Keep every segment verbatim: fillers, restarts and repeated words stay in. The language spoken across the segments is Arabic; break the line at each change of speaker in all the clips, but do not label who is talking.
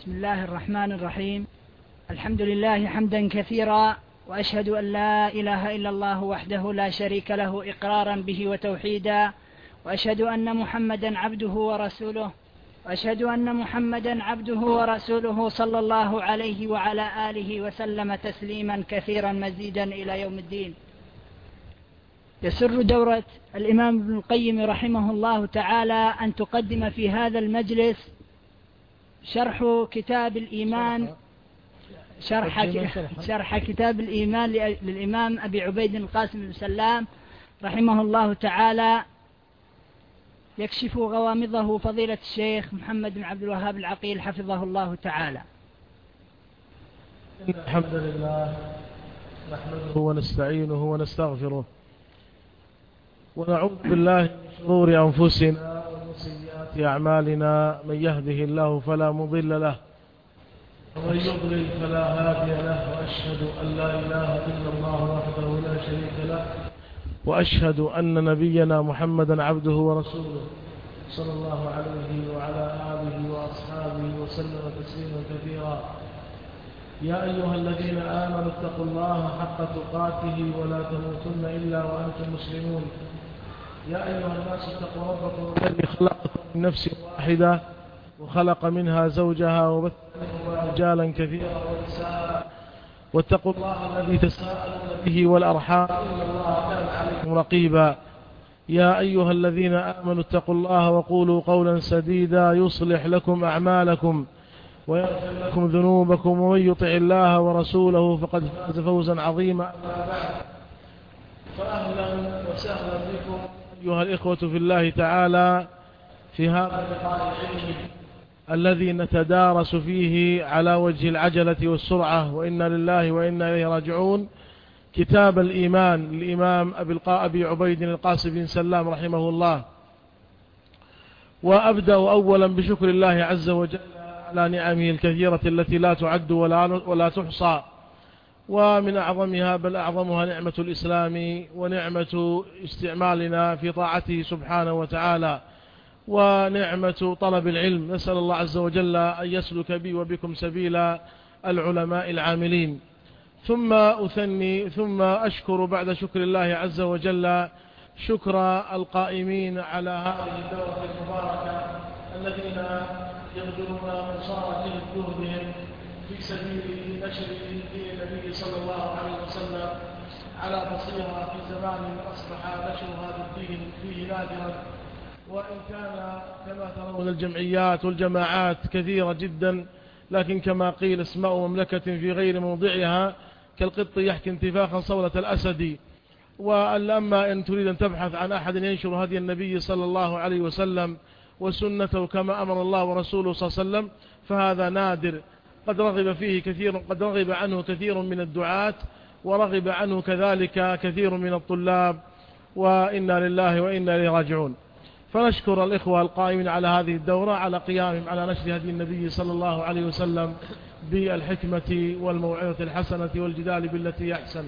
بسم الله الرحمن الرحيم. الحمد لله حمدا كثيرا، وأشهد أن لا إله إلا الله وحده لا شريك له إقرارا به وتوحيدا، وأشهد أن محمدا عبده ورسوله وأشهد أن محمدا عبده ورسوله صلى الله عليه وعلى آله وسلم تسليما كثيرا مزيدا إلى يوم الدين. يسر دورة الإمام ابن القيم رحمه الله تعالى أن تقدم في هذا المجلس شرح كتاب الإيمان شرح, شرح كتاب الإيمان للإمام أبي عبيد القاسم بن سلام رحمه الله تعالى، يكشف غوامضه فضيلة الشيخ محمد بن عبد الوهاب العقيل حفظه الله تعالى.
الحمد لله نحمده ونستعينه ونستغفره، ونعوذ بالله من شرور أنفسنا ومن سيئات أعمالنا. من يهده الله فلا مضل له ومن يضلل فلا هادي له، وأشهد أن لا إله إلا الله وحده لا شريك له، وأشهد أن نبينا محمدا عبده ورسوله صلى الله عليه وعلى آله وأصحابه وسلم تسليما كثيرا. يا أيها الذين آمنوا اتقوا الله حق تقاته ولا تموتن إلا وأنتم مسلمون. يا أيها الناس اتقوا ربكم الذي خلقكم من نفس واحدة وخلق منها زوجها وبث منهما رجالا كثيرا ونساء، واتقوا الله الذي تساءلون به والأرحام إن الله كان عليكم رقيبا. يا أيها الذين آمنوا اتقوا الله وقولوا قولا سديدا يصلح لكم أعمالكم ويغفر لكم ذنوبكم، ومن يطع الله ورسوله فقد فاز فوزا عظيما. أما بعد، فأهلا وسهلا بكم أيها الإخوة في الله تعالى في هذا اللقاء العلمي الذي نتدارس فيه على وجه العجلة والسرعة، وإنا لله وإنا إليه راجعون، كتاب الإيمان للإمام أبي عبيد القاسم بن سلام رحمه الله. وأبدأ أولا بشكر الله عز وجل على نعمه الكثيرة التي لا تعد ولا, ولا تحصى، ومن أعظمها بل أعظمها نعمة الإسلام ونعمة استعمالنا في طاعته سبحانه وتعالى، ونعمة طلب العلم. نسأل الله عز وجل أن يسلك بي وبكم سبيل العلماء العاملين. ثم أثني ثم أشكر بعد شكر الله عز وجل شكر القائمين على هذه الدورة المباركة الذين يبذلون قصارى جهدهم في سبيل نشر دين النبي صلى الله عليه وسلم على بصيرة في زمان أصبح نشر هذا الدين فيه نادرا، وإن كان كما ترون الجمعيات والجماعات كثيرة جدا، لكن كما قيل اسماء مملكة في غير موضعها كالقط يحكي انتفاخا صولة الأسد. وأما إن تريد أن تبحث عن أحد ينشر هدي النبي صلى الله عليه وسلم وسنته كما أمر الله ورسوله صلى الله عليه وسلم فهذا نادر، قد رغب فيه كثير قد رغب عنه كثير من الدعاة، ورغب عنه كذلك كثير من الطلاب، وإنا لله وإنا إليه راجعون. فنشكر الإخوة القائمين على هذه الدورة على قيامهم على نشر هدي النبي صلى الله عليه وسلم بالحكمة والموعظة الحسنة والجدال بالتي أحسن.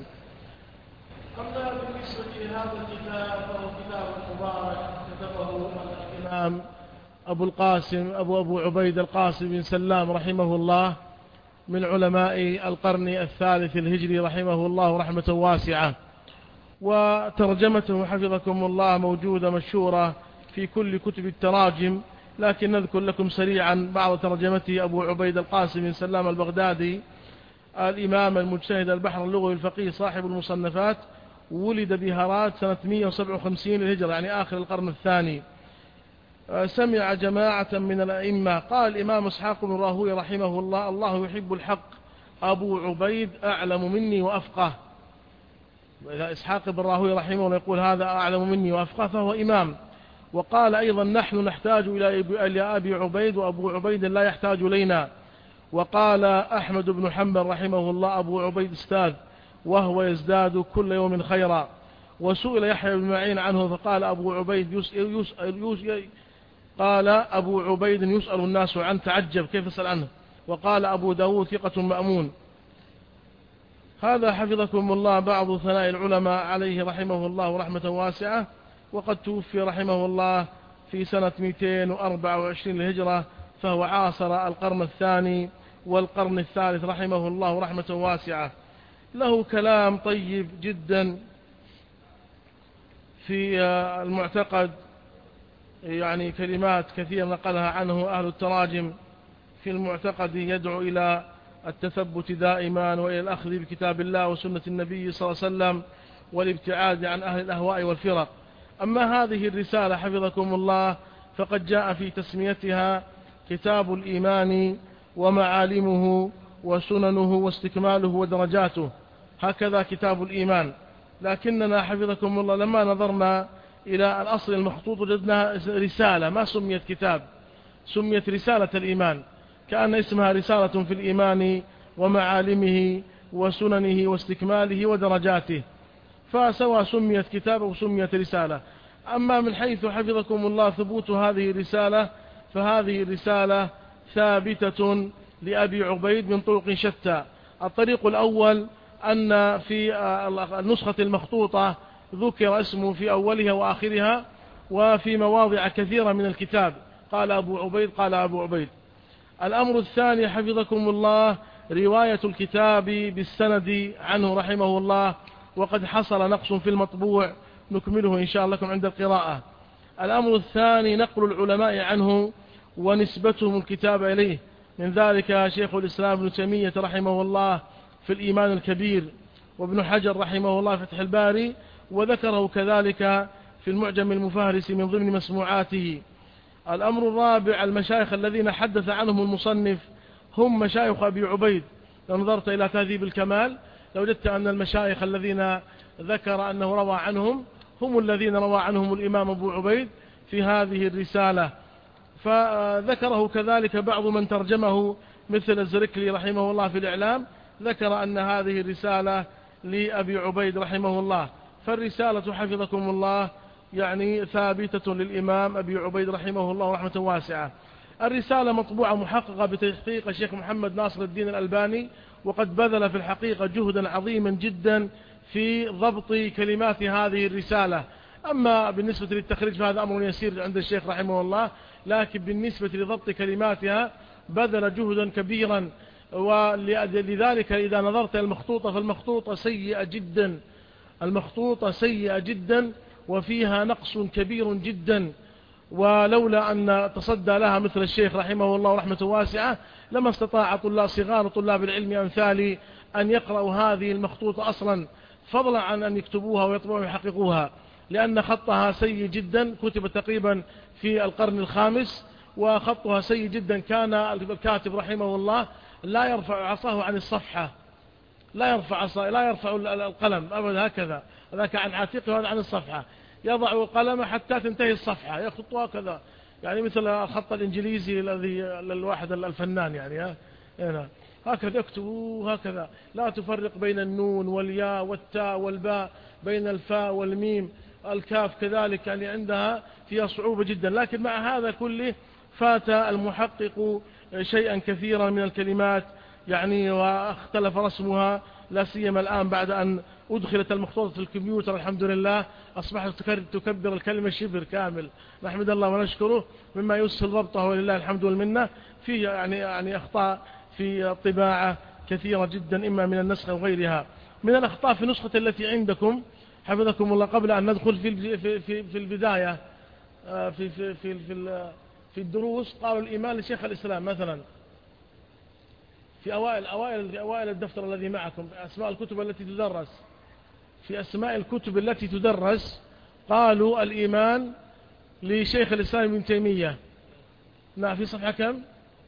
أما بالنسبة لهذا الكتاب فهو كتاب مبارك كتبه الإمام أبو القاسم أبو أبو عبيد القاسم بن سلام رحمه الله، من علماء القرن الثالث الهجري رحمه الله رحمة واسعة. وترجمته حفظكم الله موجودة مشهورة في كل كتب التراجم، لكن نذكر لكم سريعا بعض ترجمته. أبو عبيد القاسم بن سلام البغدادي، الإمام المجتهد البحر اللغوي الفقيه صاحب المصنفات، ولد بهرات سنة مئة وسبعة وخمسين للهجرة، يعني آخر القرن الثاني. سمع جماعة من الأئمة. قال الإمام إسحاق بن راهويه رحمه الله: الله يحب الحق، أبو عبيد أعلم مني وأفقه. وإذا إسحاق بن راهويه رحمه الله يقول هذا أعلم مني وأفقه فهو إمام. وقال أيضا: نحن نحتاج إلى أبي عبيد وأبو عبيد لا يحتاج إلينا. وقال أحمد بن حنبل رحمه الله: أبو عبيد أستاذ وهو يزداد كل يوم خيرا. وسئل يحيى بن معين عنه فقال: أبو عبيد يسأل, يسأل, يسأل قال أبو عبيد يسأل الناس عنه، تعجب كيف يسأل عنه. وقال أبو داود ثقة مأمون. هذا حفظكم الله بعض ثناء العلماء عليه رحمه الله رحمة واسعة. وقد توفي رحمه الله في سنة مئتين وأربعة وعشرين للهجرة فهو عاصر القرن الثاني والقرن الثالث رحمه الله رحمة واسعة. له كلام طيب جدا في المعتقد، يعني كلمات كثيرة نقلها عنه أهل التراجم في المعتقد، يدعو إلى التثبت دائما وإلى الأخذ بكتاب الله وسنة النبي صلى الله عليه وسلم والابتعاد عن أهل الأهواء والفرق. أما هذه الرسالة حفظكم الله فقد جاء في تسميتها كتاب الإيمان ومعالمه وسننه واستكماله ودرجاته، هكذا كتاب الإيمان. لكننا حفظكم الله لما نظرنا إلى الأصل المخطوط وجدنا رسالة ما سميت كتاب، سميت رسالة الإيمان، كأن اسمها رسالة في الإيمان ومعالمه وسننه واستكماله ودرجاته، فسواء سميت كتاب أو سميت رسالة. أما من حيث حفظكم الله ثبوت هذه الرسالة، فهذه الرسالة ثابتة لأبي عبيد من طرق شتى. الطريق الأول أن في النسخة المخطوطة ذكر اسمه في أولها وآخرها وفي مواضع كثيرة من الكتاب، قال أبو عبيد قال أبو عبيد. الأمر الثاني حفظكم الله رواية الكتاب بالسند عنه رحمه الله، وقد حصل نقص في المطبوع نكمله إن شاء الله لكم عند القراءة. الأمر الثاني نقل العلماء عنه ونسبتهم الكتاب إليه، من ذلك شيخ الإسلام ابن تيمية رحمه الله في الإيمان الكبير، وابن حجر رحمه الله فتح الباري، وذكره كذلك في المعجم المفهرس من ضمن مسموعاته. الأمر الرابع المشايخ الذين حدث عنهم المصنف هم مشايخ أبي عبيد. لو نظرت إلى تهذيب الكمال لوجدت أن المشايخ الذين ذكر أنه روى عنهم هم الذين روى عنهم الإمام أبو عبيد في هذه الرسالة. فذكره كذلك بعض من ترجمه مثل الزركلي رحمه الله في الإعلام، ذكر أن هذه الرسالة لأبي عبيد رحمه الله. فالرسالة حفظكم الله يعني ثابتة للإمام أبي عبيد رحمه الله رحمة واسعة. الرسالة مطبوعة محققة بتحقيق الشيخ محمد ناصر الدين الألباني، وقد بذل في الحقيقة جهدا عظيما جدا في ضبط كلمات هذه الرسالة. أما بالنسبة للتخريج فهذا أمر يسير عند الشيخ رحمه الله، لكن بالنسبة لضبط كلماتها بذل جهدا كبيرا. ولذلك إذا نظرت المخطوطة فالمخطوطة سيئة جدا، المخطوطة سيئة جدا وفيها نقص كبير جدا، ولولا أن تصدى لها مثل الشيخ رحمه الله رحمة واسعة لما استطاع طلاب صغار طلاب العلم أمثالي أن يقرأوا هذه المخطوطة أصلا، فضلا عن أن يكتبوها ويطبعوا ويحققوها، لأن خطها سيء جدا، كتب تقريبا في القرن الخامس وخطها سيء جدا. كان الكاتب رحمه الله لا يرفع عصاه عن الصفحة، لا يرفع عصاه لا يرفع القلم أبدا هكذا، ذاك عن عاتقه وعن الصفحة، يضع القلم حتى تنتهي الصفحة يخطوها كذا، يعني مثل الخط الإنجليزي الذي للواحد الفنان يعني هنا هكذا يكتب هكذا، لا تفرق بين النون والياء والتاء والباء، بين الفاء والميم، الكاف كذلك، يعني عندها فيها صعوبة جدا. لكن مع هذا كله فات المحقق شيئا كثيرا من الكلمات يعني، واختلف رسمها، لا سيما الآن بعد أن أدخلت المخطوطة في الكمبيوتر الحمد لله أصبحت تكبر الكلمة شبر كامل، نحمد الله ونشكره مما يسهل ضبطه ولله الحمد والمنة. في يعني يعني أخطاء في الطباعة كثيرة جدا إما من النسخ وغيرها. من الأخطاء في النسخة التي عندكم حفظكم الله، قبل أن ندخل في في في البداية في في في في, في الدروس، قالوا الإيمان لشيخ الإسلام مثلا في أوائل أوائل أوائل الدفتر الذي معكم، أسماء الكتب التي تدرس، في أسماء الكتب التي تدرس قالوا الإيمان لشيخ الإسلام ابن تيمية. نعم، في صفحة كم؟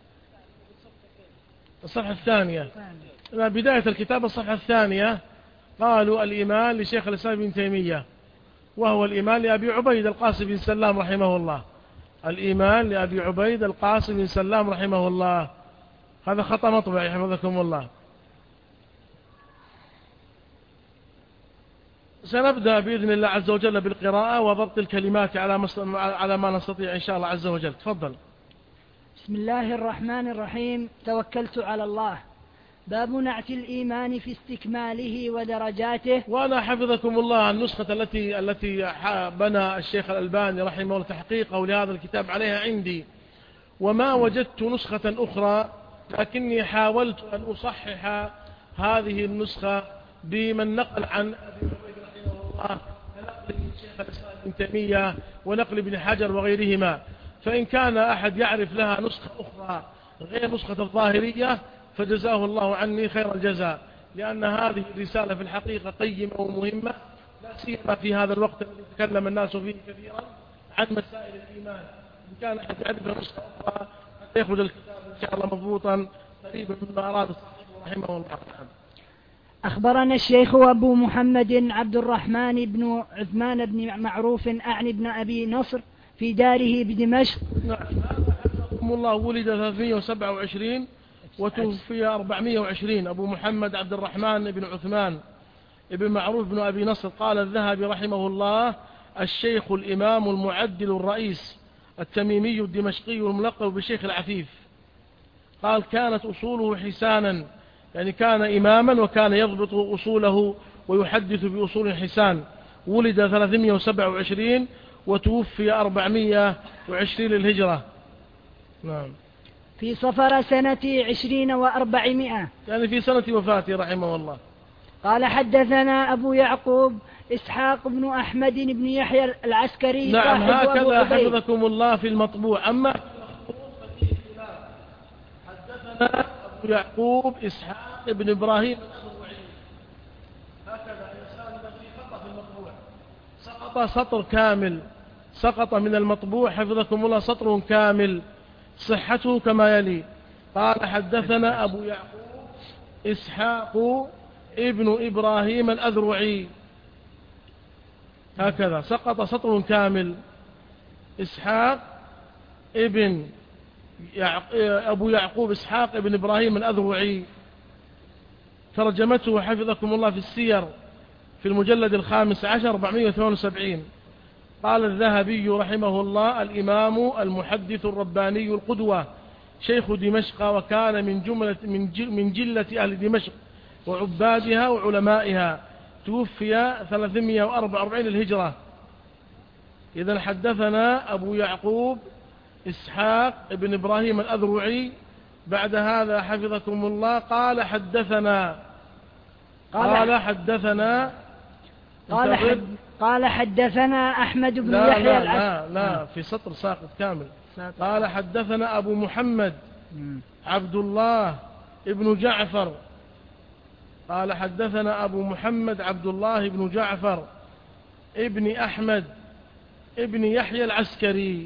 الصفحة الثانية، بداية الكتاب الصفحة الثانية، قالوا الإيمان لشيخ الإسلام ابن تيمية، وهو الإيمان لأبي عبيد القاسم بن سلام رحمه الله، الإيمان لأبي عبيد القاسم بن سلام رحمه الله. هذا خطأ مطبعي حفظكم الله. سنبدأ بإذن الله عز وجل بالقراءة وضبط الكلمات على على ما نستطيع إن شاء الله عز وجل. تفضل.
بسم الله الرحمن الرحيم. توكلت على الله. باب نعت الإيمان في استكماله ودرجاته.
وأنا حفظكم الله النسخة التي التي بنى الشيخ الألباني رحمه الله تحقيقه لهذا الكتاب عليها عندي، وما وجدت نسخة أخرى، لكني حاولت أن أصحح هذه النسخة بمن نقل عن أبي عبيد رحمه الله ونقل من شيخ الإسلام ابن تيمية ونقل ابن حجر وغيرهما، فإن كان أحد يعرف لها نسخة أخرى غير نسخة الظاهرية فجزاه الله عني خير الجزاء، لأن هذه الرسالة في الحقيقة قيمة ومهمة، لا سيما في هذا الوقت الذي يتكلم الناس فيه كثيرا عن مسائل الإيمان. إن كان أحد يعرف نسخة أخرى حتى يخرج الكتاب إن شاء الله مضبوطا قريبا مما أراد صاحبه رحمه الله.
أخبرنا الشيخ أبو محمد عبد الرحمن بن عثمان بن معروف أعني بن أبي نصر في داره بدمشق.
نعم، حفظكم الله ولد ثلاثمائة وسبعة وعشرين وتوفي أربعمائة وعشرين. أبو محمد عبد الرحمن بن عثمان ابن معروف بن أبي نصر. قال الذهبي رحمه الله: الشيخ الإمام المعدل الرئيس التميمي الدمشقي الملقب بالشيخ العفيف. قال: كانت أصوله حسانا، يعني كان إماما وكان يضبط أصوله ويحدث بأصول حسان. ولد ثلاثمائة وسبعة وعشرين وتوفي أربعمائة وعشرين للهجرة. نعم.
في صفر سنة عشرين وأربعمائة،
يعني في سنة وفاته رحمه الله.
قال: حدثنا أبو يعقوب إسحاق بن أحمد بن يحيى العسكري.
نعم، هكذا حفظكم الله في المطبوع. أما حدثنا أبو يعقوب إسحاق بن إبراهيم الأضرعي، هكذا إنسان الذي خط في المطبوع سقط سطر كامل، سقط من المطبوع حفظكم الله سطر كامل، صحته كما يلي. قال: حدثنا أبو يعقوب إسحاق ابن إبراهيم الأذرعي، هكذا سقط سطر كامل. إسحاق ابن يعق... أبو يعقوب إسحاق ابن إبراهيم الأذرعي. ترجمته حفظكم الله في السير في المجلد الخامس عشر أربعمائة وثمانية وسبعين. قال الذهبي رحمه الله: الإمام المحدث الرباني القدوة، شيخ دمشق، وكان من جملة من, جل من جلة أهل دمشق وعبادها وعلمائها. توفي ثلاثمائة وأربعة وأربعين الهجرة. إذن حدثنا أبو يعقوب إسحاق ابن إبراهيم الأذرعي. بعد هذا حفظكم الله قال حدثنا قال حدثنا
قال, حد قال حدثنا أحمد بن
لا
يحيى
لا
العسكري.
لا, لا في سطر ساقط كامل. قال حدثنا أبو محمد عبد الله ابن جعفر. قال حدثنا أبو محمد عبد الله بن جعفر ابن أحمد ابن يحيى العسكري.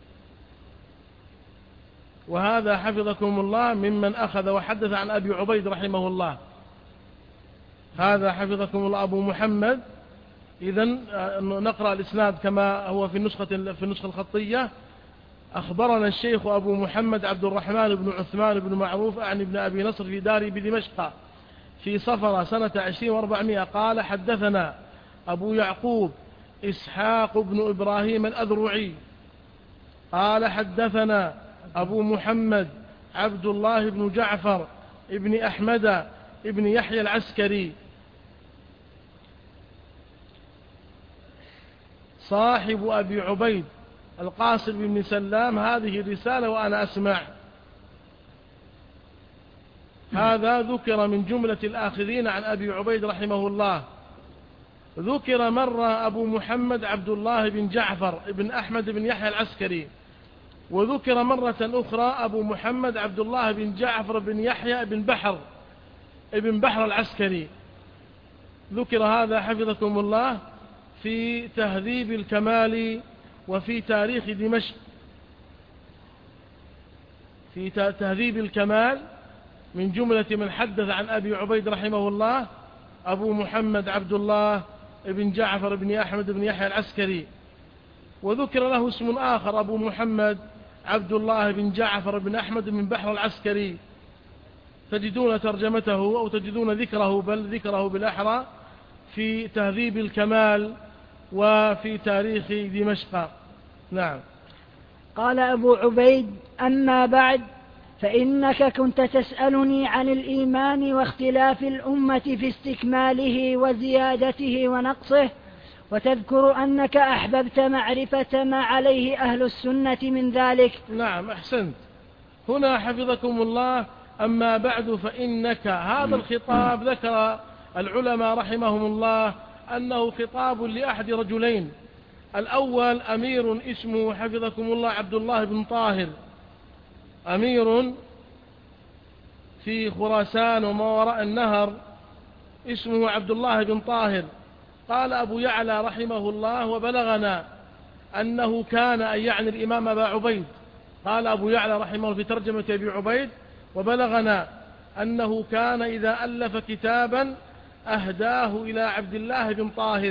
وهذا حفظكم الله ممن أخذ وحدث عن أبي عبيد رحمه الله. هذا حفظكم الله أبو محمد. إذن نقرأ الإسناد كما هو في النسخة في النسخة الخطية. أخبرنا الشيخ أبو محمد عبد الرحمن بن عثمان بن معروف عن ابن أبي نصر في داره بدمشق في صفر سنة عشرين وأربعمائة. قال حدثنا أبو يعقوب إسحاق بن إبراهيم الأذرعي. قال حدثنا أبو محمد عبد الله بن جعفر ابن أحمد ابن يحيى العسكري صاحب أبي عبيد القاسم بن سلام. هذه الرسالة وأنا أسمع. هذا ذكر من جملة الآخذين عن أبي عبيد رحمه الله. ذكر مرة أبو محمد عبد الله بن جعفر بن أحمد بن يحيى العسكري، وذكر مرة أخرى أبو محمد عبد الله بن جعفر بن يحيى بن بحر ابن بحر العسكري. ذكر هذا حفظكم الله في تهذيب الكمال وفي تاريخ دمشق. في تهذيب الكمال من جملة من حدث عن أبي عبيد رحمه الله أبو محمد عبد الله بن جعفر بن أحمد بن يحيى العسكري. وذكر له اسم آخر أبو محمد عبد الله بن جعفر بن أحمد بن بحر العسكري. تجدون ترجمته أو تجدون ذكره، بل ذكره بالأحرى في تهذيب الكمال وفي تاريخ دمشق. نعم.
قال أبو عبيد: أما بعد، فإنك كنت تسألني عن الإيمان واختلاف الأمة في استكماله وزيادته ونقصه، وتذكر أنك أحببت معرفة ما عليه أهل السنة من ذلك.
نعم أحسنت. هنا حفظكم الله أما بعد فإنك، هذا الخطاب ذكر العلماء رحمهم الله أنه خطاب لأحد رجلين. الأول أمير اسمه حفظكم الله عبد الله بن طاهر، أمير في خراسان وما وراء النهر، اسمه عبد الله بن طاهر. قال أبو يعلى رحمه الله وبلغنا أنه كان، أي يعني الإمام أبا عبيد، قال أبو يعلى رحمه الله في ترجمة أبي عبيد وبلغنا أنه كان إذا ألف كتابا أهداه إلى عبد الله بن طاهر،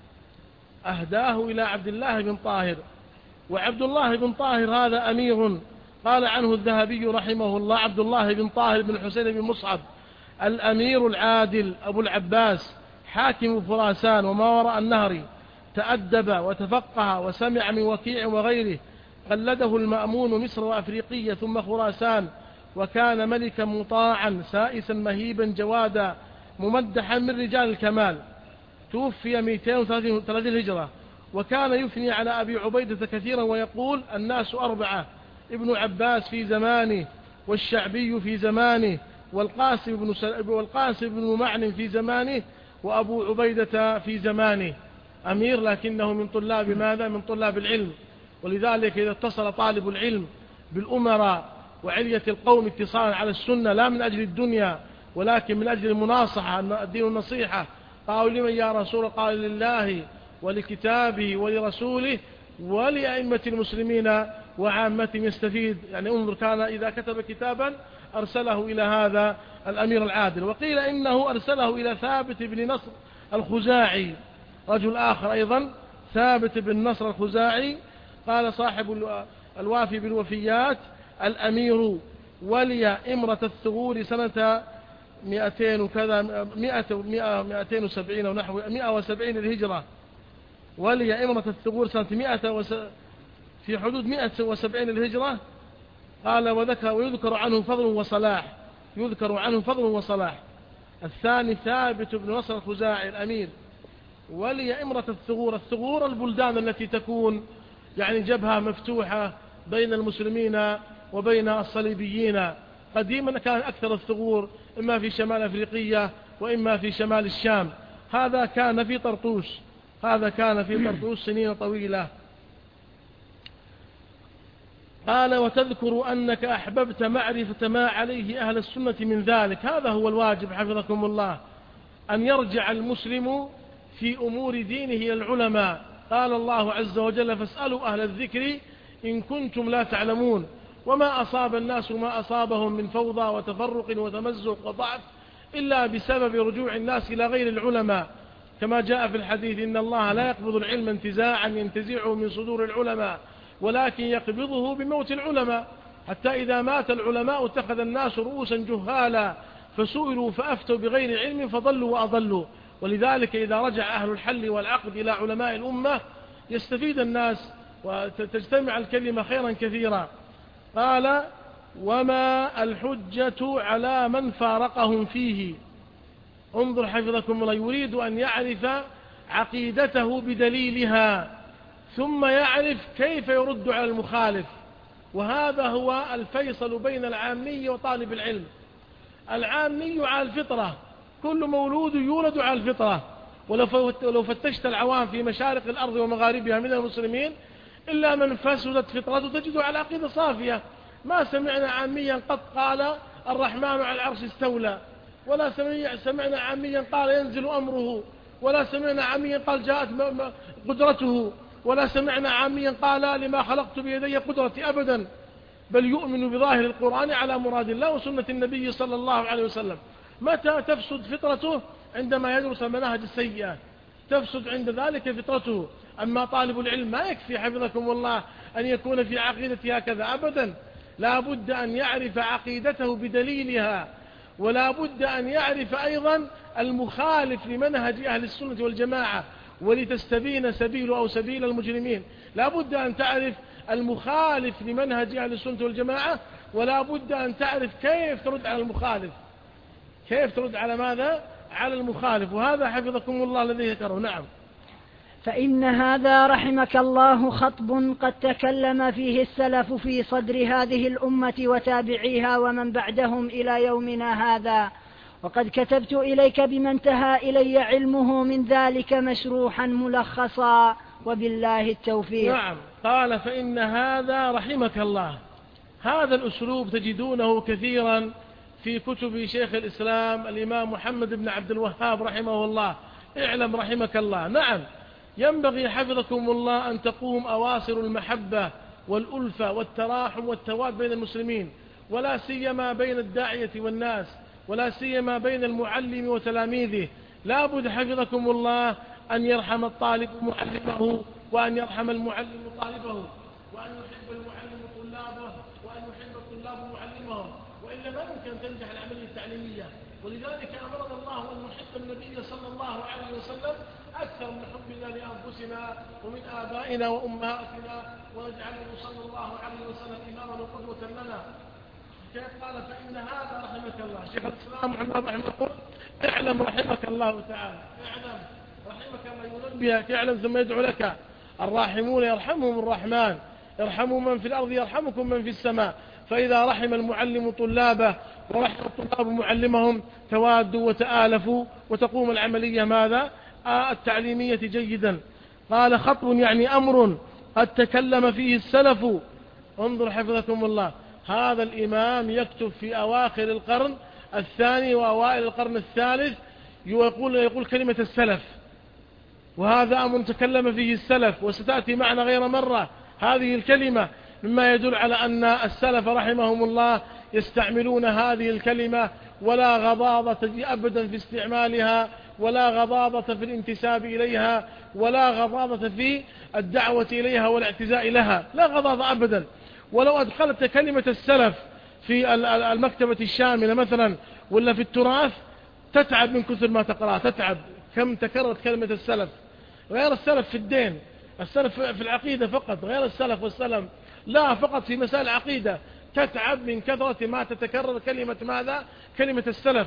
أهداه إلى عبد الله بن طاهر. وعبد الله بن طاهر هذا أمير، قال عنه الذهبي رحمه الله عبد الله بن طاهر بن حسين بن مصعب الأمير العادل أبو العباس حاكم خراسان وما وراء النهر، تأدب وتفقه وسمع من وكيع وغيره، قلده المأمون مصر وأفريقية ثم خراسان، وكان ملكا مطاعا سائسا مهيبا جوادا ممدحا من رجال الكمال. توفي مئتين وثلاثين هجرة، وكان يثني على أبي عبيدة كثيرا ويقول الناس أربعة: ابن عباس في زمانه، والشعبي في زمانه، والقاسم بن, والقاسم بن معن في زمانه، وأبو عبيدة في زمانه. أمير لكنه من طلاب ماذا؟ من طلاب العلم. ولذلك إذا اتصل طالب العلم بالأمراء وعلية القوم اتصالا على السنة، لا من أجل الدنيا ولكن من أجل المناصحة، الدين النصيحة، قالوا لمن يا رسول؟ قال لله ولكتابه ولرسوله ولأئمة المسلمين وعامتهم يستفيد. يعني انظر، كان إذا كتب كتابا أرسله إلى هذا الأمير العادل. وقيل إنه أرسله إلى ثابت بن نصر الخزاعي، رجل آخر أيضا ثابت بن نصر الخزاعي. قال صاحب الوافي بالوفيات: الأمير ولي إمرة الثغور سنة مئتين وكذا مئة مئتين وسبعين ونحو مئة وسبعين الهجرة، ولي إمرة الثغور سنة مئة وس... في حدود مئة وسبعين الهجرة. قال وذكر ويذكر عنه فضل وصلاح، يذكر عنه فضل وصلاح. الثاني ثابت بن نصر الخزاعي الأمير، ولي إمرة الثغور. الثغور البلدان التي تكون يعني جبهة مفتوحة بين المسلمين وبين الصليبيين. قديما كان أكثر الثغور إما في شمال أفريقيا وإما في شمال الشام. هذا كان في طرطوس، هذا كان في طرطوس سنين طويلة. قال وتذكر أنك أحببت معرفة ما عليه أهل السنة من ذلك. هذا هو الواجب حفظكم الله، أن يرجع المسلم في أمور دينه إلى العلماء. قال الله عز وجل: فاسألوا أهل الذكر إن كنتم لا تعلمون. وما أصاب الناس وما أصابهم من فوضى وتفرق وتمزق وضعف إلا بسبب رجوع الناس إلى غير العلماء، كما جاء في الحديث: إن الله لا يقبض العلم انتزاعا ينتزعه من صدور العلماء، ولكن يقبضه بموت العلماء. حتى إذا مات العلماء اتخذ الناس رؤوسا جهالا فسئلوا فأفتوا بغير علم فضلوا وأضلوا. ولذلك إذا رجع أهل الحل والعقد إلى علماء الأمة يستفيد الناس وتجتمع الكلمة خيرا كثيرا. قال وما الحجة على من فارقهم فيه. انظر حفظكم الله، يريد أن يعرف عقيدته بدليلها ثم يعرف كيف يرد على المخالف. وهذا هو الفيصل بين العامي وطالب العلم. العامي على الفطرة، كل مولود يولد على الفطرة، ولو فتشت العوام في مشارق الأرض ومغاربها من المسلمين إلا من فسدت فطرته تجده على عقيدة صافية. ما سمعنا عاميا قد قال الرحمن على العرش استولى، ولا سمعنا عاميا قال ينزل أمره، ولا سمعنا عاميا قال جاءت قدرته، ولا سمعنا عاميا قال لما خلقت بيدي قدرتي أبدا، بل يؤمن بظاهر القرآن على مراد الله وسنة النبي صلى الله عليه وسلم. متى تفسد فطرته؟ عندما يدرس المناهج السيئة تفسد عند ذلك فطرته. أما طالب العلم ما يكفي حفظكم الله أن يكون في عقيدته هكذا أبدا، لا بد أن يعرف عقيدته بدليلها، ولا بد أن يعرف أيضا المخالف لمنهج أهل السنة والجماعة، ولتستبين سبيل أو سبيل المجرمين. لا بد أن تعرف المخالف لمنهج أهل السنة والجماعة، ولا بد أن تعرف كيف ترد على المخالف، كيف ترد على ماذا؟ على المخالف. وهذا حفظكم الله الذي ذكره. نعم.
فإن هذا رحمك الله خطب قد تكلم فيه السلف في صدر هذه الأمة وتابعيها ومن بعدهم إلى يومنا هذا، وقد كتبت إليك بما انتهى إلي علمه من ذلك مشروحا ملخصا، وبالله التوفيق.
نعم. قال فإن هذا رحمك الله، هذا الأسلوب تجدونه كثيرا في كتب شيخ الإسلام الإمام محمد بن عبد الوهاب رحمه الله. اعلم رحمك الله. نعم، ينبغي حفظكم الله أن تقوم أواصر المحبة والألفة والتراحم والتواد بين المسلمين، ولا سيما بين الداعية والناس، ولا سيما بين المعلم وتلاميذه. لا بد حفظكم الله أن يرحم الطالب معلمه، وأن يرحم المعلم طالبه، وأن يحب المعلم طلابه، وأن يحب الطلاب معلمهم، وإلا ما يمكن تنجح العملية التعليمية. ولذلك أمرنا الله أن نحب النبي صلى الله عليه وسلم أكثر من حبنا لأنفسنا ومن آبائنا وأمهاتنا، ونجعله صلى الله عليه وسلم إماما وقدوة لنا. كيف قال فإن هذا رحمك الله. شيخ الإسلام محمد رحمه الله اعلم رحمك الله تعالى، اعلم رحمك الله، ينبهك، اعلم ثم يدعو لك. الراحمون يرحمهم الرحمن، ارحموا من في الأرض يرحمكم من في السماء. فإذا رحم المعلم طلابه ورحم الطلاب معلمهم توادوا وتآلفوا، وتقوم العملية ماذا التعليمية جيدا. قال خطب يعني أمر قد تكلم فيه السلف. انظر حفظكم الله، هذا الإمام يكتب في أواخر القرن الثاني وأوائل القرن الثالث، يقول, يقول كلمة السلف، وهذا أمر تكلم فيه السلف، وستأتي معنا غير مرة هذه الكلمة، مما يدل على أن السلف رحمهم الله يستعملون هذه الكلمة، ولا غضاضة أبدا في استعمالها، ولا غضاضة في الانتساب إليها، ولا غضاضة في الدعوة إليها والاعتزاء لها، لا غضاضة أبدا. ولو أدخلت كلمة السلف في المكتبة الشاملة مثلا ولا في التراث تتعب من كثر ما تقرأ، تتعب كم تكررت كلمة السلف. غير السلف في الدين، السلف في العقيدة فقط، غير السلف والسلم لا، فقط في مسائل العقيدة تتعب من كثرة ما تتكرر كلمة ماذا؟ كلمة السلف.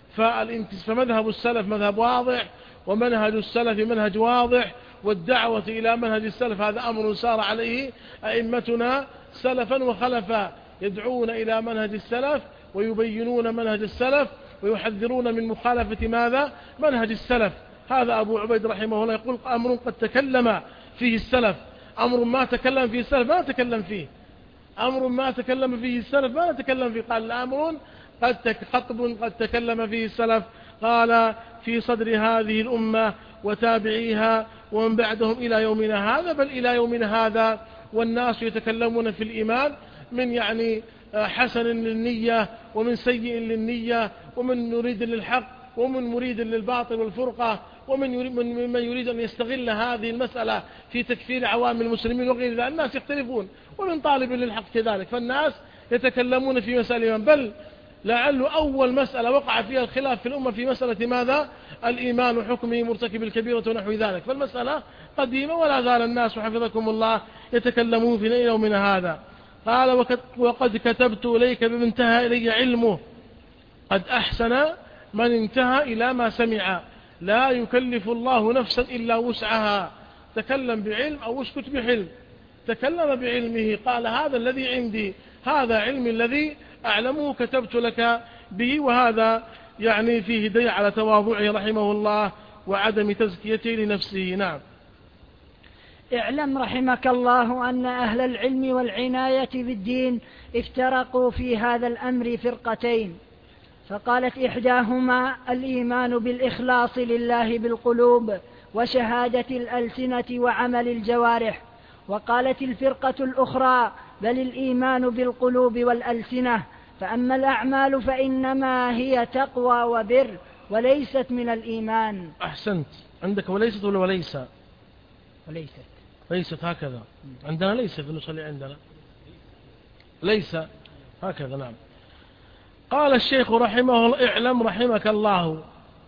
فمذهب السلف مذهب واضح، ومنهج السلف منهج واضح، والدعوة إلى منهج السلف هذا أمر سار عليه أئمتنا سلفا وخلفا، يدعون إلى منهج السلف ويبينون منهج السلف ويحذرون من مخالفة ماذا؟ منهج السلف. هذا أبو عبيد رحمه الله يقول أمر قد تكلم فيه السلف. أمر ما تكلم فيه السلف ما نتكلم فيه، أمر ما تكلم فيه السلف ما نتكلم فيه. قال أمر قد خطب قد تكلم فيه السلف، قال في صدر هذه الأمة وتابعيها ومن بعدهم إلى يومنا هذا، بل إلى يومنا هذا والناس يتكلمون في الإيمان من يعني حسن للنية ومن سيء للنية، ومن مريد للحق ومن مريد للباطل والفرقة، ومن يريد من يريد أن يستغل هذه المسألة في تكفير عوام المسلمين وغير ذلك. الناس يختلفون، ومن طالب للحق كذلك، فالناس يتكلمون في مسائل الإيمان. بل لعل أول مسألة وقع فيها الخلاف في الأمة في مسألة ماذا؟ الإيمان وحكمه مرتكب الكبيرة ونحو ذلك. فالمسألة قديمة ولا زال الناس حفظكم الله يتكلمون في يومنا هذا. قال وقد كتبت إليك بما انتهى إلي علمه، قد أحسن من انتهى إلى ما سمع، لا يكلف الله نفسا إلا وسعها. تكلم بعلم أو اسكت بحلم. تكلم بعلمه، قال هذا الذي عندي، هذا علمي الذي أعلمه كتبت لك به. وهذا يعني فيه دليل على تواضعه رحمه الله وعدم تزكيته لنفسه. نعم.
اعلم رحمك الله أن أهل العلم والعناية بالدين افترقوا في هذا الأمر فرقتين، فقالت إحداهما الإيمان بالإخلاص لله بالقلوب وشهادة الألسنة وعمل الجوارح، وقالت الفرقة الأخرى بل الإيمان بالقلوب والألسنة، فأما الأعمال فإنما هي تقوى وبر وليست من الإيمان.
أحسنت. عندك وليست ولا وليس؟
وليست.
ليست هكذا عندنا، ليس في نصلي عندنا ليس هكذا. نعم. قال الشيخ رحمه الله اعلم رحمك الله،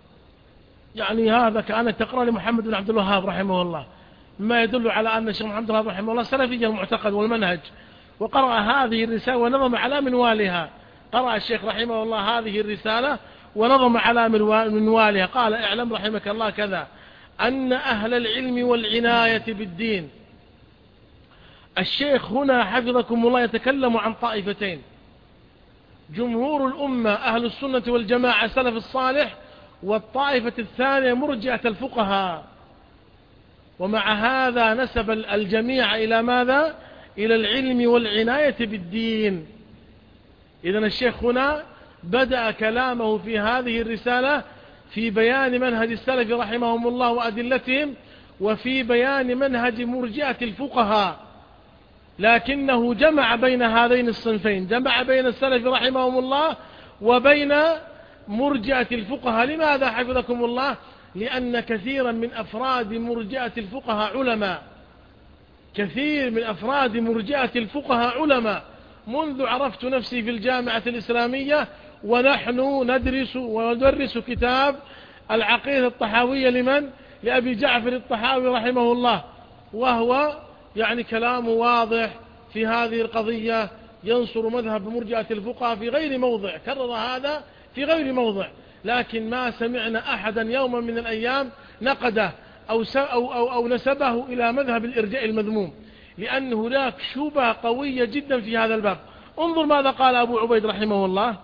يعني هذا كأنك تقرأ لمحمد بن عبد الوهاب رحمه الله، ما يدل على أن الشيخ محمد بن عبد الوهاب رحمه الله سلفي المعتقد والمنهج، وقرأ هذه الرسالة ونظم على منوالها. قرأ الشيخ رحمه الله هذه الرسالة ونظم على منوالها. قال اعلم رحمك الله كذا، أن أهل العلم والعناية بالدين. الشيخ هنا حفظكم الله يتكلم عن طائفتين: جمهور الأمة أهل السنة والجماعة سلف الصالح، والطائفة الثانية مرجئة الفقهاء. ومع هذا نسب الجميع إلى ماذا؟ إلى العلم والعناية بالدين. إذن الشيخ هنا بدأ كلامه في هذه الرسالة في بيان منهج السلف رحمهم الله وأدلتهم، وفي بيان منهج مرجئة الفقهاء، لكنه جمع بين هذين الصنفين، جمع بين السلف رحمهم الله وبين مرجئة الفقهاء. لماذا حفظكم الله؟ لأن كثيرا من أفراد مرجئة الفقهاء علماء، كثير من أفراد مرجئة الفقهاء علماء. منذ عرفت نفسي في الجامعة الإسلامية ونحن ندرس وندرس كتاب العقيدة الطحاوية لمن؟ لأبي جعفر الطحاوي رحمه الله، وهو يعني كلام واضح في هذه القضية، ينصر مذهب مرجئة الفقهاء في غير موضع، كرر هذا في غير موضع، لكن ما سمعنا أحدا يوما من الأيام نقده أو, أو, أو, أو نسبه إلى مذهب الإرجاء المذموم، لأن هناك شبهة قوية جدا في هذا الباب. انظر ماذا قال أبو عبيد رحمه الله: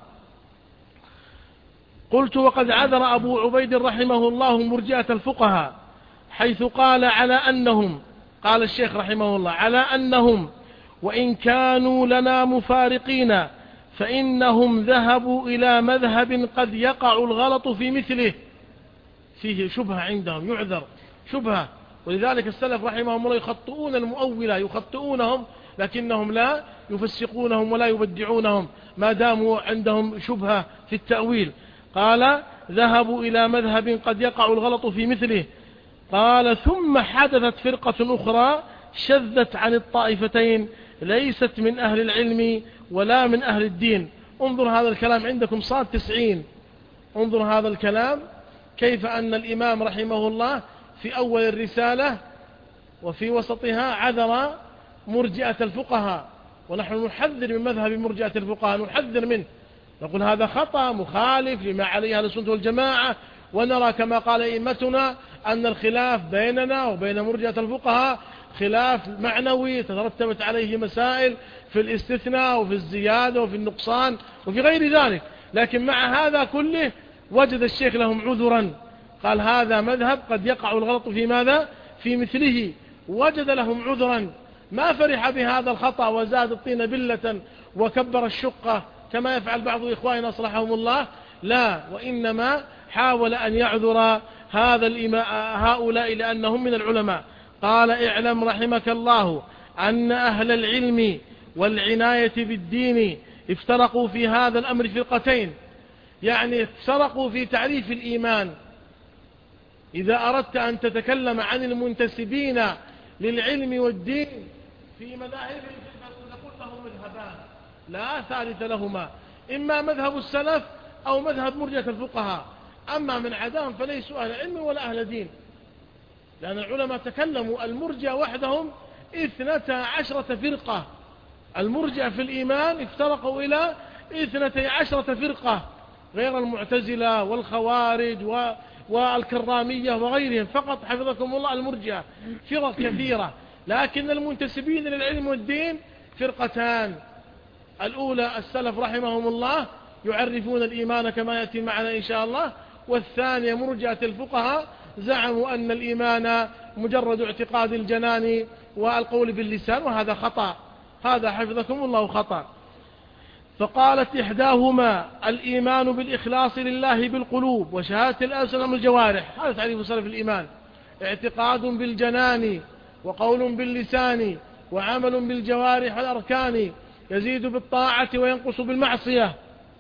قلت: وقد عذر أبو عبيد رحمه الله مرجئة الفقهاء حيث قال على أنهم، قال الشيخ رحمه الله، على أنهم وإن كانوا لنا مفارقين فإنهم ذهبوا إلى مذهب قد يقع الغلط في مثله. فيه شبهة عندهم، يعذر شبهة، ولذلك السلف رحمهم الله يخطئون المؤولة، يخطئونهم، لكنهم لا يفسقونهم ولا يبدعونهم ما داموا عندهم شبهة في التأويل. قال: ذهبوا إلى مذهب قد يقع الغلط في مثله. قال: ثم حدثت فرقة أخرى شذت عن الطائفتين، ليست من أهل العلم ولا من أهل الدين. انظر هذا الكلام عندكم صاد تسعين، انظر هذا الكلام كيف أن الإمام رحمه الله في أول الرسالة وفي وسطها عذر مرجئة الفقهاء، ونحن نحذر من مذهب مرجئة الفقهاء، نحذر منه، نقول هذا خطأ مخالف لما عليه أهل السنة والجماعة، ونرى كما قال أئمتنا أن الخلاف بيننا وبين مرجئة الفقهاء خلاف معنوي تترتبت عليه مسائل في الاستثناء وفي الزيادة وفي النقصان وفي غير ذلك، لكن مع هذا كله وجد الشيخ لهم عذرا، قال هذا مذهب قد يقع الغلط في ماذا؟ في مثله، وجد لهم عذرا، ما فرح بهذا الخطأ وزاد الطين بلة وكبر الشقة كما يفعل بعض إخواننا أصلحهم الله، لا، وإنما حاول أن يعذر هذا هؤلاء لأنهم من العلماء. قال: اعلم رحمك الله أن أهل العلم والعناية بالدين افترقوا في هذا الأمر فرقتين، يعني افترقوا في تعريف الإيمان. إذا أردت أن تتكلم عن المنتسبين للعلم والدين في مذاهبهم نقول لهم مذهبان لا ثالث لهما، إما مذهب السلف أو مذهب مرجئة الفقهاء، أما من عداهم فليسوا أهل علم ولا أهل دين، لأن العلماء تكلموا المرجئة وحدهم اثنتا عشرة فرقة، المرجئة في الإيمان افترقوا إلى اثنتي عشرة فرقة، غير المعتزلة والخوارج والكرامية وغيرهم، فقط حفظكم الله المرجئة فرق كثيرة، لكن المنتسبين للعلم والدين فرقتان. الأولى السلف رحمهم الله يعرفون الإيمان كما يأتي معنا إن شاء الله، والثانية مرجئة الفقهاء زعموا أن الإيمان مجرد اعتقاد الجنان والقول باللسان، وهذا خطأ، هذا حفظكم الله خطأ. فقالت إحداهما: الإيمان بالإخلاص لله بالقلوب وشهادة الألسن والجوارح، هذا تعريف سلف الإيمان، اعتقاد بالجنان وقول باللسان وعمل بالجوارح والأركان، يزيد بالطاعة وينقص بالمعصية.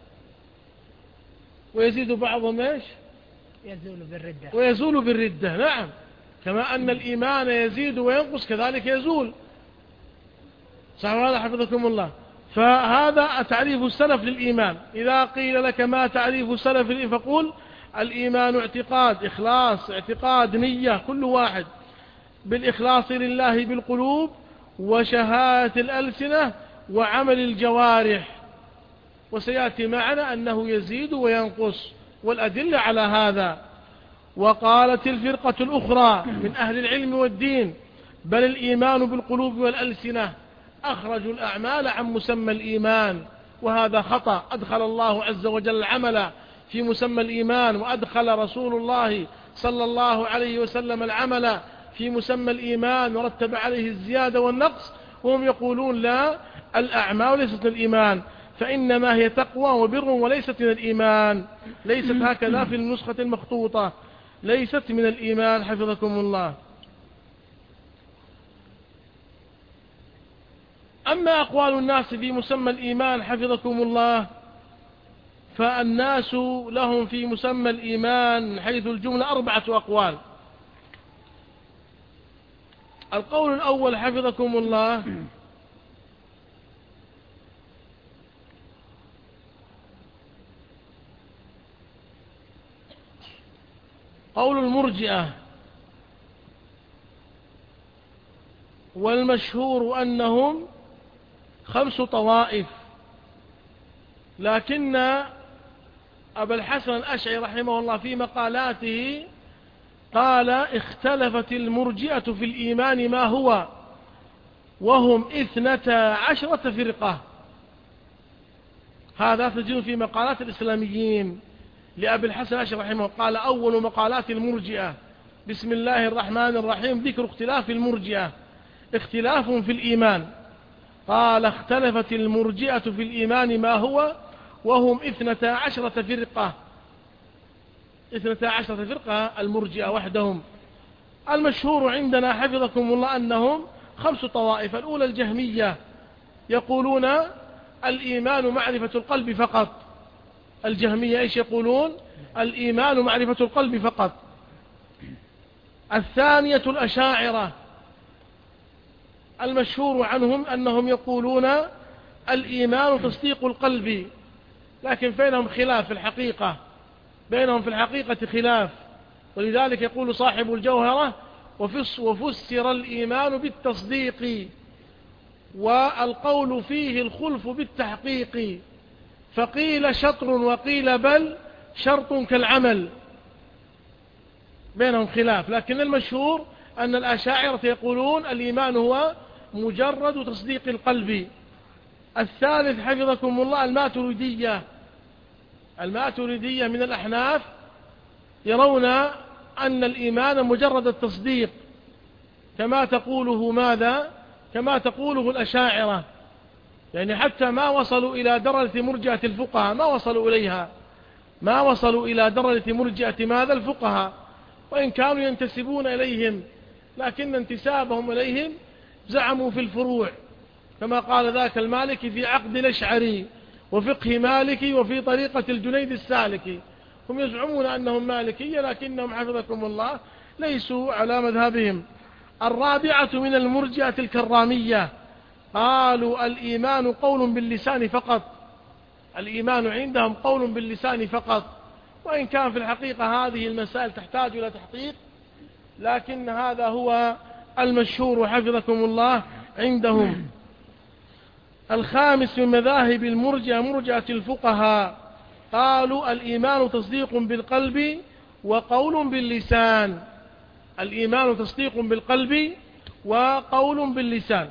ويزيد بعضهم ايش؟
يزول بالردة.
ويزول بالردة، نعم، كما أن الإيمان يزيد وينقص كذلك يزول، صح هذا حفظكم الله. فهذا تعريف السلف للإيمان. إذا قيل لك ما تعريف السلف للإيمان فقول: الإيمان اعتقاد، إخلاص، اعتقاد، نية، كل واحد، بالإخلاص لله بالقلوب وشهادة الألسنة وعمل الجوارح، وسيأتي معنا أنه يزيد وينقص والأدلة على هذا. وقالت الفرقة الأخرى من أهل العلم والدين بل الإيمان بالقلوب والألسنة، أخرجوا الأعمال عن مسمى الإيمان، وهذا خطأ. أدخل الله عز وجل العمل في مسمى الإيمان، وأدخل رسول الله صلى الله عليه وسلم العمل في مسمى الإيمان، ورتب عليه الزيادة والنقص، وهم يقولون لا، الأعمال ليست من الإيمان، فإنما هي تقوى وبر وليست من الإيمان. ليست هكذا في النسخة المخطوطة، ليست من الإيمان حفظكم الله. أما أقوال الناس في مسمى الإيمان حفظكم الله، فالناس لهم في مسمى الإيمان حيث الجملة أربعة أقوال. القول الأول حفظكم الله قول المرجئة، والمشهور أنهم خمس طوائف، لكن أبا الحسن الأشعري رحمه الله في مقالاته قال اختلفت المرجئة في الإيمان ما هو، وهم اثنتا عشرة فرقة. هذا تجد في مقالات الإسلاميين لأبي الحسن الأشعري رحمه الله. قال أول مقالات المرجئة بسم الله الرحمن الرحيم ذكر اختلاف المرجئة، اختلاف في الإيمان. قال اختلفت المرجئة في الإيمان ما هو، وهم اثنتا عشرة فرقة. اثنتا عشرة فرقة المرجئة وحدهم. المشهور عندنا حفظكم الله أنهم خمس طوائف. الأولى الجهمية، يقولون الإيمان معرفة القلب فقط. الجهمية ايش يقولون؟ الإيمان معرفة القلب فقط. الثانية الأشاعرة، المشهور عنهم أنهم يقولون الإيمان تصديق القلب، لكن بينهم خلاف في الحقيقة، بينهم في الحقيقة خلاف. ولذلك يقول صاحب الجوهرة وفسر الإيمان بالتصديق، والقول فيه الخلف بالتحقيق، فقيل شطر وقيل بل شرط كالعمل. بينهم خلاف، لكن المشهور أن الأشاعرة يقولون الإيمان هو مجرد تصديق القلب. الثالث حفظكم الله الماتريدية. الماتريدية من الأحناف يرون أن الإيمان مجرد التصديق، كما تقوله ماذا؟ كما تقوله الأشاعرة، يعني حتى ما وصلوا إلى درجة مرجئة الفقهاء، ما وصلوا إليها، ما وصلوا إلى درجة مرجئة ماذا؟ الفقهاء، وإن كانوا ينتسبون إليهم، لكن انتسابهم إليهم زعموا في الفروع، كما قال ذاك المالكي في عقد الأشعري وفقه مالكي وفي طريقة الجنيد السالكي. هم يزعمون أنهم مالكية، لكنهم حفظكم الله ليسوا على مذهبهم. الرابعة من المرجئة الكرامية، قالوا الإيمان قول باللسان فقط. الإيمان عندهم قول باللسان فقط، وإن كان في الحقيقة هذه المسائل تحتاج إلى تحقيق، لكن هذا هو المشهور حفظكم الله عندهم. الخامس من مذاهب المرجئة مرجئة الفقهاء، قالوا الإيمان تصديق بالقلب وقول باللسان. الإيمان تصديق بالقلب وقول باللسان.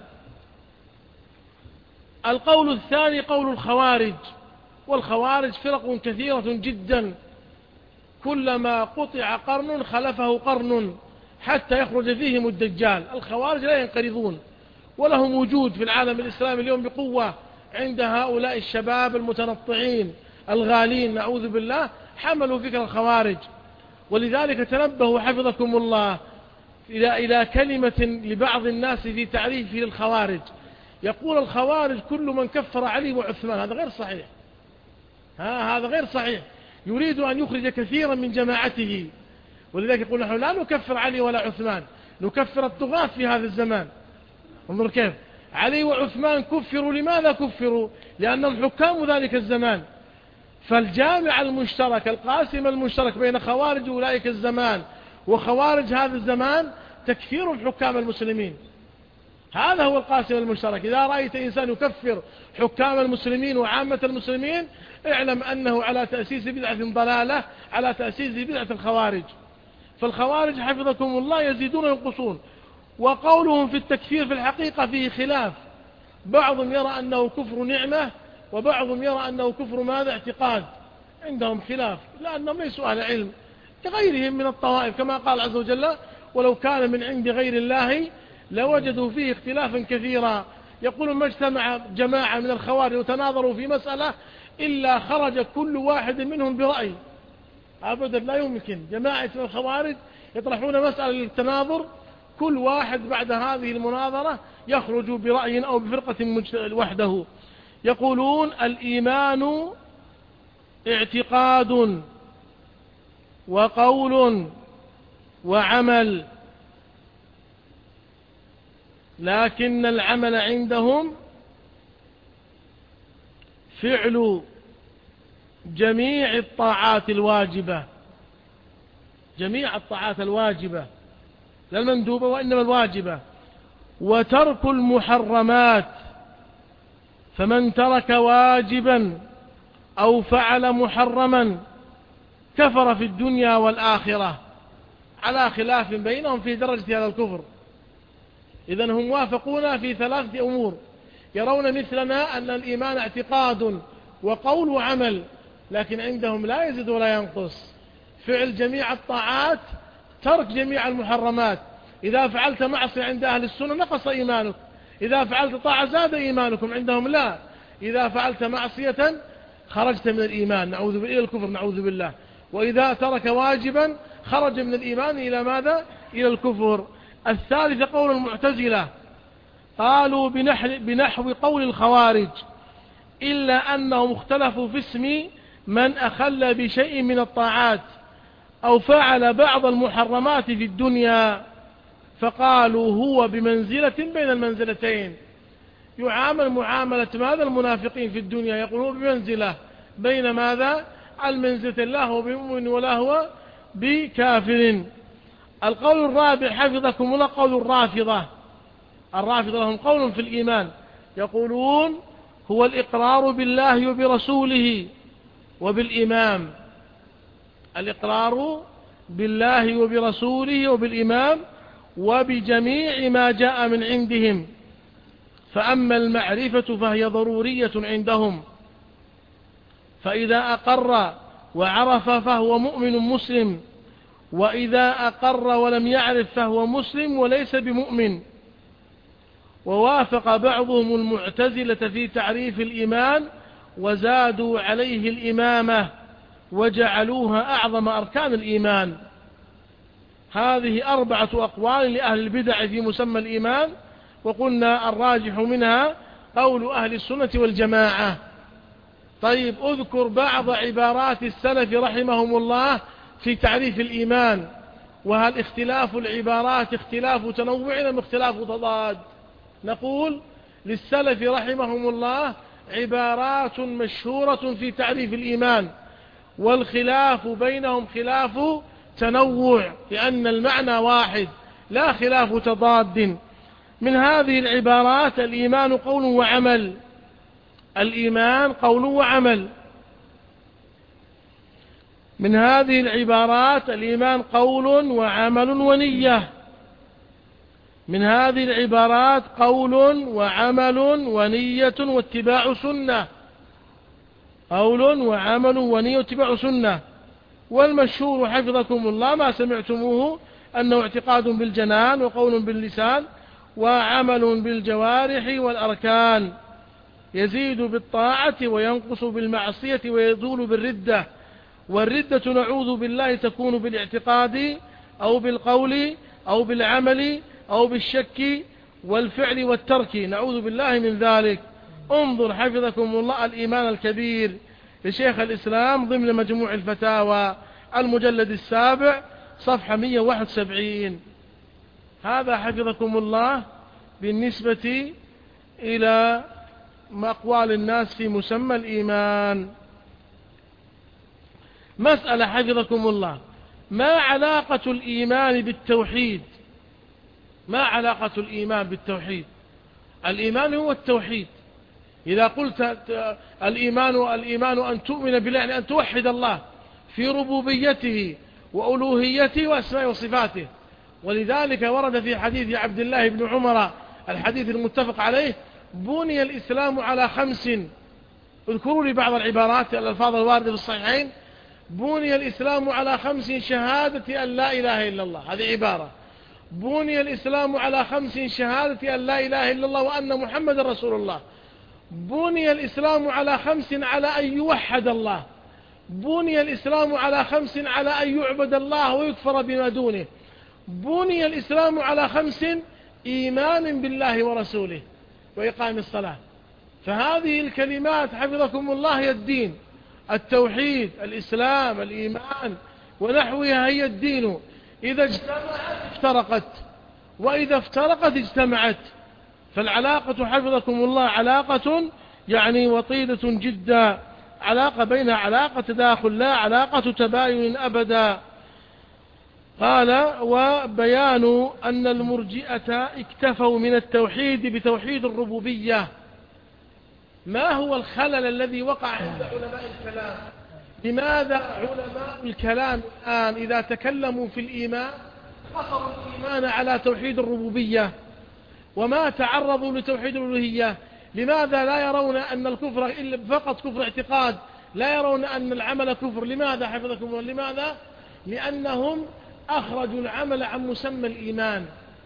القول الثاني قول الخوارج، والخوارج فرق كثيرة جدا، كلما قطع قرن خلفه قرن حتى يخرج فيهم الدجال. الخوارج لا ينقرضون، ولهم وجود في العالم الإسلامي اليوم بقوة عند هؤلاء الشباب المتنطعين الغالين نعوذ بالله، حملوا فكر الخوارج. ولذلك تنبهوا حفظكم الله إلى إلى كلمة لبعض الناس في تعريفه للخوارج، يقول الخوارج كل من كفر علي وعثمان. هذا غير صحيح، ها هذا غير صحيح، يريد أن يخرج كثيرا من جماعته. ولذلك يقول نحن لا نكفر علي ولا عثمان، نكفر الطغاة في هذا الزمان. انظر كيف علي وعثمان كفروا. لماذا كفروا؟ لأنهم حكام ذلك الزمان. فالجامع المشترك القاسم المشترك بين خوارج أولئك الزمان وخوارج هذا الزمان تكفير الحكام المسلمين. هذا هو القاسم المشترك. إذا رأيت إنسان يكفر حكام المسلمين وعامة المسلمين، اعلم أنه على تأسيس بدعة ضلالة، على تأسيس بدعة الخوارج. فالخوارج حفظكم الله يزيدون وينقصون. وقولهم في التكفير في الحقيقة فيه خلاف، بعضهم يرى أنه كفر نعمة وبعضهم يرى أنه كفر ماذا؟ اعتقاد. عندهم خلاف لأنهم ليسوا أهل علم كغيرهم من الطوائف، كما قال عز وجل ولو كان من عند غير الله لوجدوا فيه اختلافا كثيرا. يقول ما اجتمع جماعة من الخوارج وتناظروا في مسألة إلا خرج كل واحد منهم برأي. أبدا لا يمكن جماعة من الخوارج يطرحون مسألة للتناظر، كل واحد بعد هذه المناظرة يخرج برأي أو بفرقة وحده. يقولون الإيمان اعتقاد وقول وعمل، لكن العمل عندهم فعل جميع الطاعات الواجبة، جميع الطاعات الواجبة لا المندوبة وإنما الواجبة، وترك المحرمات. فمن ترك واجبا أو فعل محرما كفر في الدنيا والآخرة، على خلاف بينهم في درجة هذا الكفر. إذن هم وافقونا في ثلاثة أمور، يرون مثلنا أن الإيمان اعتقاد وقول وعمل، لكن عندهم لا يزيد ولا ينقص، فعل جميع الطاعات، ترك جميع المحرمات. إذا فعلت معصية عند أهل السنة نقص إيمانك، إذا فعلت طاعة زاد إيمانكم، عندهم لا، إذا فعلت معصية خرجت من الإيمان نعوذ بالله إلى الكفر نعوذ بالله، وإذا ترك واجبا خرج من الإيمان إلى ماذا؟ إلى الكفر. الثالث قول المعتزلة، قالوا بنحو قول الخوارج، إلا أنهم اختلفوا في اسم من أخل بشيء من الطاعات أو فعل بعض المحرمات في الدنيا، فقالوا هو بمنزلة بين المنزلتين، يعامل معاملة ماذا؟ المنافقين في الدنيا، يقولون بمنزلة بين ماذا؟ المنزلة، لا هو بمؤمن ولا هو بكافر. القول الرابع حفظكم الله قول الرافضة. الرافضة لهم قول في الإيمان، يقولون هو الإقرار بالله وبرسوله وبالإمام، الإقرار بالله وبرسوله وبالإمام وبجميع ما جاء من عندهم. فأما المعرفة فهي ضرورية عندهم، فإذا أقر وعرف فهو مؤمن مسلم، وإذا أقر ولم يعرف فهو مسلم وليس بمؤمن. ووافق بعضهم المعتزلة في تعريف الإيمان وزادوا عليه الإمامة وجعلوها أعظم أركان الإيمان. هذه أربعة أقوال لأهل البدع في مسمى الإيمان، وقلنا الراجح منها قول أهل السنة والجماعة. طيب أذكر بعض عبارات السلف رحمهم الله في تعريف الإيمان. وهل اختلاف العبارات اختلاف تنوع أم اختلاف تضاد؟ نقول للسلف رحمهم الله عبارات مشهورة في تعريف الإيمان، والخلاف بينهم خلاف تنوع، لأن المعنى واحد لا خلاف تضاد. من هذه العبارات الإيمان قول وعمل، الإيمان قول وعمل. من هذه العبارات الإيمان قول وعمل ونية. من هذه العبارات قول وعمل ونية واتباع سنة، قول وعمل ونية واتباع سنة. والمشهور حفظكم الله ما سمعتموه أنه اعتقاد بالجنان وقول باللسان وعمل بالجوارح والأركان، يزيد بالطاعة وينقص بالمعصية ويزول بالردة. والردة نعوذ بالله تكون بالاعتقاد أو بالقول أو بالعمل أو بالشك والفعل والترك، نعوذ بالله من ذلك. انظر حفظكم الله الإيمان الكبير لشيخ الإسلام ضمن مجموع الفتاوى المجلد السابع صفحة مئة وواحد وسبعين. هذا حفظكم الله بالنسبة إلى أقوال الناس في مسمى الإيمان. مسألة حفظكم الله، ما علاقة الإيمان بالتوحيد؟ ما علاقة الإيمان بالتوحيد؟ الإيمان هو التوحيد. إذا قلت الإيمان الإيمان أن تؤمن بالله، يعني أن توحد الله في ربوبيته وألوهيته وأسماء وصفاته. ولذلك ورد في حديث عبد الله بن عمر الحديث المتفق عليه: بني الإسلام على خمس. اذكروا لي بعض العبارات الألفاظ الواردة في الصحيحين: بني الإسلام على خمس: شهادة أن لا إله إلا الله، هذه عبارة. بني الإسلام على خمس: شهادة أن لا إله إلا الله وأن محمد رسول الله. بني الإسلام على خمس: على أن يوحد الله. بني الإسلام على خمس: على أن يعبد الله ويكفر بما دونه. بني الإسلام على خمس: إيمان بالله ورسوله وإقام الصلاة. فهذه الكلمات حفظكم الله هي الدين: التوحيد، الإسلام، الإيمان ونحوها هي الدين. إذا اجتمعت افترقت، وإذا افترقت اجتمعت. فالعلاقة حفظكم الله علاقة يعني وطيدة جدا، علاقة بينها علاقة تداخل لا علاقة تباين أبدا. قال: وبيان أن المرجئة اكتفوا من التوحيد بتوحيد الربوبية. ما هو الخلل الذي وقع عند علماء الكلام؟ لماذا علماء الكلام الآن إذا تكلموا في الإيمان قصروا الإيمان على توحيد الربوبية وما تعرضوا لتوحيد الألوهية؟ لماذا لا يرون أن الكفر إلا فقط كفر اعتقاد، لا يرون أن العمل كفر؟ لماذا حفظكم الله؟ لماذا؟ لأنهم أخرجوا العمل عن مسمى الإيمان.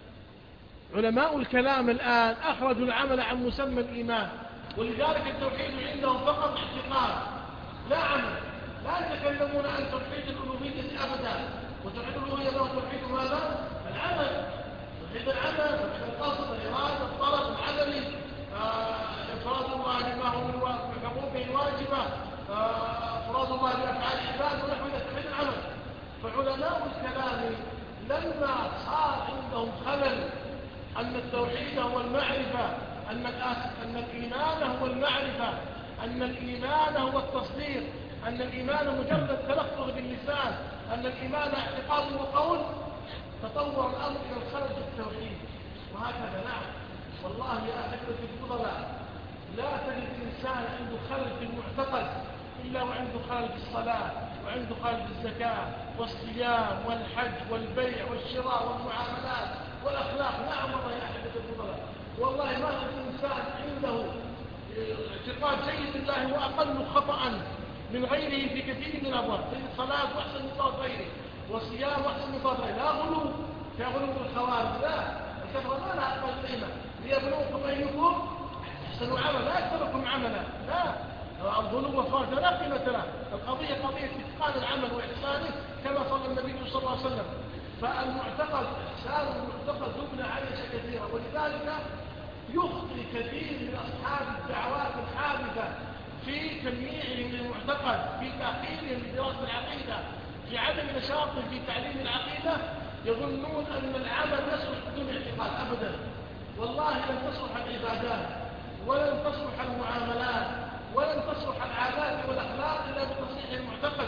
علماء الكلام الآن أخرجوا العمل عن مسمى الإيمان، ولذلك التوحيد عندهم فقط اعتقاد لا عمل. لا يتكلمون عن توحيد الألوهية أبدا. وتوحيد الألوهية له توحيد ماذا؟ العمل. توحيد العمل، توحيد القصد، الإرادة، الطلب، العملي، إفراد الله بما هو من حقوقه الواجبة، إفراد الله بأفعال العباد ونحو ذلك، توحيد العمل. فعلماء الكلام لما صار عندهم خلل أن التوحيد هو المعرفة، أن أن الإيمان هو المعرفة، أن الإيمان هو التصديق، أن الإيمان مجرد تلفظ باللسان، أن الإيمان اعتقاد وقول، تطور الأمر إلى الخلل في التوحيد. وهكذا نعم والله يا أحبة الفضلاء، لا تجد إنسان عنده خلل في المعتقد إلا وعنده خلل في الصلاة، وعنده خلل في الزكاة والصيام والحج والبيع والشراء والمعاملات والأخلاق. نعم والله يا أحبة الفضلاء، والله ما تجد إنسان عنده اعتقاد جيد بالله وأقل خطأ من غيره في كثير من الأبواب، في الصلاة وأحسن من صلاة غيره، والصيام وأحسن من صلاة غيره. لا غلو كغلو الخوارج، لا، الكفر ما لها أقل قيمة. ليبلوكم أيكم أحسن عملا، لا يكتبكم عملا، لا، الغلو والخوارج لا قيمة له. القضية قضية اتقان العمل وإحسانه كما صلى النبي صلى الله عليه وسلم. فالمعتقد إحسان المعتقد يبنى على أشياء كثيرة، ولذلك يخطئ كثير من أصحاب الدعوات الحادثة في تمييعهم للمعتقد، في تأخيرهم لدراسة العقيدة، في عدم نشاطهم في تعليم العقيدة. يظنون أن العمل يصلح بدون اعتقاد. أبدا، والله لن تصلح العبادات ولن تصلح المعاملات ولن تصلح العادات والأخلاق إلا بتصحيح المعتقد.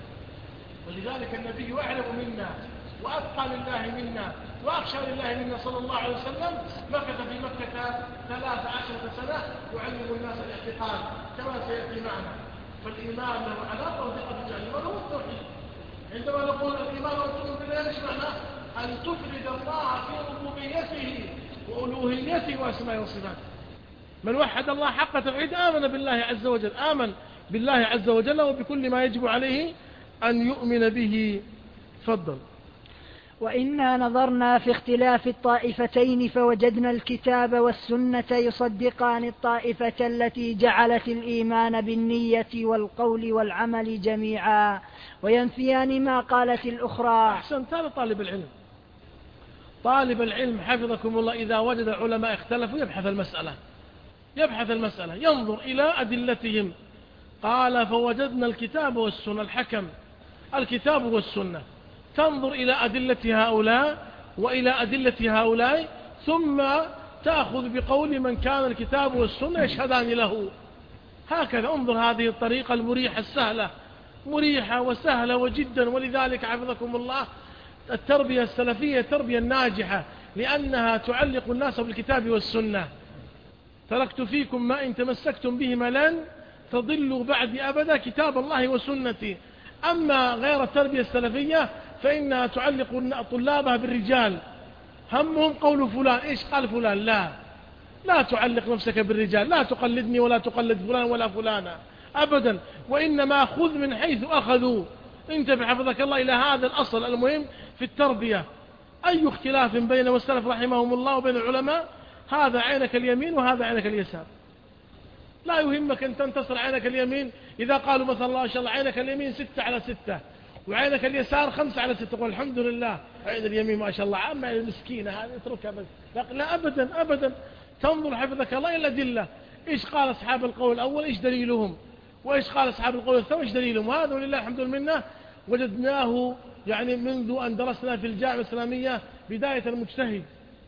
ولذلك النبي أعلم منا وأتقى لله منا وأخشى لله منا صلى الله عليه وسلم، مكث في مكة ثلاث عشرة سنة يعلم الناس الاعتقاد كما سيأتي معنا. فالإيمان له علاقة وثقة بالله وهو التوحيد. عندما نقول الإيمان والتوحيد بالله ايش معناه؟ أن تفرد الله في ربوبيته وألوهيته وأسمائه وصفاته. من وحد الله حق توحيد آمن بالله عز وجل، آمن بالله عز وجل وبكل ما يجب عليه أن يؤمن به. تفضل.
وإنا نظرنا في اختلاف الطائفتين فوجدنا الكتاب والسنة يصدقان الطائفة التي جعلت الإيمان بالنية والقول والعمل جميعا وينفيان ما قالت الأخرى.
أحسنت. هذا طالب العلم. طالب العلم حفظكم الله إذا وجد علماء اختلفوا يبحث المسألة، يبحث المسألة ينظر إلى أدلتهم. قال: فوجدنا الكتاب والسنة. الحكم الكتاب والسنة، تنظر إلى أدلة هؤلاء وإلى أدلة هؤلاء، ثم تأخذ بقول من كان الكتاب والسنة يشهدان له. هكذا انظر، هذه الطريقة المريحة السهلة، مريحة وسهلة وجدا. ولذلك حفظكم الله التربية السلفية تربية ناجحة، لأنها تعلق الناس بالكتاب والسنة. تركت فيكم ما إن تمسكتم بهما لن تضلوا بعد أبدا، كتاب الله وسنتي. أما غير التربية السلفية فإنها تعلق طلابها بالرجال، همهم قول فلان، إيش قال فلان. لا لا تعلق نفسك بالرجال، لا تقلدني ولا تقلد فلان ولا فلانا أبدا، وإنما خذ من حيث أخذوا. انتبه حفظك الله إلى هذا الأصل المهم في التربية. أي اختلاف بين والسلف رحمهم الله وبين العلماء، هذا عينك اليمين وهذا عينك اليسار. لا يهمك أن تنتصر عينك اليمين إذا قالوا مثلا الله إن شاء الله عينك اليمين ستة على ستة وعينك اليسار خمسة على ستة، والحمد لله عين اليمين ما شاء الله عامة المسكينة هذه اتركها بس. لا أبدا أبدا، تنظر حفظك الله إلى الأدلة، إيش قال أصحاب القول الأول إيش دليلهم، وإيش قال أصحاب القول الثاني إيش دليلهم. وهذا ولله الحمد لله وجدناه يعني منذ أن درسنا في الجامعة الإسلامية بداية المجتهد،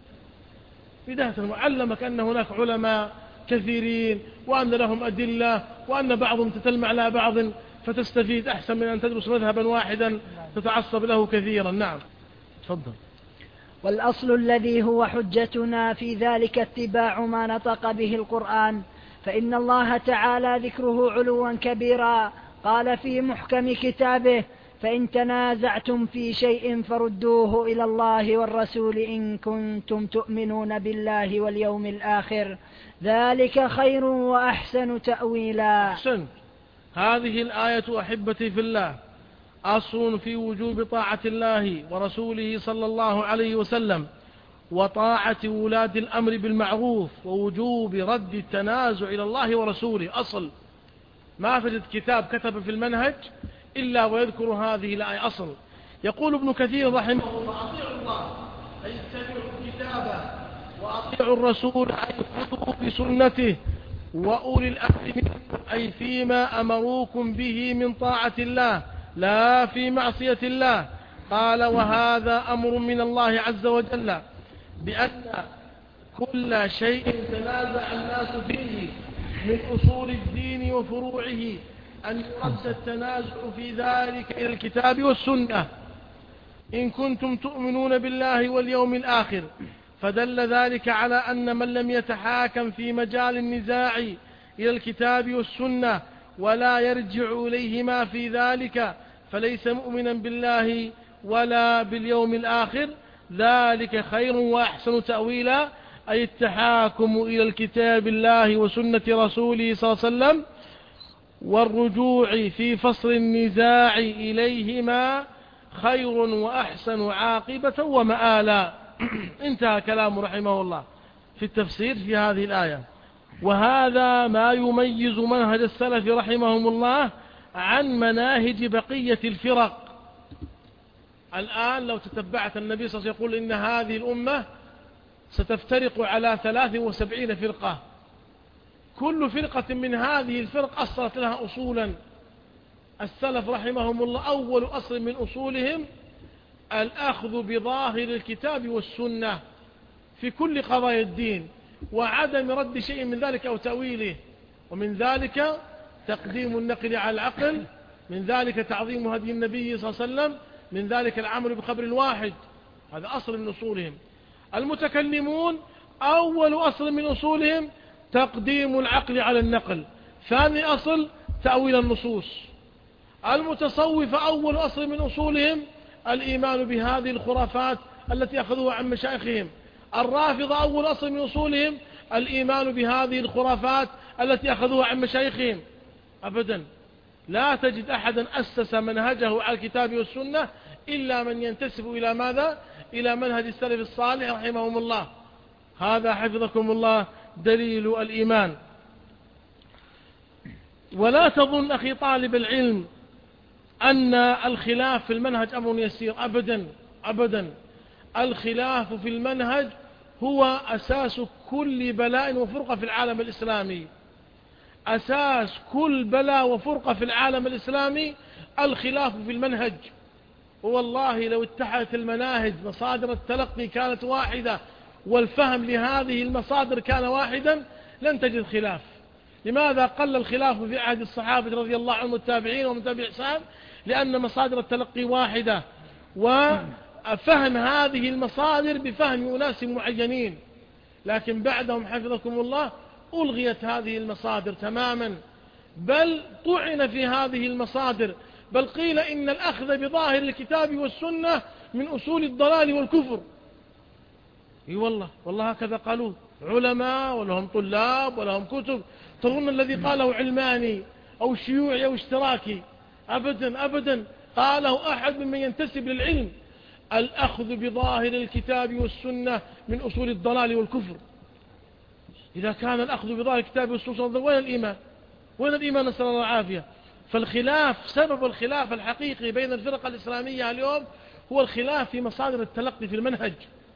بداية علمك أن هناك علماء كثيرين وأن لهم أدلة وأن بعضهم تتلمع على بعض فتستفيد أحسن من أن تدرس مذهبا واحدا تتعصب له كثيرا. نعم تفضل.
والأصل الذي هو حجتنا في ذلك اتباع ما نطق به القرآن، فإن الله تعالى ذكره علوا كبيرا قال في محكم كتابه: فإن تنازعتم في شيء فردوه إلى الله والرسول إن كنتم تؤمنون بالله واليوم الآخر ذلك خير وأحسن تأويلا.
أحسن. هذه الآية أحبتي في الله أصل في وجوب طاعة الله ورسوله صلى الله عليه وسلم وطاعة ولاة الأمر بالمعروف ووجوب رد التنازع إلى الله ورسوله. أصل ما فجد كتاب كتب في المنهج إلا ويذكر هذه الآية. أصل. يقول ابن كثير رحمه الله: أطيعوا الله أي اتبعوا كتابه، وأطيعوا الرسول أي خذوا بسنته، وأولي الأمر منكم أي فيما أمروكم به من طاعة الله لا في معصية الله. قال: وهذا أمر من الله عز وجل بأن كل شيء تنازع الناس فيه من أصول الدين وفروعه أن يرد التنازع في ذلك إلى الكتاب والسنة إن كنتم تؤمنون بالله واليوم الآخر. فدل ذلك على أن من لم يتحاكم في مجال النزاع إلى الكتاب والسنة ولا يرجع إليهما في ذلك فليس مؤمنا بالله ولا باليوم الآخر. ذلك خير وأحسن تأويلا أي التحاكم إلى الكتاب الله وسنة رسوله صلى الله عليه وسلم والرجوع في فصل النزاع إليهما خير وأحسن عاقبة ومآلا. انتهى كلام رحمه الله في التفسير في هذه الآية. وهذا ما يميز منهج السلف رحمهم الله عن مناهج بقية الفرق. الآن لو تتبعت النبي صلى الله عليه وسلم يقول إن هذه الأمة ستفترق على ثلاث وسبعين فرقة، كل فرقة من هذه الفرق أصلت لها أصولا. السلف رحمهم الله أول أصل من أصولهم الأخذ بظاهر الكتاب والسنة في كل قضايا الدين وعدم رد شيء من ذلك أو تأويله. ومن ذلك تقديم النقل على العقل، من ذلك تعظيم هدي النبي صلى الله عليه وسلم، من ذلك العمل بخبر واحد. هذا أصل من أصولهم. المتكلمون أول أصل من أصولهم تقديم العقل على النقل، ثاني أصل تأويل النصوص. المتصوف أول أصل من أصولهم الإيمان بهذه الخرافات التي أخذوها عن مشايخهم. الرافضة أول أصل من أصولهم الإيمان بهذه الخرافات التي أخذوها عن مشايخهم. أبدا لا تجد أحدا أسس منهجه على الكتاب والسنة إلا من ينتسب إلى ماذا؟ إلى منهج السلف الصالح رحمهم الله. هذا حفظكم الله دليل الإيمان. ولا تظن أخي طالب العلم أن الخلاف في المنهج أمر يسير، أبدا أبدا. الخلاف في المنهج هو أساس كل بلاء وفرقة في العالم الإسلامي. أساس كل بلاء وفرقة في العالم الإسلامي الخلاف في المنهج. والله لو اتحدت المناهج مصادر التلقي كانت واحدة والفهم لهذه المصادر كان واحدا لن تجد خلاف. لماذا قل الخلاف في عهد الصحابة رضي الله عنهم والتابعين ومن تبع إحسان؟ لأن مصادر التلقي واحدة وفهم هذه المصادر بفهم أناس معينين. لكن بعدهم حفظكم الله ألغيت هذه المصادر تماما، بل طعن في هذه المصادر بل قيل إن الأخذ بظاهر الكتاب والسنة من أصول الضلال والكفر. اي والله والله هكذا قالوا علماء ولهم طلاب ولهم كتب. تظن الذي قاله علماني أو شيوعي أو اشتراكي؟ أبدا أبدا، قاله أحد ممن ينتسب للعلم. الأخذ بظاهر الكتاب والسنة من أصول الضلال والكفر. إذا كان الأخذ بظاهر الكتاب والسنة، وين الإيمان؟ وين الإيمان؟ نسأل الله العافية. فالخلاف، سبب الخلاف الحقيقي بين الفرق الإسلامية اليوم هو الخلاف في مصادر التلقي في المنهج.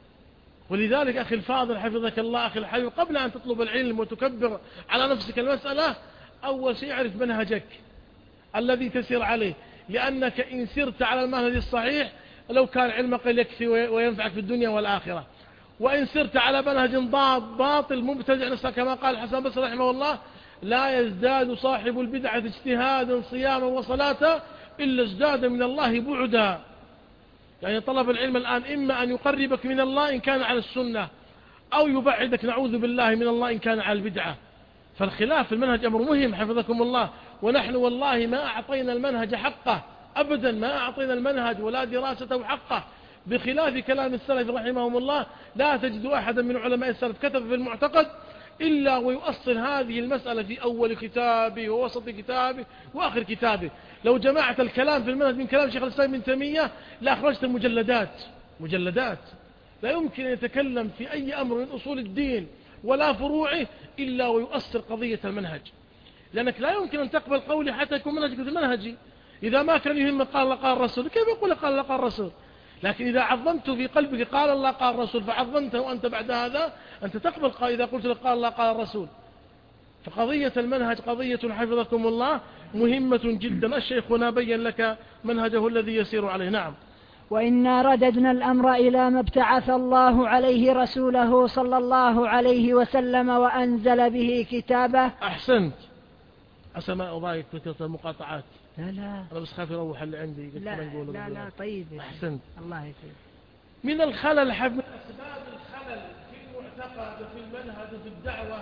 ولذلك أخي الفاضل حفظك الله أخي الحبيب، قبل أن تطلب العلم وتكبر على نفسك المسألة، أول شيء اعرف منهجك الذي تسير عليه، لأنك إن سرت على المنهج الصحيح لو كان علمك يكفي وينفعك في الدنيا والآخرة. وإن سرت على منهج ضاد باطل مبتدع كما قال الحسن البصري رحمه الله: لا يزداد صاحب البدعة اجتهادا صياما وصلاة إلا ازداد من الله بعدا. يعني طلب العلم الآن إما أن يقربك من الله إن كان على السنة، أو يبعدك نعوذ بالله من الله إن كان على البدعة. فالخلاف في المنهج أمر مهم حفظكم الله. ونحن والله ما أعطينا المنهج حقه أبدا، ما أعطينا المنهج ولا دراسته حقه، بخلاف كلام السلف رحمهم الله. لا تجد أحدا من علماء السلف كتب في المعتقد إلا ويؤصل هذه المسألة في أول كتابه ووسط كتابه وآخر كتابه. لو جمعت الكلام في المنهج من كلام شيخ الإسلام ابن تيمية لأخرجت مجلدات مجلدات. لا يمكن أن يتكلم في أي أمر من أصول الدين ولا فروعه إلا ويؤصل قضية المنهج، لأنك لا يمكن أن تقبل قولي حتى يكون منهجك مثل منهجي. إذا ما كان يهم قال الله قال الرسول، كيف يقول قال الله قال الرسول؟ لكن إذا عظمت في قلبك قال الله قال الرسول فعظمته، وأنت بعد هذا أنت تقبل قال إذا قلت لك قال الله قال الرسول. فقضية المنهج قضية حفظكم الله مهمة جدا. الشيخ هنا بين لك منهجه الذي يسير عليه. نعم.
وإنا رددنا الأمر إلى ما ابتعث الله عليه رسوله صلى الله عليه وسلم وأنزل به كتابه.
أحسنت. عسى ما أضايق في تلك المقاطعات.
لا لا
أنا بس خاف يروح اللي عندي.
لا لا, لا, لا طيب.
أحسنت.
الله يسلمك.
من الخلل حب من أسباب الخلل في المعتقد وفي المنهج وفي الدعوة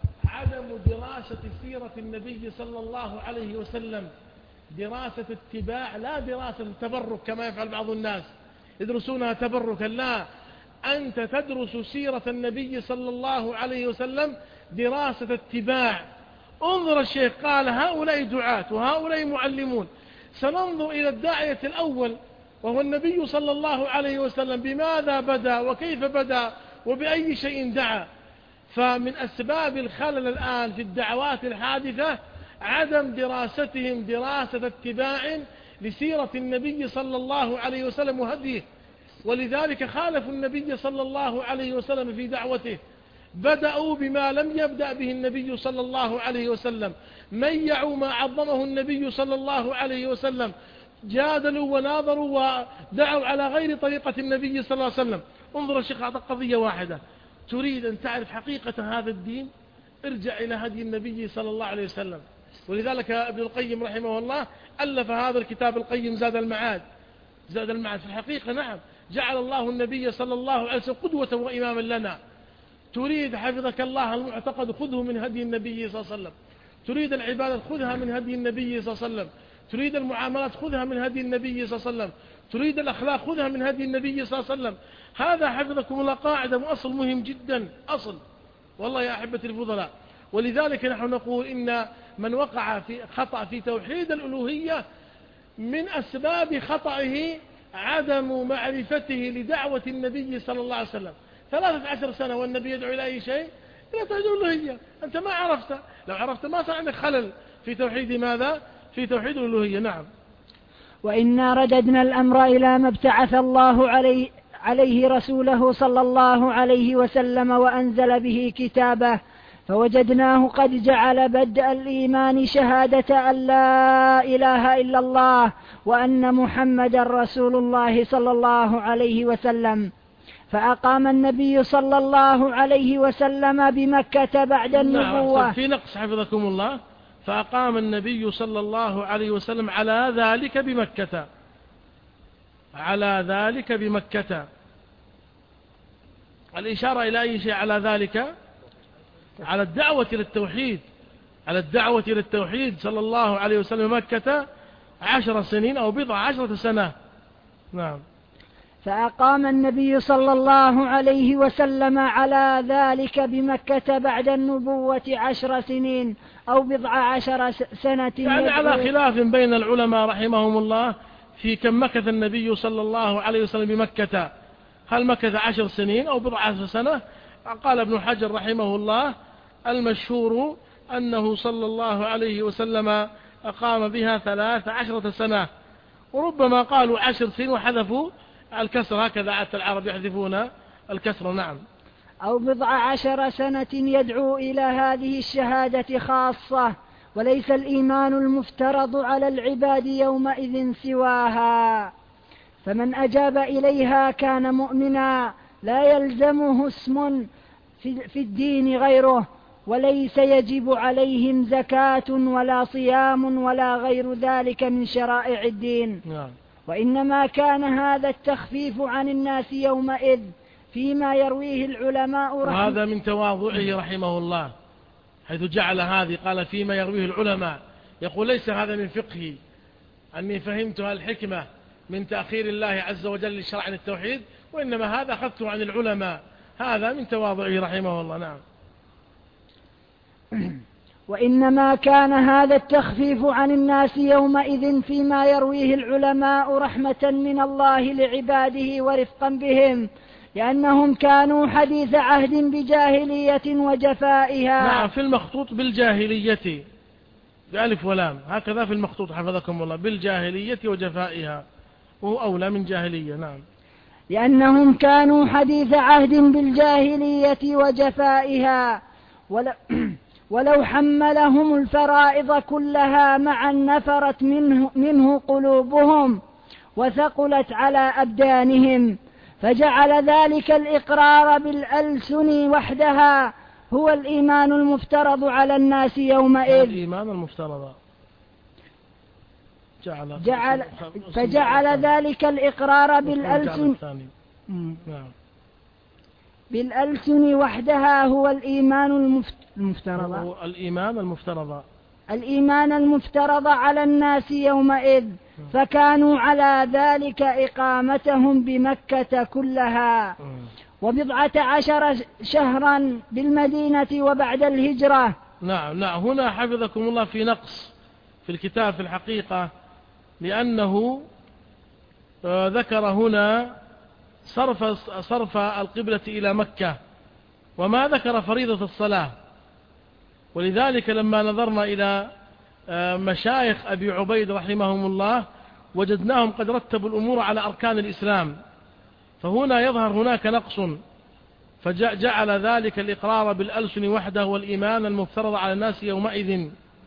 عدم دراسة سيرة النبي صلى الله عليه وسلم، دراسة اتباع لا دراسة تبرك كما يفعل بعض الناس يدرسونها تبركا. لا، أنت تدرس سيرة النبي صلى الله عليه وسلم دراسة اتباع. انظر الشيخ قال هؤلاء دعاة وهؤلاء معلمون. سننظر إلى الداعية الأول وهو النبي صلى الله عليه وسلم، بماذا بدأ وكيف بدأ وبأي شيء دعا. فمن أسباب الخلل الآن في الدعوات الحادثة عدم دراستهم دراسة اتباع لسيرة النبي صلى الله عليه وسلم وهديه. ولذلك خالفوا النبي صلى الله عليه وسلم في دعوته، بدأوا بما لم يبدأ به النبي صلى الله عليه وسلم، ميعوا ما عظمه النبي صلى الله عليه وسلم، جادلوا وناظروا ودعوا على غير طريقة النبي صلى الله عليه وسلم. انظر الشيخ أعطى قضية واحدة، تريد أن تعرف حقيقة هذا الدين ارجع إلى هدي النبي صلى الله عليه وسلم. ولذلك ابن القيم رحمه الله ألف هذا الكتاب القيم زاد المعاد. زاد المعاد في الحقيقة نعم جعل الله النبي صلى الله عليه وسلم قدوة وإماما لنا. تريد حفظك الله المعتقد خذه من هدي النبي صلى الله عليه وسلم، تريد العبادة خذها من هدي النبي صلى الله عليه وسلم، تريد المعاملات خذها من هدي النبي صلى الله عليه وسلم، تريد الأخلاق خذها من هدي النبي صلى الله عليه وسلم. هذا حفظكم الله قاعدة وأصل مهم جدا، أصل والله يا أحبتي الفضلاء. ولذلك نحن نقول إن من وقع في خطأ في توحيد الألوهية من أسباب خطئه عدم معرفته لدعوة النبي صلى الله عليه وسلم. ثلاثة عشر سنة والنبي يدعو إلى أي شيء؟ إلى توحيد الألوهية. أنت ما عرفت، لو عرفت ما صار عندك خلل في توحيد ماذا؟ في توحيد الألوهية. نعم.
وإنا رددنا الأمر إلى ما ابتعث الله عليه, عليه رسوله صلى الله عليه وسلم وأنزل به كتابه، فوجدناه قد جعل بدء الإيمان شهادة أن لا إله إلا الله وأن محمد رسول الله صلى الله عليه وسلم. فأقام النبي صلى الله عليه وسلم بمكة بعد النبوة.
في نقص حفظكم الله. فأقام النبي صلى الله عليه وسلم على ذلك بمكة، على ذلك بمكة. الإشارة إلى أي شيء على ذلك؟ على الدعوة إلى التوحيد، على الدعوة إلى التوحيد صلى الله عليه وسلم مكة عشر سنين أو بضع عشرة سنة. نعم.
فأقام النبي صلى الله عليه وسلم على ذلك بمكة بعد النبوة عشر سنين أو بضع عشر سنة.
يعني على خلاف بين العلماء رحمهم الله في كم مكث النبي صلى الله عليه وسلم بمكة، هل مكث عشر سنين أو بضع عشر سنة؟ قال ابن حجر رحمه الله المشهور أنه صلى الله عليه وسلم أقام بها ثلاث عشرة سنة، وربما قالوا عشر سنين وحذفوا الكسر، هكذا عادة العرب يحذفون الكسر. نعم.
أو بضع عشر سنة يدعو إلى هذه الشهادة خاصة، وليس الإيمان المفترض على العباد يومئذ سواها، فمن أجاب إليها كان مؤمنا لا يلزمه اسم في الدين غيره، وليس يجب عليهم زكاة ولا صيام ولا غير ذلك من شرائع الدين.
نعم.
وإنما كان هذا التخفيف عن الناس يومئذ فيما يرويه العلماء رحمه.
وهذا من تواضعه رحمه الله، حيث جعل هذه قال فيما يرويه العلماء، يقول ليس هذا من فقهي أني فهمتها الحكمة من تأخير الله عز وجل لشرع التوحيد، وإنما هذا أخذته عن العلماء، هذا من تواضعه رحمه الله. نعم.
وإنما كان هذا التخفيف عن الناس يومئذ فيما يرويه العلماء رحمة من الله لعباده ورفقا بهم، لأنهم كانوا حديث عهد بجاهلية وجفائها.
نعم. في المخطوط بالجاهلية بألف ولام، هكذا في المخطوط حفظكم الله، بالجاهلية وجفائها، وهو أولى من جاهلية. نعم.
لأنهم كانوا حديث عهد بالجاهلية وجفائها، ولا ولو حملهم الفرائض كلها معا نفرت منه, منه قلوبهم وثقلت على أبدانهم، فجعل ذلك الإقرار بالألسن وحدها هو الإيمان المفترض على الناس يومئذ.
الإيمان المفترض جعل
جعل فجعل ذلك الإقرار بالألسن بالألسن وحدها هو الإيمان المفترض
الإيمان المفترض
الإيمان المفترض على الناس يومئذ، فكانوا على ذلك إقامتهم بمكة كلها وبضعة عشر شهرا بالمدينة وبعد الهجرة.
نعم. نعم. هنا حفظكم الله في نقص في الكتاب في الحقيقة، لأنه ذكر هنا صرف, صرف القبلة إلى مكة، وما ذكر فريضة الصلاة، ولذلك لما نظرنا إلى مشايخ أبي عبيد رحمهم الله وجدناهم قد رتبوا الأمور على أركان الإسلام، فهنا يظهر هناك نقص، فجعل ذلك الإقرار بالألسن وحده والإيمان المفترض على الناس يومئذ.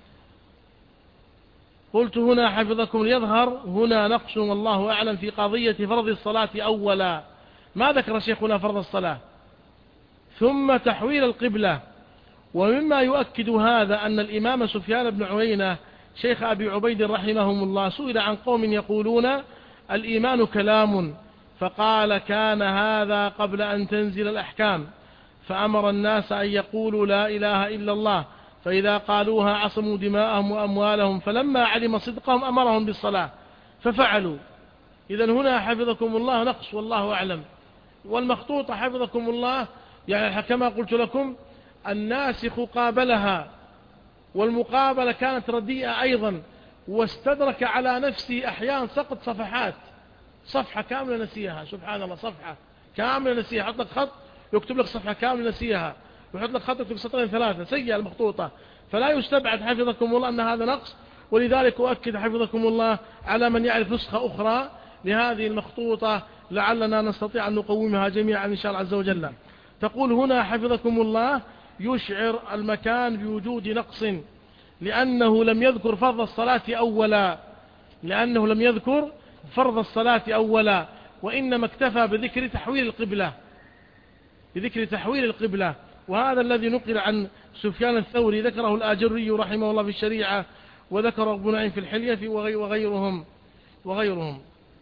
قلت هنا حفظكم يظهر هنا نقص والله أعلم في قضية فرض الصلاة أولا، ما ذكر شيخنا فرض الصلاة ثم تحويل القبلة. ومما يؤكد هذا أن الإمام سفيان بن عيينة شيخ أبي عبيد رحمهم الله سئل عن قوم يقولون الإيمان كلام، فقال كان هذا قبل أن تنزل الأحكام، فأمر الناس أن يقولوا لا إله إلا الله، فإذا قالوها عصموا دماءهم وأموالهم، فلما علم صدقهم أمرهم بالصلاة ففعلوا. إذن هنا حفظكم الله نقص والله أعلم. والمخطوطة حفظكم الله يعني كما قلت لكم الناسخ قابلها، والمقابلة كانت رديئة أيضا، واستدرك على نفسه أحيان سقط صفحات، صفحة كاملة نسيها، سبحان الله، صفحة كاملة نسيها، يحط لك خط يكتب لك صفحة كاملة نسيها، يحط لك خط يكتب سطرين ثلاثة، سيئة المخطوطة. فلا يستبعد حفظكم الله أن هذا نقص، ولذلك أؤكد حفظكم الله على من يعرف نسخة أخرى لهذه المخطوطة لعلنا نستطيع أن نقومها جميعا إن شاء الله عز وجل. تقول هنا حفظكم الله يشعر المكان بوجود نقص، لأنه لم يذكر فرض الصلاة أولا لأنه لم يذكر فرض الصلاة أولا وإنما اكتفى بذكر تحويل القبلة بذكر تحويل القبلة وهذا الذي نقل عن سفيان الثوري، ذكره الآجري رحمه الله في الشريعة، وذكره ابن نعيم في الحلية وغيرهم وغيرهم.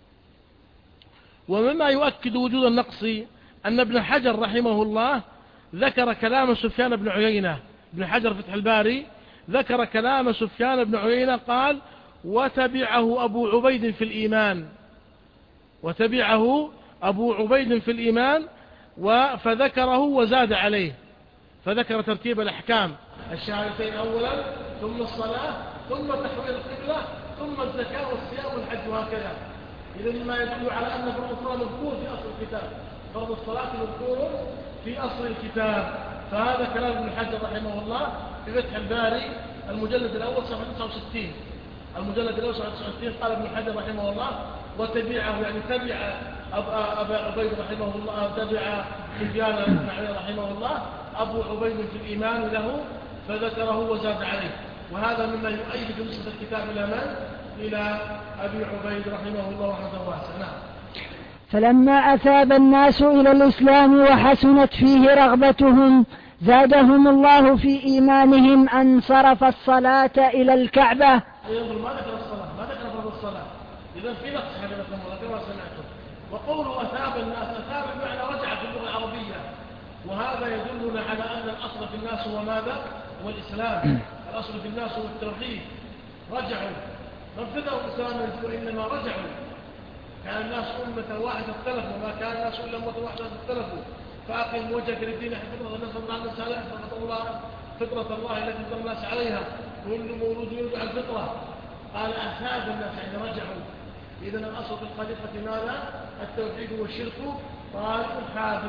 ومما يؤكد وجود النقص أن ابن حجر رحمه الله ذكر كلام سفيان بن عيينة. ابن حجر فتح الباري ذكر كلام سفيان بن عيينة قال وتبعه أبو عبيد في الإيمان وتبعه أبو عبيد في الإيمان فذكره وزاد عليه، فذكر ترتيب الأحكام: الشهادتين أولا، ثم الصلاة، ثم تحويل القبلة، ثم الزكاة والصيام والحج، وهكذا. إذا مما يدل على أن فرض الصلاة مذكور في أصل الكتاب، فرض الصلاة مذكور في أصل الكتاب. فهذا كلام ابن حجر رحمه الله في فتح الباري المجلد الأول صفحة تسعة وستين. المجلد الأول صفحة تسعة وستين قال ابن حجر رحمه الله: وتبعه، يعني تبع أبا عبيد رحمه الله، تبع سفيان الثوري رحمه الله أبو عبيد في الإيمان له فذكره وزاد عليه. وهذا مما يؤيد نسبة الكتاب إلى من؟ إلى أبي عبيد رحمه الله رحمه واسعة. نعم.
فلما أثاب الناس إلى الإسلام وحسنت فيه رغبتهم زادهم الله في إيمانهم أن صرف الصلاة إلى الكعبة.
ينظر ما ذكر الصلاة، ما ذكر فرض الصلاة. إذا في نقص هذا الله كما سمعتم. وقوله أثاب الناس، أثاب بمعنى رجع في اللغة العربية، وهذا يدلنا على أن الأصل في الناس هو ماذا؟ هو الإسلام. الأصل في الناس هو التوحيد. رجعوا، ما ابتدأوا الإسلام وإنما رجعوا. كان الناس أمة واحدة اختلفوا، ما كان الناس إلا أمة واحدة اختلفوا. فأقم وجهك للدين فطرة الناس الله عليه وسلم، فطرة الله التي فطر الناس عليها، كل مولود يولد على الفطرة. قال أثاب الناس يعني رجعوا. إذن الأصل في الخليقة ماذا؟ التوحيد والشرك طارئ حادث.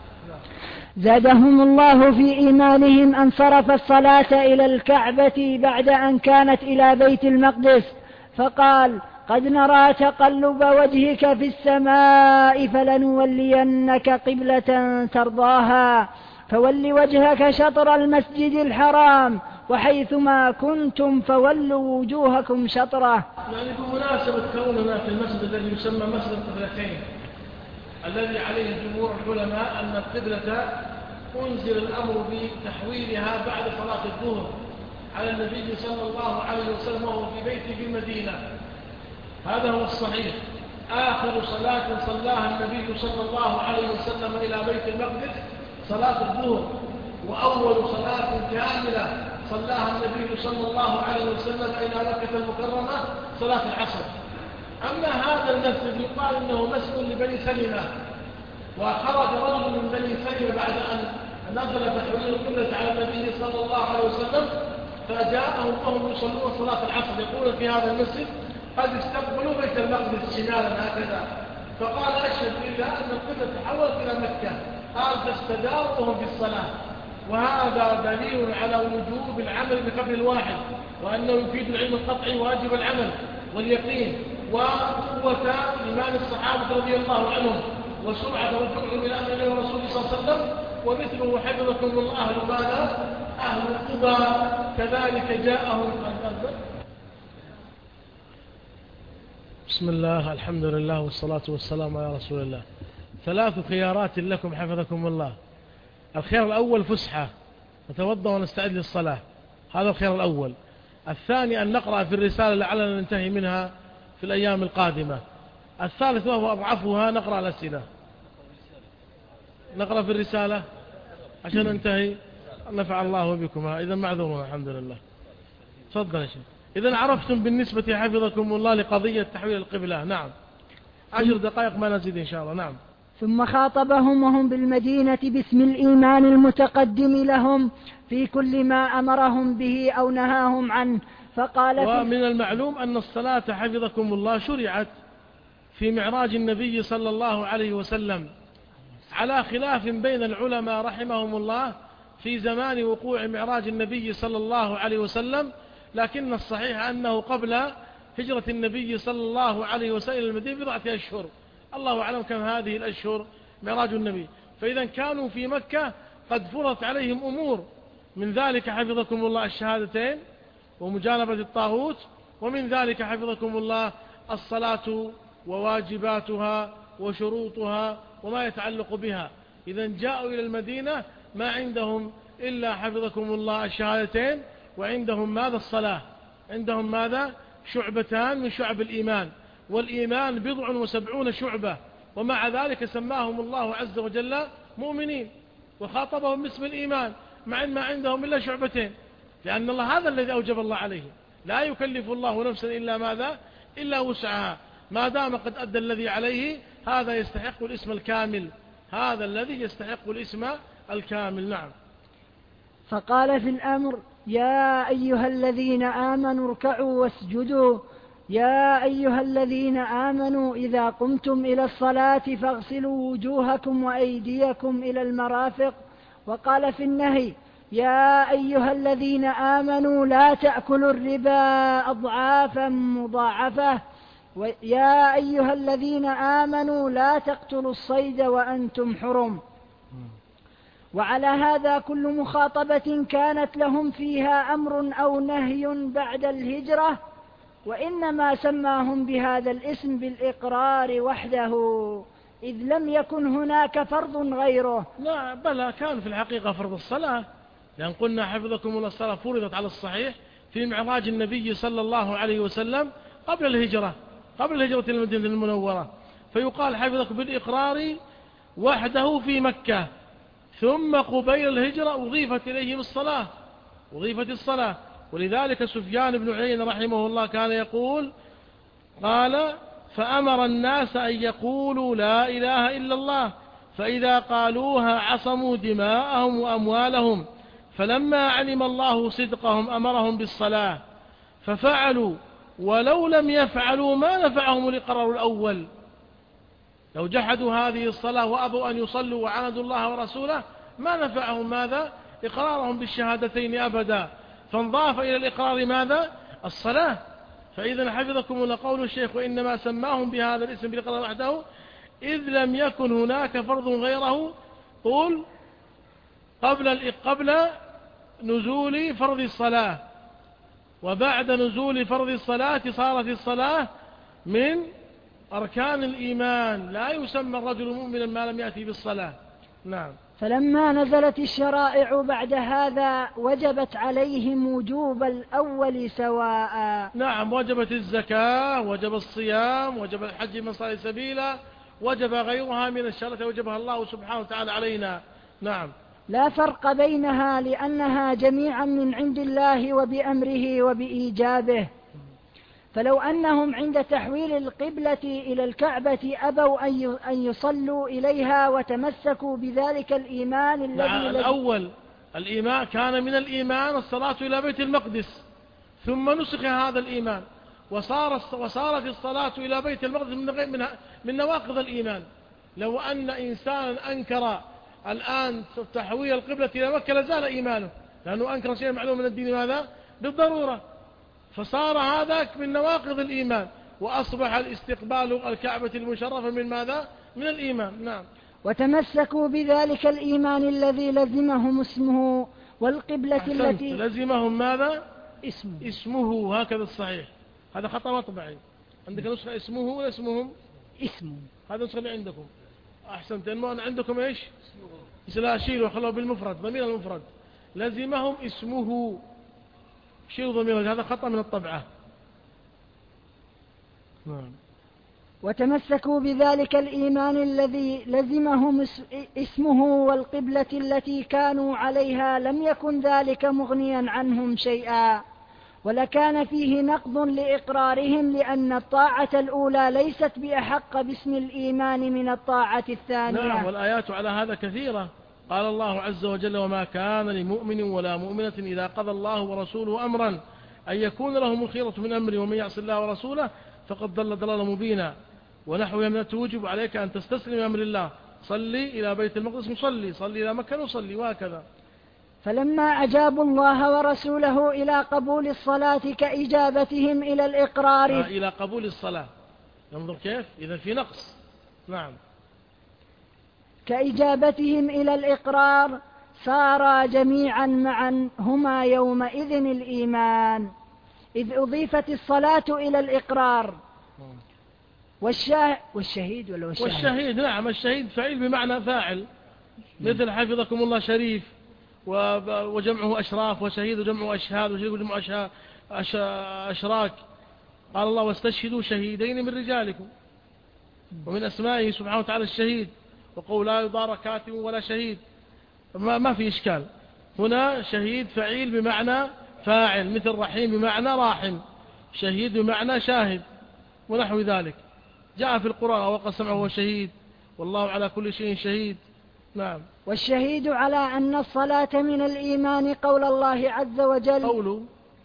زادهم الله في إيمانهم أن صرف الصلاة إلى الكعبة بعد أن كانت إلى بيت المقدس، فقال: قد نرى تقلب وجهك في السماء فلنولينك قبلة ترضاها، فول وجهك شطر المسجد الحرام، وحيثما كنتم فولوا وجوهكم شطره.
يعني بمناسبة كوننا في المسجد الذي يسمى مسجد القبلتين، الذي عليه جمهور العلماء أن القبلة أنزل الأمر بتحويلها بعد صلاة الظهر على النبي صلى الله عليه وسلم وهو في بيته في المدينة. هذا هو الصحيح. آخر صلاة صلاها النبي صلى الله عليه وسلم إلى بيت المقدس صلاة الظهر، وأول صلاة كاملة صلاها النبي صلى الله عليه وسلم إلى مكة المكرمة صلاة العصر. أما هذا المسجد يقال إنه مسجد لبني سلمة، وخرج رجل من بني سلمة بعد أن نزل تحويل القبلة على النبي صلى الله عليه وسلم، فجاءهم وهم يصلون صلاة العصر يقول في هذا المسجد: قد استقبلوا بيت المقدس شمالا هكذا. فقال: أشهد بالله أن القبلة تحولت إلى مكة. قال: فاستداروا وهم في الصلاة. وهذا دليل على وجوب العمل بقبل الواحد، وأنه يفيد العلم القطعي واجب العمل واليقين، وقوة إيمان الصحابة رضي الله عنهم، وسرعة رجوعهم إلى أمر الله ورسوله صلى الله عليه وسلم. ومثله حفظكم الله أهل ماذا؟ أهل القبى كذلك جاءهم. بسم الله، الحمد لله والصلاة والسلام على رسول الله. ثلاث خيارات لكم حفظكم الله. الخيار الأول فسحة، نتوضأ ونستعد للصلاة، هذا الخيار الأول. الثاني أن نقرأ في الرسالة لعلنا ننتهي منها في الأيام القادمة. الثالث وهو أضعفها نقرأ الأسئلة، نقرأ في الرسالة عشان ننتهي. نفع الله بكم. إذا معذورون الحمد لله. تفضل يا شيخ. إذا عرفتم بالنسبة حفظكم الله لقضية تحويل القبلة. نعم، عشر دقائق ما نزيد إن شاء الله. نعم.
ثم خاطبهم وهم بالمدينة باسم الإيمان المتقدم لهم في كل ما أمرهم به أو نهاهم عنه، فقال:
ومن المعلوم أن الصلاة حفظكم الله شرعت في معراج النبي صلى الله عليه وسلم، على خلاف بين العلماء رحمهم الله في زمان وقوع معراج النبي صلى الله عليه وسلم، لكن الصحيح أنه قبل هجرة النبي صلى الله عليه وسلم إلى المدينة بضعة أشهر. الله أعلم كم هذه الأشهر معراج النبي. فإذا كانوا في مكة قد فرضت عليهم أمور، من ذلك حفظكم الله الشهادتين ومجانبة الطاغوت، ومن ذلك حفظكم الله الصلاة وواجباتها وشروطها وما يتعلق بها. إذا جاءوا إلى المدينة ما عندهم إلا حفظكم الله الشهادتين، وعندهم ماذا؟ الصلاة. عندهم ماذا؟ شعبتان من شعب الإيمان، والإيمان بضع وسبعون شعبة، ومع ذلك سماهم الله عز وجل مؤمنين وخاطبهم باسم الإيمان، مع أن ما عندهم إلا شعبتين، لأن الله هذا الذي أوجب الله عليهم. لا يكلف الله نفسا إلا ماذا إلا وسعها، ما دام قد أدى الذي عليه هذا يستحق الاسم الكامل، هذا الذي يستحق الاسم الكامل. نعم.
فقال في الأمر: يا أيها الذين آمنوا اركعوا واسجدوا، يا أيها الذين آمنوا إذا قمتم إلى الصلاة فاغسلوا وجوهكم وأيديكم إلى المرافق. وقال في النهي: يا أيها الذين آمنوا لا تأكلوا الربا أضعافا مضاعفة، ويا أيها الذين آمنوا لا تقتلوا الصيد وأنتم حرم. وعلى هذا كل مخاطبة كانت لهم فيها أمر أو نهي بعد الهجرة، وإنما سماهم بهذا الاسم بالإقرار وحده، إذ لم يكن هناك فرض غيره.
لا بلى، كان في الحقيقة فرض الصلاة، لأن قلنا حفظكم الله الصلاة فرضت على الصحيح في معراج النبي صلى الله عليه وسلم قبل الهجرة، قبل الهجرة إلى المدينة المنورة، فيقال حفظكم بالإقرار وحده في مكة، ثم قبيل الهجرة أضيفت إليهم الصلاة، أضيفت الصلاة. ولذلك سفيان بن عيينة رحمه الله كان يقول، قال: فأمر الناس أن يقولوا لا إله إلا الله، فإذا قالوها عصموا دماءهم وأموالهم، فلما علم الله صدقهم أمرهم بالصلاة ففعلوا، ولو لم يفعلوا ما نفعهم الإقرار الأول. لو جحدوا هذه الصلاة وأبوا أن يصلوا وعاندوا الله ورسوله ما نفعهم ماذا؟ إقرارهم بالشهادتين أبدا، فانضاف إلى الإقرار ماذا؟ الصلاة. فإذا حفظكم الله قول الشيخ: وإنما سماهم بهذا الاسم بالإقرار وحده إذ لم يكن هناك فرض غيره. قول قبل قبل نزول فرض الصلاة، وبعد نزول فرض الصلاة صارت الصلاة من أركان الإيمان، لا يسمى الرجل مؤمنا ما لم يأتي بالصلاة. نعم.
فلما نزلت الشرائع بعد هذا وجبت عليهم وجوب الأول سواء.
نعم، وجبت الزكاة، وجب الصيام، وجب الحج من صار سبيلا، وجب غيرها من الشرائع وجبها الله سبحانه وتعالى علينا. نعم.
لا فرق بينها لأنها جميعا من عند الله وبأمره وبإيجابه. فلو أنهم عند تحويل القبلة إلى الكعبة أبوا أن يصلوا إليها وتمسكوا بذلك الإيمان الذي
نعم. الأول الإيمان كان من الإيمان الصلاة إلى بيت المقدس، ثم نسخ هذا الإيمان وصار وصارت الصلاة إلى بيت المقدس من, من, من نواقض الإيمان. لو أن إنسانا أنكر الآن تحويل القبلة إلى مكة لزال إيمانه، لأنه أنكر شيء معلوم من الدين ماذا؟ بالضرورة، فصار هذا من نواقض الإيمان، وأصبح الاستقبال الكعبة المشرفة من ماذا؟ من الإيمان. نعم.
وتمسكوا بذلك الإيمان الذي لزمهم اسمه والقبلة التي
لزمهم ماذا؟
اسمه.
اسمه، هكذا الصحيح، هذا خطأ مطبعي. عندك نسخة اسمه ولا اسمهم؟
اسمه،
هذا نسخة اللي عندكم. أحسنت. عندكم إيش؟ لا، شيلوا خلوا بالمفرد، ضمير المفرد. لزمهم اسمه، شيلوا ضمير، هذا خطأ من الطبعة. نعم.
وتمسكوا بذلك الإيمان الذي لزمهم اسمه والقبلة التي كانوا عليها، لم يكن ذلك مغنيا عنهم شيئا، ولكان فيه نقض لإقرارهم، لأن الطاعة الأولى ليست بأحق باسم الإيمان من الطاعة الثانية.
نعم. والآيات على هذا كثيرة. قال الله عز وجل: وما كان لمؤمن ولا مؤمنة إذا قضى الله ورسوله أمرا أن يكون لهم الخيرة من أمره ومن يعص الله ورسوله فقد ضل ضلالا مبينا. ونحوها من توجب عليك أن تستسلم أمر الله، صلي إلى بيت المقدس نصلي، صلي إلى مكة نصلي، وهكذا.
فلما أجابوا الله ورسوله إلى قبول الصلاة كإجابتهم إلى الإقرار.
آه إلى قبول الصلاة، انظر كيف، إذا في نقص. نعم.
كإجابتهم إلى الإقرار صارا جميعا معا هما يومئذ الإيمان، إذ أضيفت الصلاة إلى الإقرار. والشاه والشهيد ولا والشهيد؟
والشهيد. نعم. الشهيد فعيل بمعنى فاعل، مثل حفظكم الله شريف وجمعه أشراف، وشهيد وجمعه أشهاد، وشهيد وجمعه أشراك. قال الله: واستشهدوا شهيدين من رجالكم. ومن أسمائه سبحانه وتعالى الشهيد، وقول لا يضار كاتب ولا شهيد، ما, ما في إشكال. هنا شهيد فعيل بمعنى فاعل، مثل رحيم بمعنى راحم، شهيد بمعنى شاهد، ونحو ذلك. جاء في القرآن وقد سمعه هو شهيد والله على كل شيء شهيد. نعم.
والشهيد على أن الصلاة من الإيمان قول الله عز وجل
قول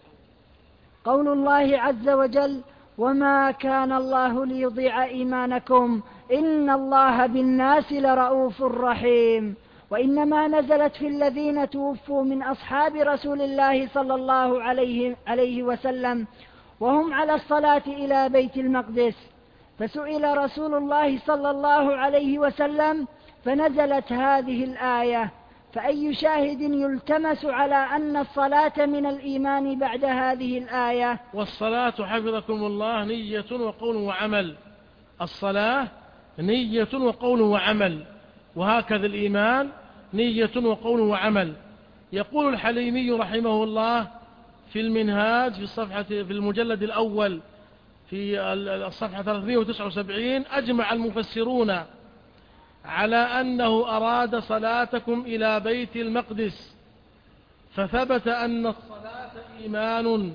قول الله عز وجل وما كان الله ليضيع إيمانكم إن الله بالناس لرؤوف رحيم. وإنما نزلت في الذين توفوا من أصحاب رسول الله صلى الله عليه, عليه وسلم وهم على الصلاة إلى بيت المقدس، فسئل رسول الله صلى الله عليه وسلم فنزلت هذه الآية: فأي شاهد يلتمس على أن الصلاة من الإيمان بعد هذه الآية؟
والصلاة حفظكم الله نية وقول وعمل. الصلاة نية وقول وعمل، وهكذا الإيمان نية وقول وعمل. يقول الحليمي رحمه الله في المنهاج في الصفحة في المجلد الأول في الصفحة ثلاثمائة وتسعة وسبعين: أجمع المفسرون على أنه أراد صلاتكم إلى بيت المقدس، فثبت أن الصلاة إيمان،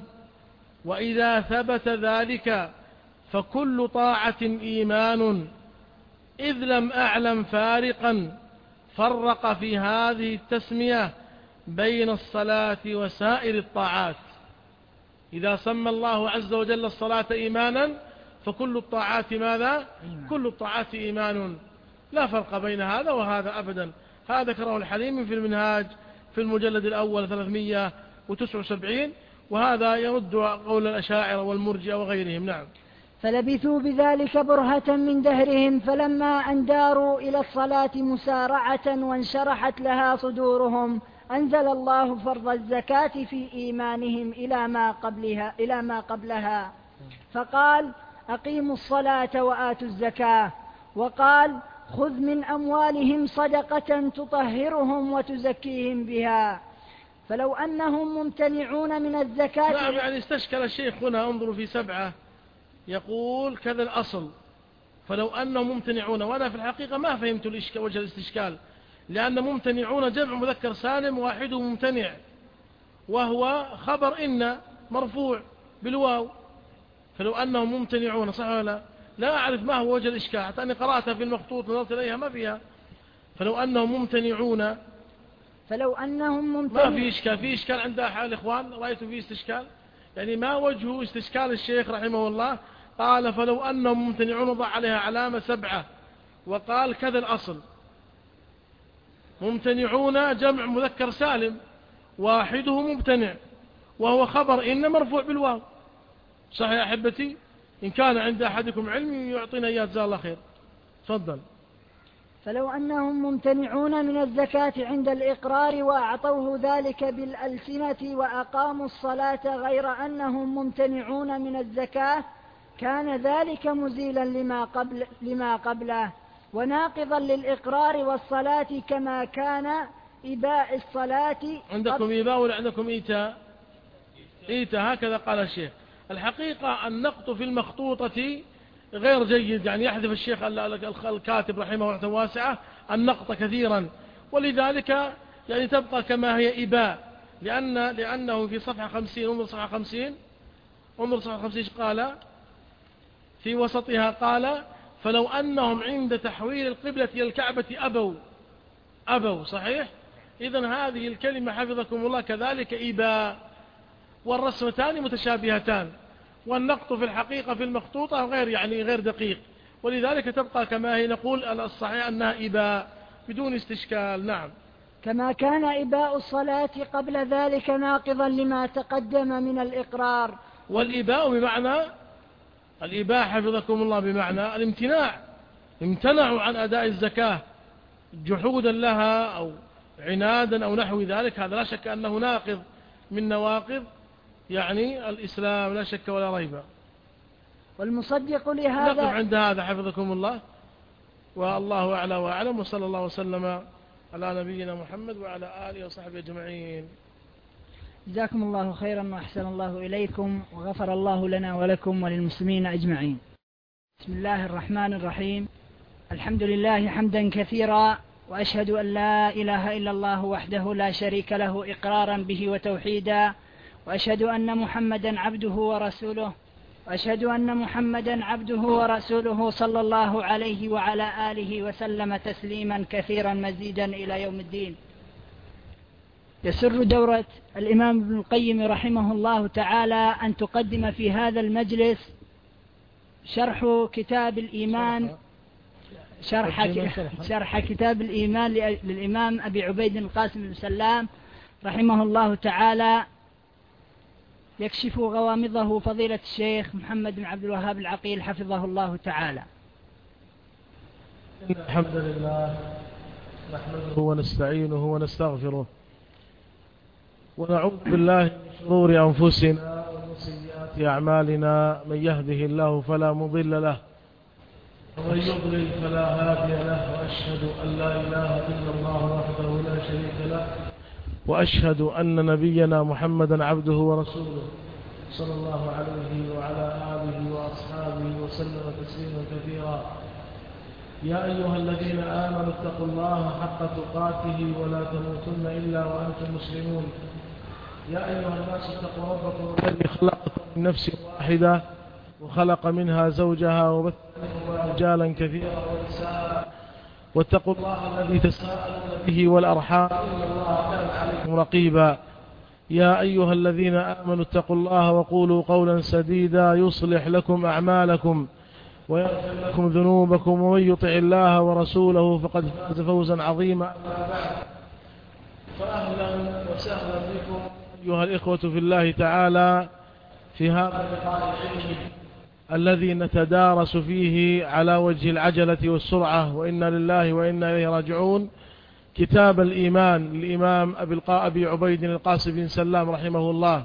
وإذا ثبت ذلك فكل طاعة إيمان، إذ لم أعلم فارقا فرق في هذه التسمية بين الصلاة وسائر الطاعات. إذا سمى الله عز وجل الصلاة إيمانا فكل الطاعات ماذا؟ كل الطاعات إيمان، لا فرق بين هذا وهذا أبدا. هذا ذكره الحليمي في المنهاج في المجلد الأول ثلاثمائة وتسعة وسبعين، وهذا يرد قول الأشاعرة والمرجئة وغيرهم. نعم.
فلبثوا بذلك برهة من دهرهم، فلما أن داروا إلى الصلاة مسارعة وانشرحت لها صدورهم أنزل الله فرض الزكاة في إيمانهم إلى ما قبلها, إلى ما قبلها فقال: أقيموا الصلاة وآتوا الزكاة، وقال: خذ من أموالهم صدقة تطهرهم وتزكيهم بها. فلو أنهم ممتنعون من الزكاة.
نعم، يعني استشكل الشيخ هنا، انظروا في سبعة يقول كذا الأصل، فلو أنهم ممتنعون، وأنا في الحقيقة ما فهمت وجه الاستشكال، لأن ممتنعون جمع مذكر سالم واحد ممتنع، وهو خبر إن مرفوع بالواو، فلو أنهم ممتنعون صح ولا لا؟ لا أعرف ما هو وجه الإشكال، حتى أني قرأتها في المخطوط نظرت إليها ما فيها. فلو أنهم ممتنعون
فلو أنهم ممتنعون
ما في إشكال. في إشكال عند أحد الإخوان رأيتوا فيه استشكال؟ يعني ما وجه استشكال الشيخ رحمه الله؟ قال فلو أنهم ممتنعون وضع عليها علامة سبعة، وقال كذا الأصل. ممتنعون جمع مذكر سالم واحده ممتنع، وهو خبر إن مرفوع بالواو. صحيح يا أحبتي؟ إن كان عند أحدكم علم يعطينا إياه جزاه الله خير. تفضل.
فلو أنهم ممتنعون من الزكاة عند الإقرار وأعطوه ذلك بالألسنة وأقاموا الصلاة غير أنهم ممتنعون من الزكاة كان ذلك مزيلا لما قبل لما قبله وناقضا للإقرار والصلاة، كما كان إباء الصلاة.
عندكم إباء ولا عندكم إيتاء؟ إيتاء، هكذا قال الشيخ. الحقيقة النقط في المخطوطة غير جيد، يعني يحذف الشيخ الكاتب رحمه الله واسعة النقط كثيرا، ولذلك يعني تبقى كما هي إباء، لأن لأنه في صفحة خمسين، انظر صفحة خمسين، انظر صفحة خمسين قال في وسطها قال: فلو أنهم عند تحويل القبلة إلى الكعبة أبوا أبوا صحيح؟ إذن هذه الكلمة حفظكم الله كذلك إباء، والرسمتان متشابهتان، والنقط في الحقيقة في المخطوطة غير يعني غير دقيق، ولذلك تبقى كما هي. نقول الصحيح أنها إباء بدون استشكال. نعم.
كما كان إباء الصلاة قبل ذلك ناقضا لما تقدم من الإقرار.
والإباء بمعنى الإباء حفظكم الله بمعنى الامتناع، امتنعوا عن أداء الزكاة جحودا لها أو عنادا أو نحو ذلك، هذا لا شك أنه ناقض من نواقض يعني الإسلام، لا شك ولا ريب.
والمصدق لهذا.
نقف عند هذا حفظكم الله، والله أعلى وأعلم، وصلى الله وسلم على نبينا محمد وعلى آله وصحبه أجمعين.
جزاكم الله خيرا وأحسن الله إليكم، وغفر الله لنا ولكم وللمسلمين أجمعين. بسم الله الرحمن الرحيم. الحمد لله حمدا كثيرا، وأشهد أن لا إله إلا الله وحده لا شريك له إقرارا به وتوحيدا، وأشهد أن محمدا عبده ورسوله وأشهد أن محمدا عبده ورسوله صلى الله عليه وعلى آله وسلم تسليما كثيرا مزيدا إلى يوم الدين. يسر دورة الإمام ابن القيم رحمه الله تعالى أن تقدم في هذا المجلس شرح كتاب الإيمان شرح, شرح كتاب الإيمان للإمام أبي عبيد القاسم بن سلام رحمه الله تعالى. يكشف غوامضه فضيلة الشيخ محمد بن عبد الوهاب العقيل حفظه الله تعالى.
الحمد لله نحمده ونستعينه ونستغفره ونعوذ بالله من شرور أنفسنا ومن سيئات أعمالنا. من يهده الله فلا مضل له ومن يضلل فلا هادي له، وأشهد أن لا إله إلا الله وحده لا شريك له، وأشهد أن نبينا محمدا عبده ورسوله صلى الله عليه وعلى آله وأصحابه وسلم تسليما كثيرا. يا أيها الذين آمنوا اتقوا الله حق تقاته ولا تموتن إلا وأنتم مسلمون. يا أيها الناس اتقوا ربكم الذي خلقكم من نفس واحدة وخلق منها زوجها وبث منهما رجالا كثيرا ونساء، واتقوا الله الذي تساءلون به والأرحام إن الله كان عليكم رقيبا. يا أيها الذين آمنوا اتقوا الله وقولوا قولا سديدا يصلح لكم أعمالكم ويغفر لكم ذنوبكم، ومن يطع الله ورسوله فقد فاز فوزا عظيما. أما بعد، فأهلا وسهلا بكم أيها الإخوة في الله تعالى في هذا اللقاء العلمي الذي نتدارس فيه على وجه العجلة والسرعة، وإنا لله وإنا إليه راجعون، كتاب الإيمان للإمام أبي عبيد القاسم بن سلام رحمه الله.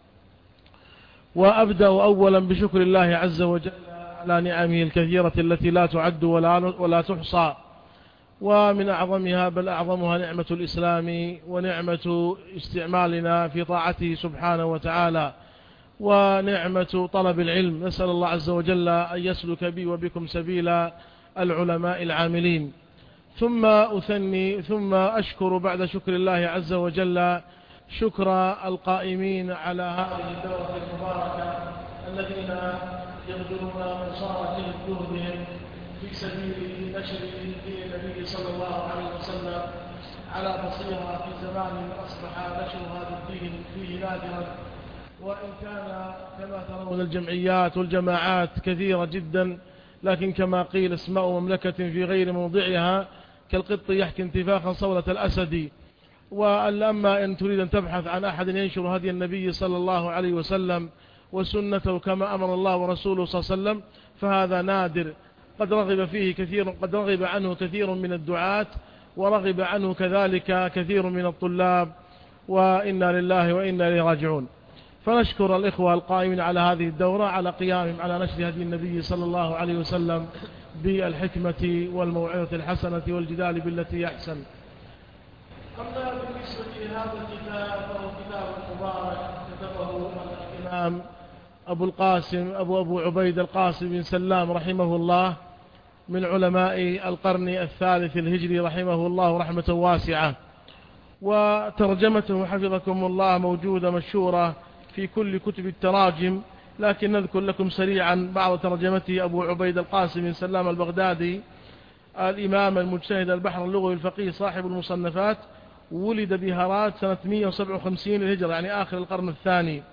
وأبدأ أولا بشكر الله عز وجل على نعمه الكثيرة التي لا تعد ولا, ولا تحصى، ومن أعظمها بل أعظمها نعمة الإسلام ونعمة استعمالنا في طاعته سبحانه وتعالى، ونعمة طلب العلم. نسأل الله عز وجل أن يسلك بي وبكم سبيل العلماء العاملين. ثم أثني ثم أشكر بعد شكر الله عز وجل شكر القائمين على هذه الدورة المباركة الذين يبذلون من صار جهدهم في سبيل نشر دين النبي صلى الله عليه وسلم على بصيرة في زمان أصبح نشر هذا الدين فيه نادرا، وإن كان كما ترون الجمعيات والجماعات كثيرة جدا، لكن كما قيل اسماء مملكة في غير موضعها كالقط يحكي انتفاخا صولة الأسد. وأما إن تريد أن تبحث عن أحد ينشر هدي النبي صلى الله عليه وسلم وسنته كما أمر الله ورسوله صلى الله عليه وسلم فهذا نادر، قد رغب فيه كثير قد رغب عنه كثير من الدعاة، ورغب عنه كذلك كثير من الطلاب، وإنا لله وإنا إليه راجعون. فنشكر الإخوة القائمين على هذه الدورة على قيامهم على نشر هدي النبي صلى الله عليه وسلم بالحكمة والموعظة الحسنة والجدال بالتي أحسن. أما بالنسبة لهذا الكتاب فهو كتاب مبارك كتبه الإمام أبو القاسم أبو أبو عبيد القاسم بن سلام رحمه الله، من علماء القرن الثالث الهجري رحمه الله رحمة واسعة. وترجمته حفظكم الله موجودة مشهورة في كل كتب التراجم، لكن نذكر لكم سريعا بعض ترجمته. أبو عبيد القاسم بن سلام البغدادي، الإمام المجتهد البحر اللغوي الفقيه صاحب المصنفات، ولد بهرات سنة مئة وسبعة وخمسين الهجرة، يعني آخر القرن الثاني.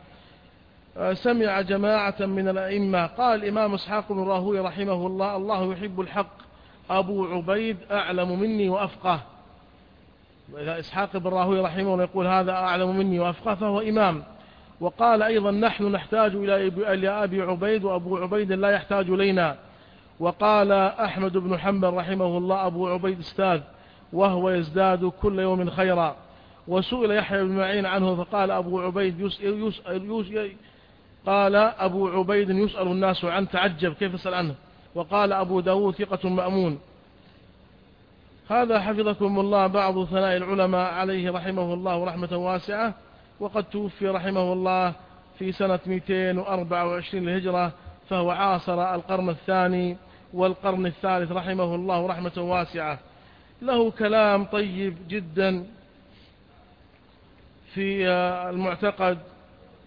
سمع جماعة من الأئمة. قال الإمام إسحاق بن راهويه رحمه الله: الله يحب الحق، أبو عبيد أعلم مني وأفقه. وإذا إسحاق بن راهويه رحمه الله يقول هذا أعلم مني وأفقه فهو إمام. وقال أيضا: نحن نحتاج إلى أبي عبيد وأبو عبيد لا يحتاج إلينا. وقال أحمد بن حنبل رحمه الله: أبو عبيد أستاذ وهو يزداد كل يوم خيرا. وسئل يحيى بن معين عنه فقال: أبو عبيد يسأل, يسأل, يسأل قال أبو عبيد يسأل الناس عنه، تعجب كيف يسأل عنه. وقال أبو داود: ثقة مأمون. هذا حفظكم الله بعض ثناء العلماء عليه رحمه الله رحمة واسعة. وقد توفي رحمه الله في سنة مئتين وأربعة وعشرين للهجرة، فهو عاصر القرن الثاني والقرن الثالث رحمه الله رحمة واسعة. له كلام طيب جدا في المعتقد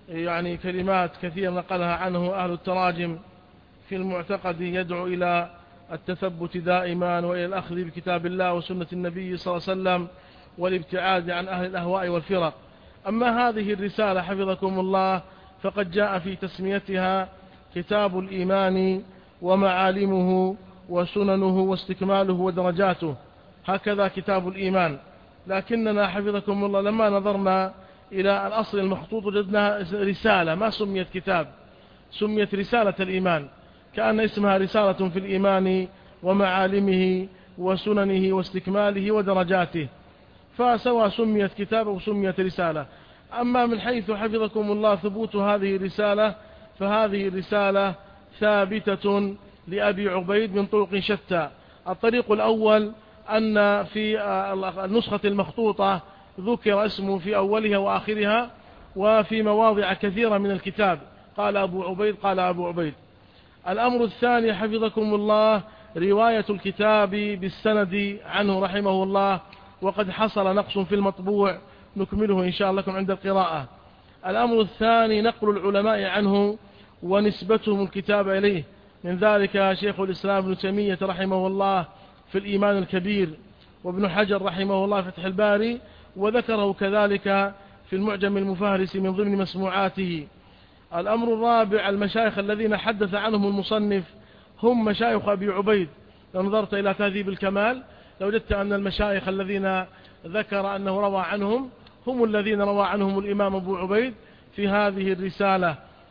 يعني كلمات كثيرة نقلها عنه أهل التراجم في المعتقد يدعو إلى التثبت دائما وإلى الأخذ بكتاب الله وسنة النبي صلى الله عليه وسلم والابتعاد عن أهل الأهواء والفرق. أما هذه الرسالة حفظكم الله فقد جاء في تسميتها كتاب الإيمان ومعالمه وسننه واستكماله ودرجاته، هكذا كتاب الإيمان. لكننا حفظكم الله لما نظرنا إلى الأصل المخطوط وجدنا رسالة ما سميت كتاب، سميت رسالة الإيمان، كأن اسمها رسالة في الإيمان ومعالمه وسننه واستكماله ودرجاته، فسواء سميت كتاب أو سميت رسالة. أما من حيث حفظكم الله ثبوت هذه الرسالة، فهذه الرسالة ثابتة لأبي عبيد من طرق شتى. الطريق الأول أن في النسخة المخطوطة ذكر اسمه في أولها وآخرها، وفي مواضع كثيرة من الكتاب قال أبو عبيد قال أبو عبيد. الأمر الثاني حفظكم الله رواية الكتاب بالسند عنه رحمه الله، وقد حصل نقص في المطبوع نكمله إن شاء الله لكم عند القراءة. الأمر الثاني نقل العلماء عنه ونسبتهم الكتاب إليه، من ذلك شيخ الإسلام ابن تيمية رحمه الله في الإيمان الكبير، وابن حجر رحمه الله في فتح الباري، وذكره كذلك في المعجم المفهرس من ضمن مسموعاته. الأمر الرابع المشايخ الذين حدث عنهم المصنف هم مشايخ أبي عبيد. لو نظرت إلى تهذيب الكمال لوجدت أن المشايخ الذين ذكر أنه روى عنهم هم الذين روى عنهم الإمام أبو عبيد في هذه الرسالة.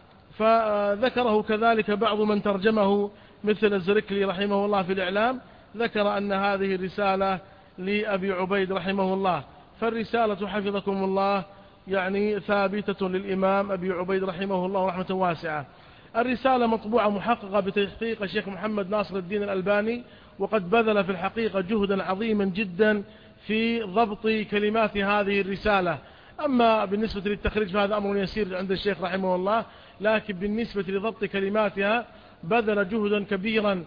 فذكره كذلك بعض من ترجمه مثل الزركلي رحمه الله في الإعلام، ذكر أن هذه الرسالة لأبي عبيد رحمه الله. فالرسالة حفظكم الله يعني ثابتة للإمام أبي عبيد رحمه الله رحمة واسعة. الرسالة مطبوعة محققة بتحقيق الشيخ محمد ناصر الدين الألباني، وقد بذل في الحقيقة جهدا عظيما جدا في ضبط كلمات هذه الرسالة. أما بالنسبة للتخريج فهذا أمر يسير عند الشيخ رحمه الله، لكن بالنسبة لضبط كلماتها بذل جهدا كبيرا.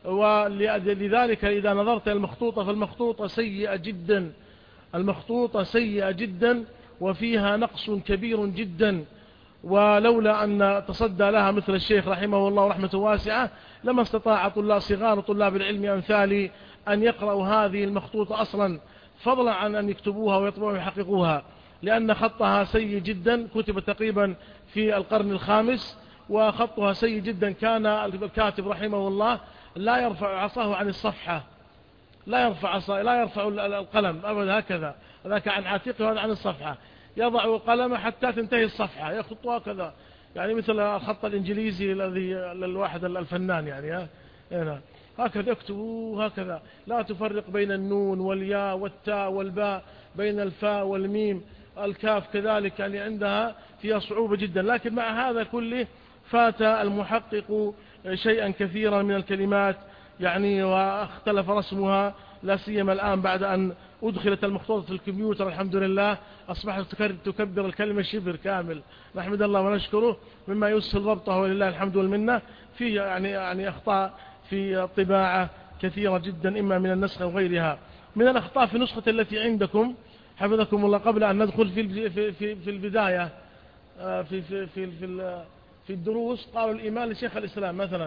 ولذلك إذا نظرت المخطوطة فالمخطوطة سيئة جدا، المخطوطة سيئة جدا وفيها نقص كبير جدا، ولولا أن تصدى لها مثل الشيخ رحمه الله رحمة واسعة لما استطاع طلاب صغار طلاب العلم أمثالي أن يقرأوا هذه المخطوطة أصلا، فضلا عن أن يكتبوها ويطبعوا ويحققوها، لأن خطها سيء جدا، كتب تقريبا في القرن الخامس وخطها سيء جدا. كان الكاتب رحمه الله لا يرفع عصاه عن الصفحة، لا يرفع عصاه لا يرفع القلم أبدا هكذا، ذاك عن عاتقه وهذا عن الصفحة، يضع القلم حتى تنتهي الصفحة يخطها كذا، يعني مثل الخط الإنجليزي الذي للواحد الفنان يعني هنا هكذا يكتب هكذا، لا تفرق بين النون والياء والتاء والباء، بين الفاء والميم، الكاف كذلك، يعني عندها فيها صعوبة جدا. لكن مع هذا كله فات المحقق شيئا كثيرا من الكلمات يعني، واختلف رسمها، لا سيما الآن بعد أن أدخلت المخطوطة في الكمبيوتر الحمد لله أصبحت تكبر الكلمة شبر كامل، نحمد الله ونشكره مما يسهل ضبطه ولله الحمد والمنة. فيه يعني يعني أخطاء في الطباعة كثيرة جدا إما من النسخ وغيرها. من الأخطاء في النسخة التي عندكم حفظكم الله، قبل أن ندخل في في في البداية في في في في, في الدروس، قالوا الإيمان لشيخ الإسلام مثلا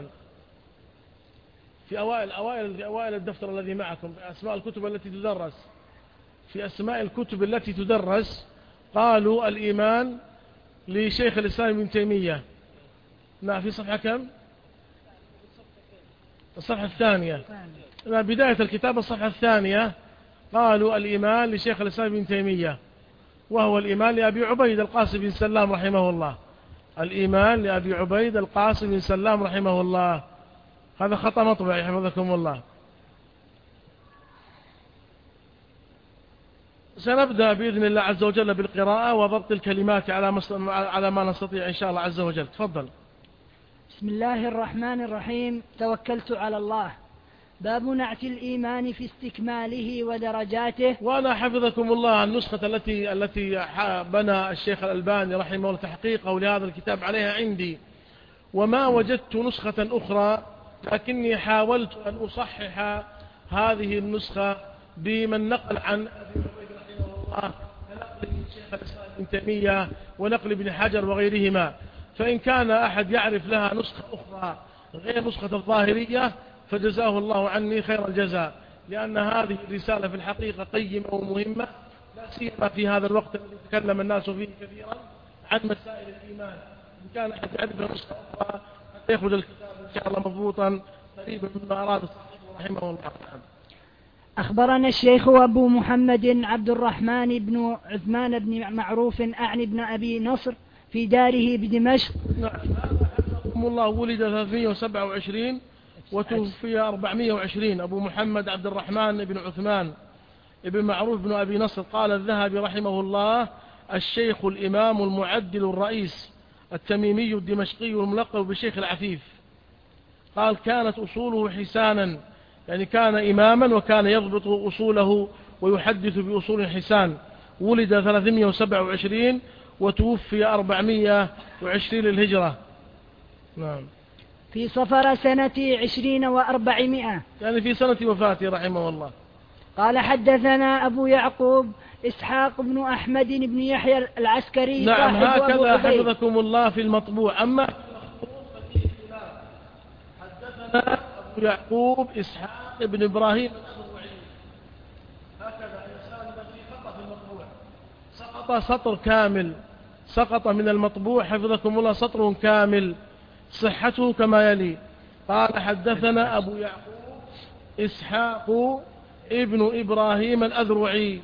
في أوائل أوائل في أوائل الدفتر الذي معكم أسماء الكتب التي تدرس، في أسماء الكتب التي تدرس قالوا الإيمان لشيخ الإسلام ابن تيمية. نعم، في صفحة كم؟ الصفحة الثانية، بداية الكتاب الصفحة الثانية قالوا الإيمان لشيخ الإسلام ابن تيمية، وهو الإيمان لأبي عبيد القاسم بن سلام رحمه الله، الإيمان لأبي عبيد القاسم بن سلام رحمه الله. هذا خطأ مطبعي حفظكم الله. سنبدأ بإذن الله عز وجل بالقراءة وضبط الكلمات على على ما نستطيع إن شاء الله عز وجل. تفضل.
بسم الله الرحمن الرحيم. توكلت على الله. باب نعت الإيمان في استكماله ودرجاته.
وأنا حفظكم الله النسخة التي التي بنى الشيخ الألباني رحمه الله تحقيقه لهذا الكتاب عليها عندي، وما وجدت نسخة أخرى، لكني حاولت أن أصحح هذه النسخة بمن نقل عن أبي عبيد رحمه الله شيخ الإسلام ابن تيمية ونقل ابن حجر وغيرهما. فإن كان أحد يعرف لها نسخة أخرى غير نسخة الظاهرية فجزاه الله عني خير الجزاء، لأن هذه الرسالة في الحقيقة قيمة ومهمة، لا سيما في هذا الوقت الذي يتكلم الناس فيه كثيرا عن مسائل الإيمان. إن كان أحد يعرف لها نسخة أخرى حتى يخرج الكتاب إن شاء الله مضبوطا قريبا مما أراد الصحيح رحمه الله تعالى.
أخبرنا الشيخ أبو محمد عبد الرحمن بن عثمان بن معروف أعني بن أبي نصر في داره بدمشق.
نعم، حفظكم الله ولد ثلاثمائة وسبعة وعشرين وتوفي أربعمائة وعشرين. أبو محمد عبد الرحمن بن عثمان ابن معروف بن أبي نصر. قال الذهبي رحمه الله: الشيخ الإمام المعدل الرئيس التميمي الدمشقي الملقب بشيخ العفيف. قال: كانت أصوله حسانا، يعني كان إماما وكان يضبط أصوله ويحدث بأصول حسان. ولد ثلاثمائة وسبعة وعشرين وتوفي أربعمائة وعشرين للهجرة. نعم.
في صفر سنة عشرين وأربعمائة،
يعني في سنة وفاته رحمه الله.
قال: حدثنا أبو يعقوب إسحاق بن أحمد بن يحيى العسكري.
نعم، هكذا حفظكم الله في المطبوع. أما حدثنا أبو يعقوب إسحاق بن إبراهيم الأزرعي، هكذا إنسان الذي خطأ في المطبوع، سقط سطر كامل، سقط من المطبوع حفظكم الله سطر كامل، صحته كما يلي. قال: حدثنا أبو يعقوب إسحاق ابن إبراهيم الأذرعي،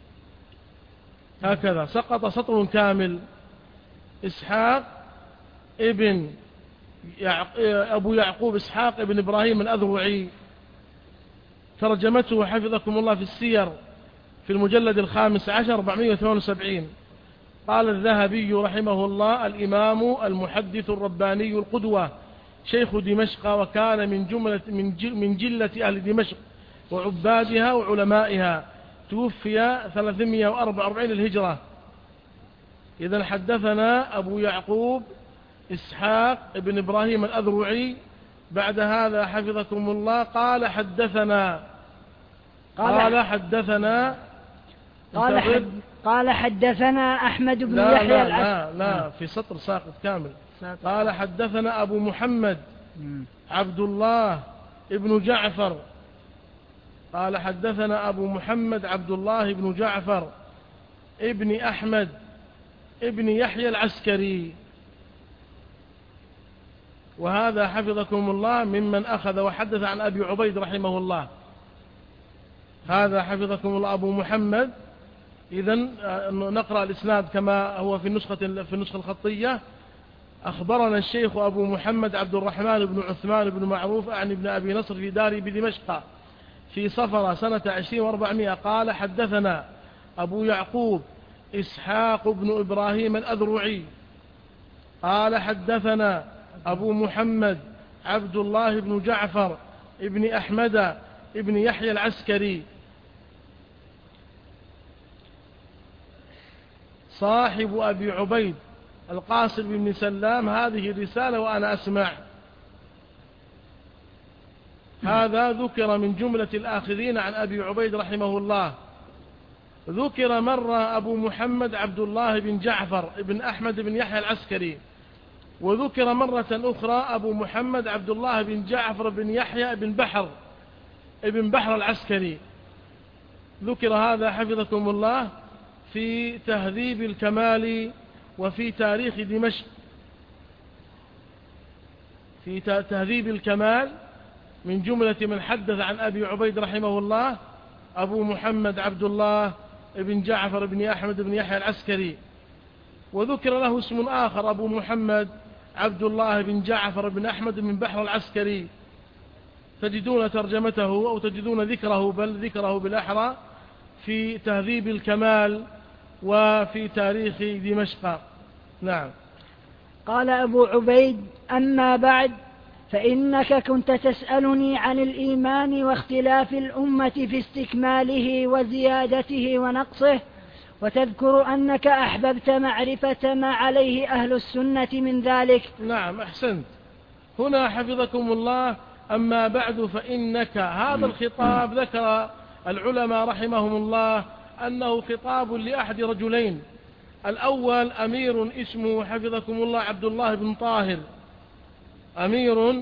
هكذا سقط سطر كامل. إسحاق ابن يعق... أبو يعقوب إسحاق ابن إبراهيم الأذرعي. ترجمته حفظكم الله في السير في المجلد الخامس عشر أربعمائة وثمانية وسبعين. قال الذهبي رحمه الله: الإمام المحدث الرباني القدوة، شيخ دمشق، وكان من جملة من جل من جلة أهل دمشق وعبادها وعلمائها. توفي ثلاثمائة وأربعة وأربعين الهجرة. إذن حدثنا أبو يعقوب إسحاق ابن إبراهيم الأذرعي. بعد هذا حفظكم الله قال: حدثنا قال حدثنا
قال, حد قال حدثنا أحمد بن
لا
يحيى
لا
العسكري.
لا لا في سطر ساقط كامل. قال: حدثنا أبو محمد عبد الله ابن جعفر. قال: حدثنا أبو محمد عبد الله ابن جعفر ابن أحمد ابن يحيى العسكري. وهذا حفظكم الله ممن أخذ وحدث عن أبي عبيد رحمه الله. هذا حفظكم الله أبو محمد. إذن نقرأ الإسناد كما هو في النسخة في النسخة الخطية. أخبرنا الشيخ أبو محمد عبد الرحمن بن عثمان بن معروف عن ابن أبي نصر في داره بدمشق في صفر سنة عشرين وأربعمائة. قال: حدثنا أبو يعقوب إسحاق بن إبراهيم الأذرعي. قال: حدثنا أبو محمد عبد الله بن جعفر ابن أحمد ابن يحيى العسكري صاحب أبي عبيد القاسم بن سلام. هذه الرسالة وأنا أسمع. هذا ذكر من جملة الآخذين عن أبي عبيد رحمه الله. ذكر مرة أبو محمد عبد الله بن جعفر بن أحمد بن يحيى العسكري، وذكر مرة أخرى أبو محمد عبد الله بن جعفر بن يحيى بن بحر ابن بحر العسكري. ذكر هذا حفظكم الله في تهذيب الكمال وفي تاريخ دمشق. في تهذيب الكمال من جملة من حدث عن أبي عبيد رحمه الله أبو محمد عبد الله بن جعفر بن أحمد بن يحيى العسكري. وذكر له اسم آخر أبو محمد عبد الله بن جعفر بن أحمد بن بحر العسكري. تجدون ترجمته أو تجدون ذكره، بل ذكره بالأحرى في تهذيب الكمال وفي تاريخ دمشق. نعم.
قال أبو عبيد: أما بعد، فإنك كنت تسألني عن الإيمان واختلاف الأمة في استكماله وزيادته ونقصه، وتذكر أنك أحببت معرفة ما عليه أهل السنة من ذلك.
نعم، أحسنت. هنا حفظكم الله: أما بعد فإنك. هذا الخطاب ذكر العلماء رحمهم الله أنه خطاب لأحد رجلين. الأول أمير اسمه حفظكم الله عبد الله بن طاهر، أمير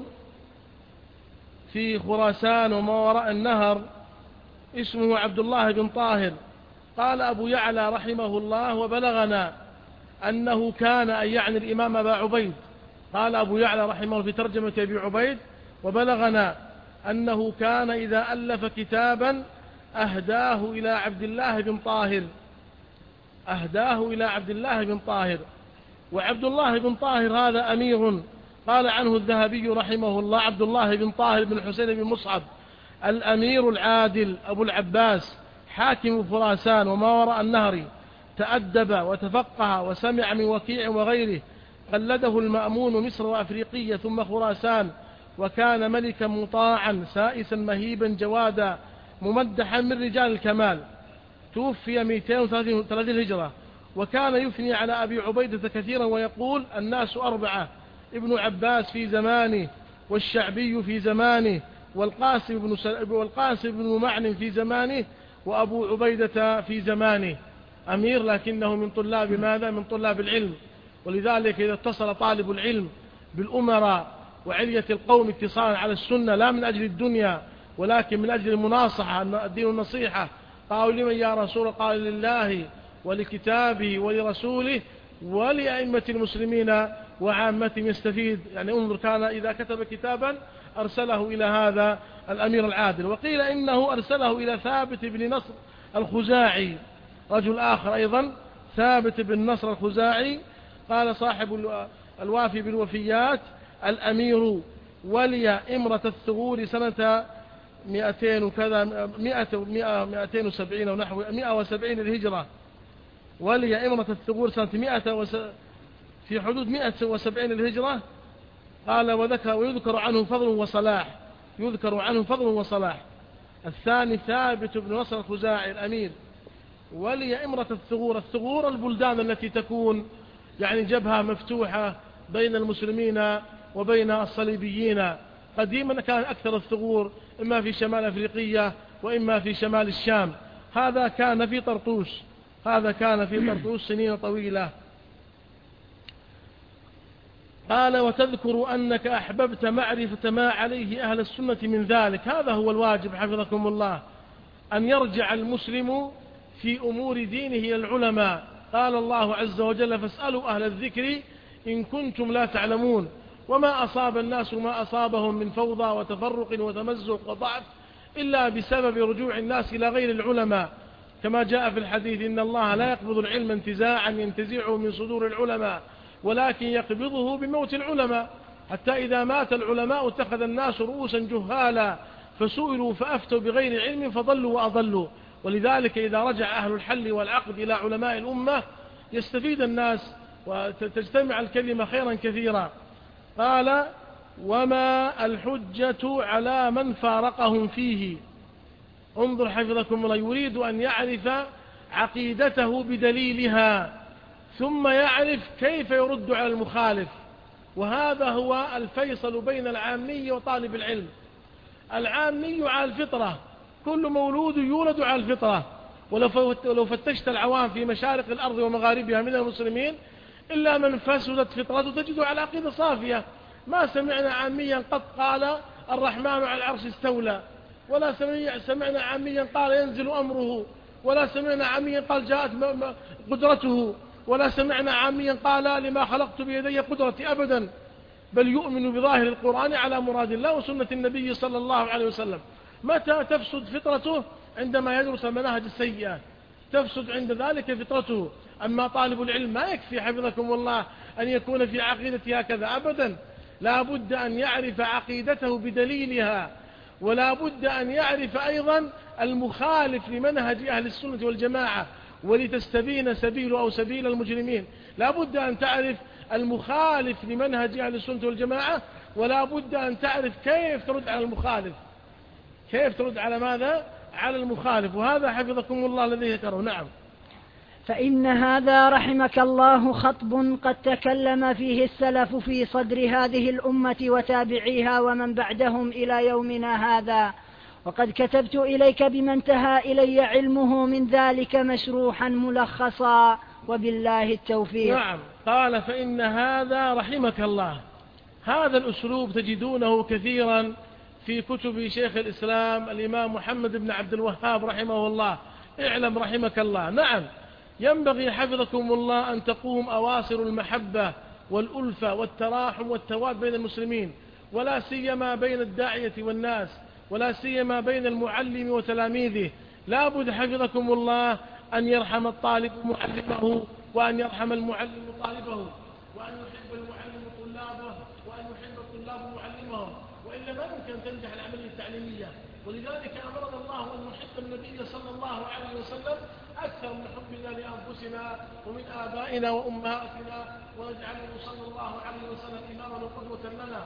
في خراسان وما وراء النهر، اسمه عبد الله بن طاهر. قال أبو يعلى رحمه الله: وبلغنا أنه كان، أي يعني الإمام أبا عبيد، قال أبو يعلى رحمه الله في ترجمة أبي عبيد: وبلغنا أنه كان إذا ألف كتابا أهداه إلى عبد الله بن طاهر، أهداه إلى عبد الله بن طاهر. وعبد الله بن طاهر هذا أمير، قال عنه الذهبي رحمه الله: عبد الله بن طاهر بن حسين بن مصعب الأمير العادل أبو العباس حاكم خراسان وما وراء النهر، تأدب وتفقه وسمع من وكيع وغيره، قلده المأمون مصر وأفريقية ثم خراسان، وكان ملكا مطاعا سائسا مهيبا جوادا ممدحا من رجال الكمال. توفي مئتين وثلاثين هجرة، وكان يثني على أبي عبيدة كثيرا ويقول: الناس أربعة، ابن عباس في زمانه، والشعبي في زمانه، والقاسم بن, والقاسم بن معن في زمانه، وأبو عبيدة في زمانه. أمير لكنه من طلاب ماذا؟ من طلاب العلم. ولذلك إذا اتصل طالب العلم بالأمراء وعلية القوم اتصالا على السنة، لا من أجل الدنيا ولكن من أجل المناصحة، الدين النصيحة، قالوا: لمن يا رسول؟ قال: لله ولكتابه ولرسوله ولأئمة المسلمين وعامتهم يستفيد. يعني انظر، كان إذا كتب كتابا أرسله إلى هذا الأمير العادل. وقيل إنه أرسله إلى ثابت بن نصر الخزاعي، رجل آخر أيضا ثابت بن نصر الخزاعي. قال صاحب الوافي بالوفيات: الأمير ولي إمرة الثغور سنة مئتين وكذا مئة مئتين وسبعين ونحو مئة وسبعين الهجرة، ولي إمرة الثغور سنة مئة وس... في حدود مئة وسبعين الهجرة. قال: وذكر ويذكر عنه فضل وصلاح، يذكر عنه فضل وصلاح. الثاني ثابت بن نصر الخزاعي الأمير، ولي إمرة الثغور. الثغور البلدان التي تكون يعني جبهة مفتوحة بين المسلمين وبين الصليبيين. قديما كان أكثر الثغور إما في شمال أفريقيا وإما في شمال الشام. هذا كان في طرطوس، هذا كان في طرطوس سنين طويلة. قال: وتذكر أنك أحببت معرفة ما عليه أهل السنة من ذلك. هذا هو الواجب حفظكم الله، أن يرجع المسلم في أمور دينه إلى العلماء. قال الله عز وجل: فاسألوا أهل الذكر إن كنتم لا تعلمون. وما أصاب الناس ما أصابهم من فوضى وتفرق وتمزق وضعف إلا بسبب رجوع الناس إلى غير العلماء، كما جاء في الحديث: إن الله لا يقبض العلم انتزاعا ينتزعه من صدور العلماء، ولكن يقبضه بموت العلماء. حتى إذا مات العلماء اتخذ الناس رؤوسا جهالا فسئلوا فأفتوا بغير علم فضلوا وأضلوا. ولذلك إذا رجع أهل الحل والعقد إلى علماء الأمة يستفيد الناس وتجتمع الكلمة خيرا كثيرا. قال: وما الحجة على من فارقهم فيه. انظر حفظكم الله، يريد أن يعرف عقيدته بدليلها ثم يعرف كيف يرد على المخالف. وهذا هو الفيصل بين العامي وطالب العلم. العامي على الفطرة، كل مولود يولد على الفطرة، ولو فتشت العوام في مشارق الأرض ومغاربها من المسلمين إلا من فسدت فطرته تجده على عقيدة صافية. ما سمعنا عاميا قد قال الرحمن على العرش استولى، ولا سمعنا عاميا قال ينزل أمره، ولا سمعنا عاميا قال جاءت قدرته، ولا سمعنا عاميا قال لما خلقت بيدي قدرتي أبدا، بل يؤمن بظاهر القرآن على مراد الله وسنة النبي صلى الله عليه وسلم. متى تفسد فطرته؟ عندما يدرس المناهج السيئة تفسد عند ذلك فطرته. أما طالب العلم ما يكفي حفظكم الله أن يكون في عقيدته هكذا أبدا، لا بد أن يعرف عقيدته بدليلها، ولا بد أن يعرف أيضا المخالف لمنهج أهل السنة والجماعة، ولتستبين سبيل أو سبيل المجرمين. لا بد أن تعرف المخالف لمنهج أهل السنة والجماعة، ولا بد أن تعرف كيف ترد على المخالف، كيف ترد على ماذا؟ على المخالف. وهذا حفظكم الله الذي ذكره. نعم.
فإن هذا رحمك الله خطب قد تكلم فيه السلف في صدر هذه الأمة وتابعيها ومن بعدهم إلى يومنا هذا، وقد كتبت إليك بما انتهى إلي علمه من ذلك مشروحا ملخصا، وبالله التوفيق.
نعم. قال فإن هذا رحمك الله، هذا الأسلوب تجدونه كثيرا في كتب شيخ الإسلام الإمام محمد بن عبد الوهاب رحمه الله. اعلم رحمك الله. نعم، ينبغي حفظكم الله أن تقوم أواصر المحبة والألفة والتراحم والتواد بين المسلمين، ولا سيما بين الداعية والناس، ولا سيما بين المعلم وتلاميذه. لا بد حفظكم الله أن يرحم الطالب معلمه، وأن يرحم المعلم طالبه، وأن يحب المعلم طلابه، وأن يحب الطلاب معلمهم، وإلا ما يمكن تنجح العملية التعليمية. ولذلك أمرنا الله أن نحب النبي صلى الله عليه وسلم أكثر من حبنا لأنفسنا ومن آبائنا وأمهاتنا، ونجعله صلى الله عليه وسلم إماما وقدوة لنا.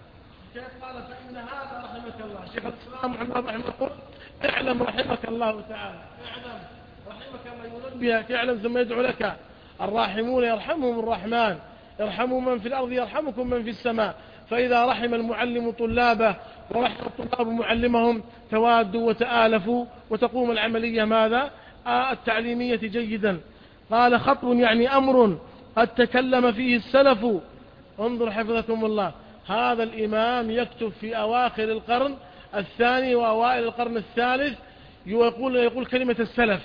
كيف قال فإن هذا رحمك الله. شيخ الإسلام محمد رحمه الله اعلم رحمك الله تعالى، اعلم رحمك الله ينبهك، اعلم ثم يدعو لك. الراحمون يرحمهم الرحمن، ارحموا من في الأرض يرحمكم من في السماء. فإذا رحم المعلم طلابه ورحم الطلاب معلمهم توادوا وتآلفوا، وتقوم العملية ماذا التعليمية جيدا. قال خطب يعني أمر قد تكلم فيه السلف. انظر حفظكم الله، هذا الإمام يكتب في أواخر القرن الثاني وأوائل القرن الثالث، يقول, يقول كلمة السلف،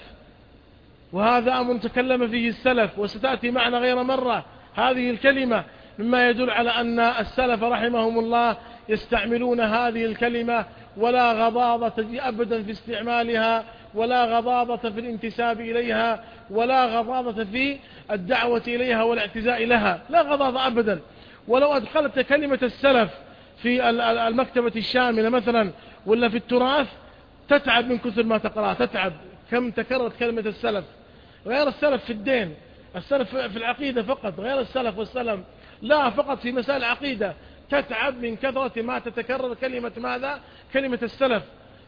وهذا أمر تكلم فيه السلف، وستأتي معنا غير مرة هذه الكلمة، مما يدل على أن السلف رحمهم الله يستعملون هذه الكلمة، ولا غضاضة أبدا في استعمالها، ولا غضاضة في الانتساب إليها، ولا غضاضة في الدعوة إليها والاعتزاء لها، لا غضاضة أبدا. ولو أدخلت كلمة السلف في المكتبة الشاملة مثلا ولا في التراث تتعب من كثر ما تقرأ، تتعب كم تكررت كلمة السلف. غير السلف في الدين، السلف في العقيدة فقط، غير السلف والسلم لا، فقط في مسائل العقيدة تتعب من كثرة ما تتكرر كلمة ماذا؟ كلمة السلف.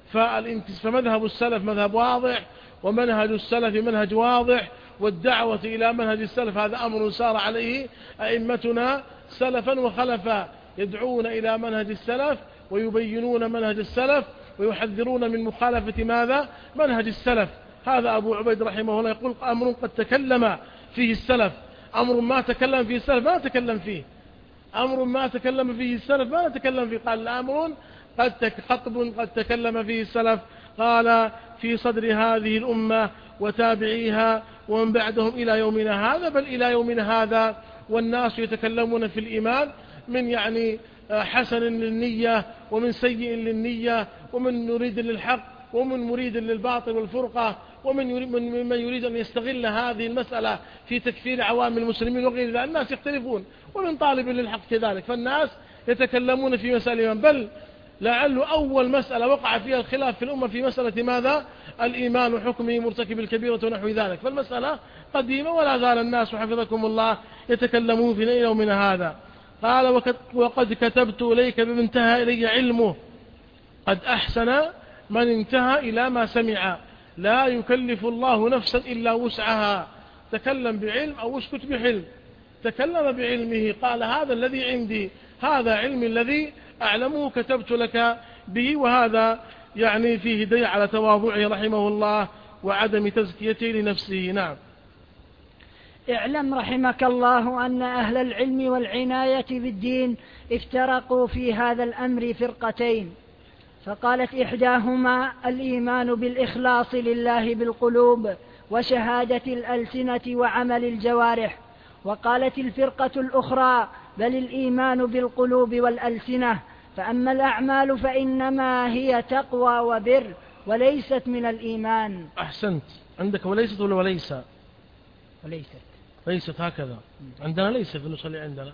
فمذهب السلف مذهب واضح، ومنهج السلف منهج واضح، والدعوة إلى منهج السلف هذا أمر سار عليه أئمتنا سلفا وخلفا، يدعون إلى منهج السلف ويبينون منهج السلف ويحذرون من مخالفة ماذا؟ منهج السلف. هذا أبو عبيد رحمه الله يقول أمر قد تكلم فيه السلف، أمر ما تكلم فيه السلف ما تكلم فيه، أمر ما تكلم فيه السلف ما نتكلم فيه. قال أمر قد تك خطب قد تكلم فيه السلف، قال في صدر هذه الأمة وتابعيها ومن بعدهم إلى يومنا هذا، بل إلى يومنا هذا والناس يتكلمون في الإيمان من يعني حسن للنية ومن سيء للنية، ومن مريد للحق ومن مريد للباطل والفرقة، ومن يريد من من يريد أن يستغل هذه المسألة في تكفير عوام المسلمين وغير ذلك. الناس يختلفون، ومن طالب للحق كذلك، فالناس يتكلمون في مسائل الإيمان. بل لعل أول مسألة وقع فيها الخلاف في الأمة في مسألة ماذا؟ الإيمان وحكمه مرتكب الكبيرة ونحو ذلك. فالمسألة قديمة ولا زال الناس حفظكم الله يتكلمون في يومنا هذا. قال وقد كتبت إليك بما انتهى إلي علمه، قد أحسن من انتهى إلى ما سمع، لا يكلف الله نفسا إلا وسعها. تكلم بعلم أو اسكت بحلم. تكلم بعلمه، قال هذا الذي عندي، هذا علمي الذي أعلمه كتبت لك به. وهذا يعني فيه دليل على تواضعه رحمه الله وعدم تزكيته لنفسه. نعم.
اعلم رحمك الله أن أهل العلم والعناية بالدين افترقوا في هذا الأمر فرقتين، فقالت إحداهما الإيمان بالإخلاص لله بالقلوب وشهادة الألسنة وعمل الجوارح، وقالت الفرقة الأخرى بل الإيمان بالقلوب والألسنة، فأما الأعمال فإنما هي تقوى وبر وليست من الإيمان.
أحسنت. عندك وليست ولا وليس؟
وليست.
ليست هكذا عندنا، ليس في النسخة اللي عندنا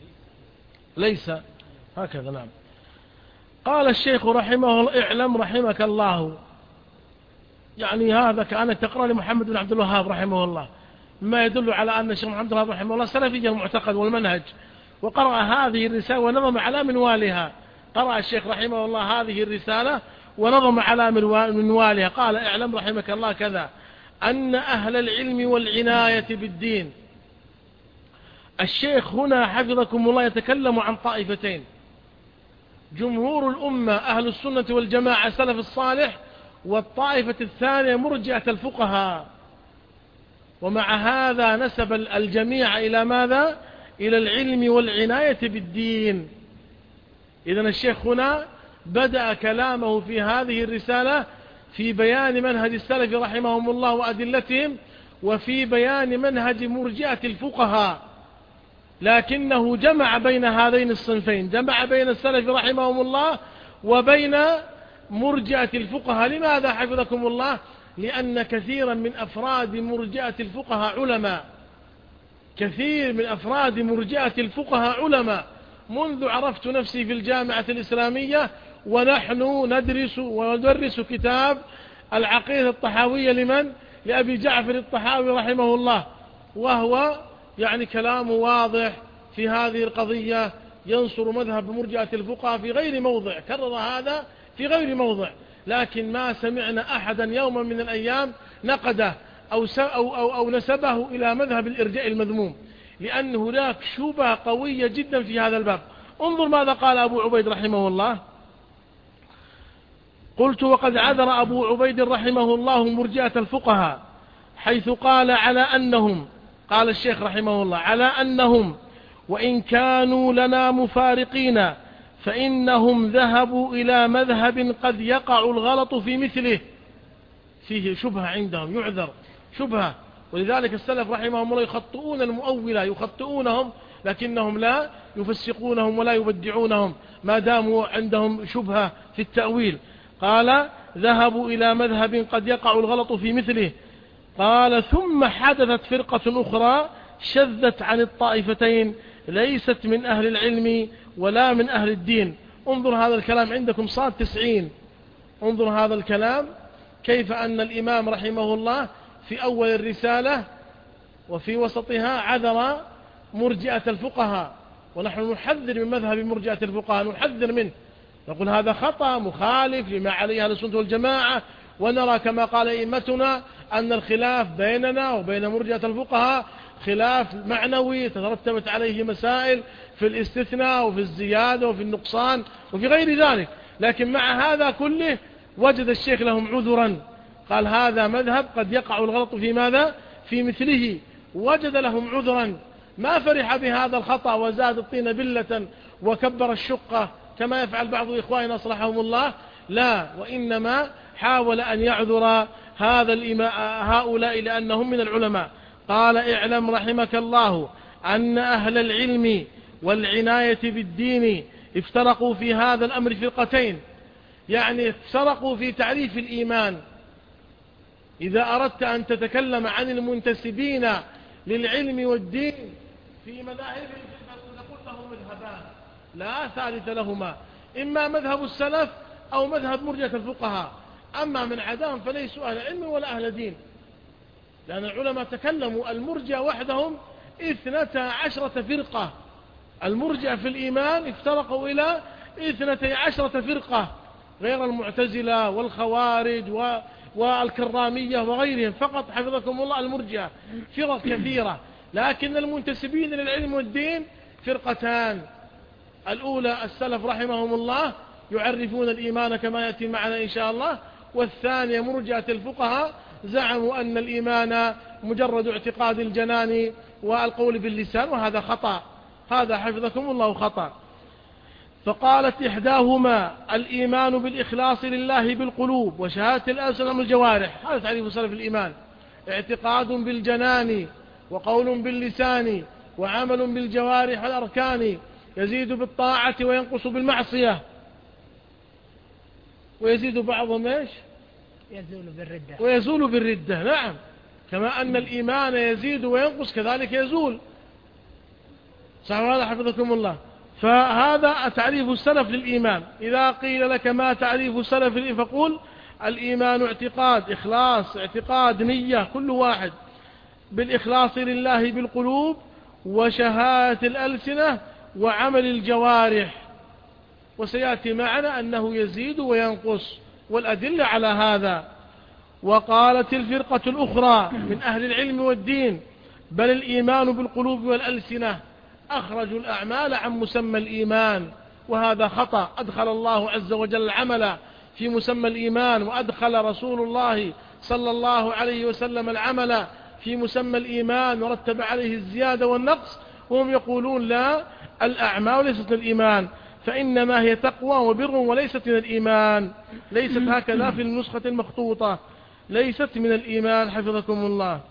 ليس هكذا. نعم. قال الشيخ رحمه الله اعلم رحمك الله، يعني هذا كأنك تقرأ لمحمد بن عبد الوهاب رحمه الله، ما يدل على أن الشيخ محمد بن عبد الوهاب رحمه الله سلفي المعتقد والمنهج، وقرأ هذه الرسالة ونظم على منوالها. قرأ الشيخ رحمه الله هذه الرسالة ونظم على منوالها. قال اعلم رحمك الله كذا، أن أهل العلم والعناية بالدين. الشيخ هنا حفظكم الله يتكلم عن طائفتين، جمهور الأمة أهل السنة والجماعة سلف الصالح، والطائفة الثانية مرجئة الفقهاء. ومع هذا نسب الجميع إلى ماذا؟ إلى العلم والعناية بالدين. إذن الشيخ هنا بدأ كلامه في هذه الرسالة في بيان منهج السلف رحمهم الله وأدلتهم، وفي بيان منهج مرجئة الفقهاء، لكنه جمع بين هذين الصنفين، جمع بين السلف رحمهم الله وبين مرجئة الفقهاء. لماذا حفظكم الله؟ لأن كثيرا من أفراد مرجئة الفقهاء علماء، كثير من أفراد مرجئة الفقهاء علماء. منذ عرفت نفسي في الجامعة الإسلامية ونحن ندرس وندرس كتاب العقيدة الطحاوية لمن؟ لأبي جعفر الطحاوي رحمه الله، وهو يعني كلام واضح في هذه القضية، ينصر مذهب مرجئة الفقهاء في غير موضع، كرر هذا في غير موضع، لكن ما سمعنا أحدا يوما من الأيام نقده أو, أو, أو, أو نسبه إلى مذهب الإرجاء المذموم، لأن هناك شبهة قوية جدا في هذا الباب. انظر ماذا قال أبو عبيد رحمه الله. قلت: وقد عذر أبو عبيد رحمه الله مرجئة الفقهاء حيث قال على أنهم، قال الشيخ رحمه الله، على أنهم وإن كانوا لنا مفارقين فإنهم ذهبوا إلى مذهب قد يقع الغلط في مثله. فيه شبهة عندهم، يعذر شبهة، ولذلك السلف رحمهم الله يخطئون المؤولة، يخطئونهم، لكنهم لا يفسقونهم ولا يبدعونهم ما داموا عندهم شبهة في التأويل. قال: ذهبوا إلى مذهب قد يقع الغلط في مثله. قال: ثم حدثت فرقة أخرى شذت عن الطائفتين، ليست من أهل العلم ولا من أهل الدين. انظر هذا الكلام عندكم صاد تسعين، انظر هذا الكلام كيف أن الإمام رحمه الله في أول الرسالة وفي وسطها عذر مرجئة الفقهاء، ونحن نحذر من مذهب مرجئة الفقهاء، نحذر منه، نقول هذا خطأ مخالف لما عليه أهل السنة والجماعة، ونرى كما قال أئمتنا أن الخلاف بيننا وبين مرجئة الفقهاء خلاف معنوي تترتبت عليه مسائل في الاستثناء وفي الزيادة وفي النقصان وفي غير ذلك، لكن مع هذا كله وجد الشيخ لهم عذرا، قال هذا مذهب قد يقع الغلط في ماذا؟ في مثله، وجد لهم عذرا، ما فرح بهذا الخطأ وزاد الطين بلة وكبر الشقة كما يفعل بعض إخواننا أصلحهم الله، لا، وإنما حاول أن يعذر هذا هؤلاء لأنهم من العلماء. قال: اعلم رحمك الله أن أهل العلم والعناية بالدين افترقوا في هذا الأمر فرقتين، يعني افترقوا في تعريف الإيمان. إذا أردت أن تتكلم عن المنتسبين للعلم والدين في مذاهبهم نقول لهم مذهبان لا ثالث لهما، إما مذهب السلف أو مذهب مرجئة الفقهاء، أما من عداهم فليسوا أهل علم ولا أهل دين، لأن العلماء تكلموا المرجئة وحدهم اثنتا عشرة فرقة، المرجئة في الإيمان افترقوا إلى اثنتي عشرة فرقة، غير المعتزلة والخوارج والكرامية وغيرهم، فقط حفظكم الله المرجئة فرق كثيرة، لكن المنتسبين للعلم والدين فرقتان. الأولى السلف رحمهم الله يعرفون الإيمان كما يأتي معنا إن شاء الله، والثانية مرجئة الفقهاء زعموا أن الإيمان مجرد اعتقاد الجنان والقول باللسان، وهذا خطأ، هذا حفظكم الله خطأ. فقالت إحداهما: الإيمان بالإخلاص لله بالقلوب وشهادة الألسنة والجوارح، هذا تعريف سلف الإيمان، اعتقاد بالجنان وقول باللسان وعمل بالجوارح والأركان، يزيد بالطاعة وينقص بالمعصية. ويزيد بعضهم ايش؟
يزول بالردة.
ويزول بالردة، نعم، كما أن الإيمان يزيد وينقص كذلك يزول، صح هذا حفظكم الله. فهذا تعريف السلف للإيمان. إذا قيل لك ما تعريف السلف فقول: الإيمان اعتقاد، إخلاص، اعتقاد، نية، كل واحد، بالإخلاص لله بالقلوب وشهادة الألسنة وعمل الجوارح، وسيأتي معنا أنه يزيد وينقص والأدلة على هذا. وقالت الفرقة الأخرى من أهل العلم والدين: بل الإيمان بالقلوب والألسنة، أخرجوا الأعمال عن مسمى الإيمان وهذا خطأ. أدخل الله عز وجل العمل في مسمى الإيمان، وأدخل رسول الله صلى الله عليه وسلم العمل في مسمى الإيمان، ورتب عليه الزيادة والنقص، وهم يقولون لا، الأعمال ليست من الإيمان، فإنما هي تقوى وبر وليست من الإيمان. ليست هكذا في النسخة المخطوطة، ليست من الإيمان حفظكم الله.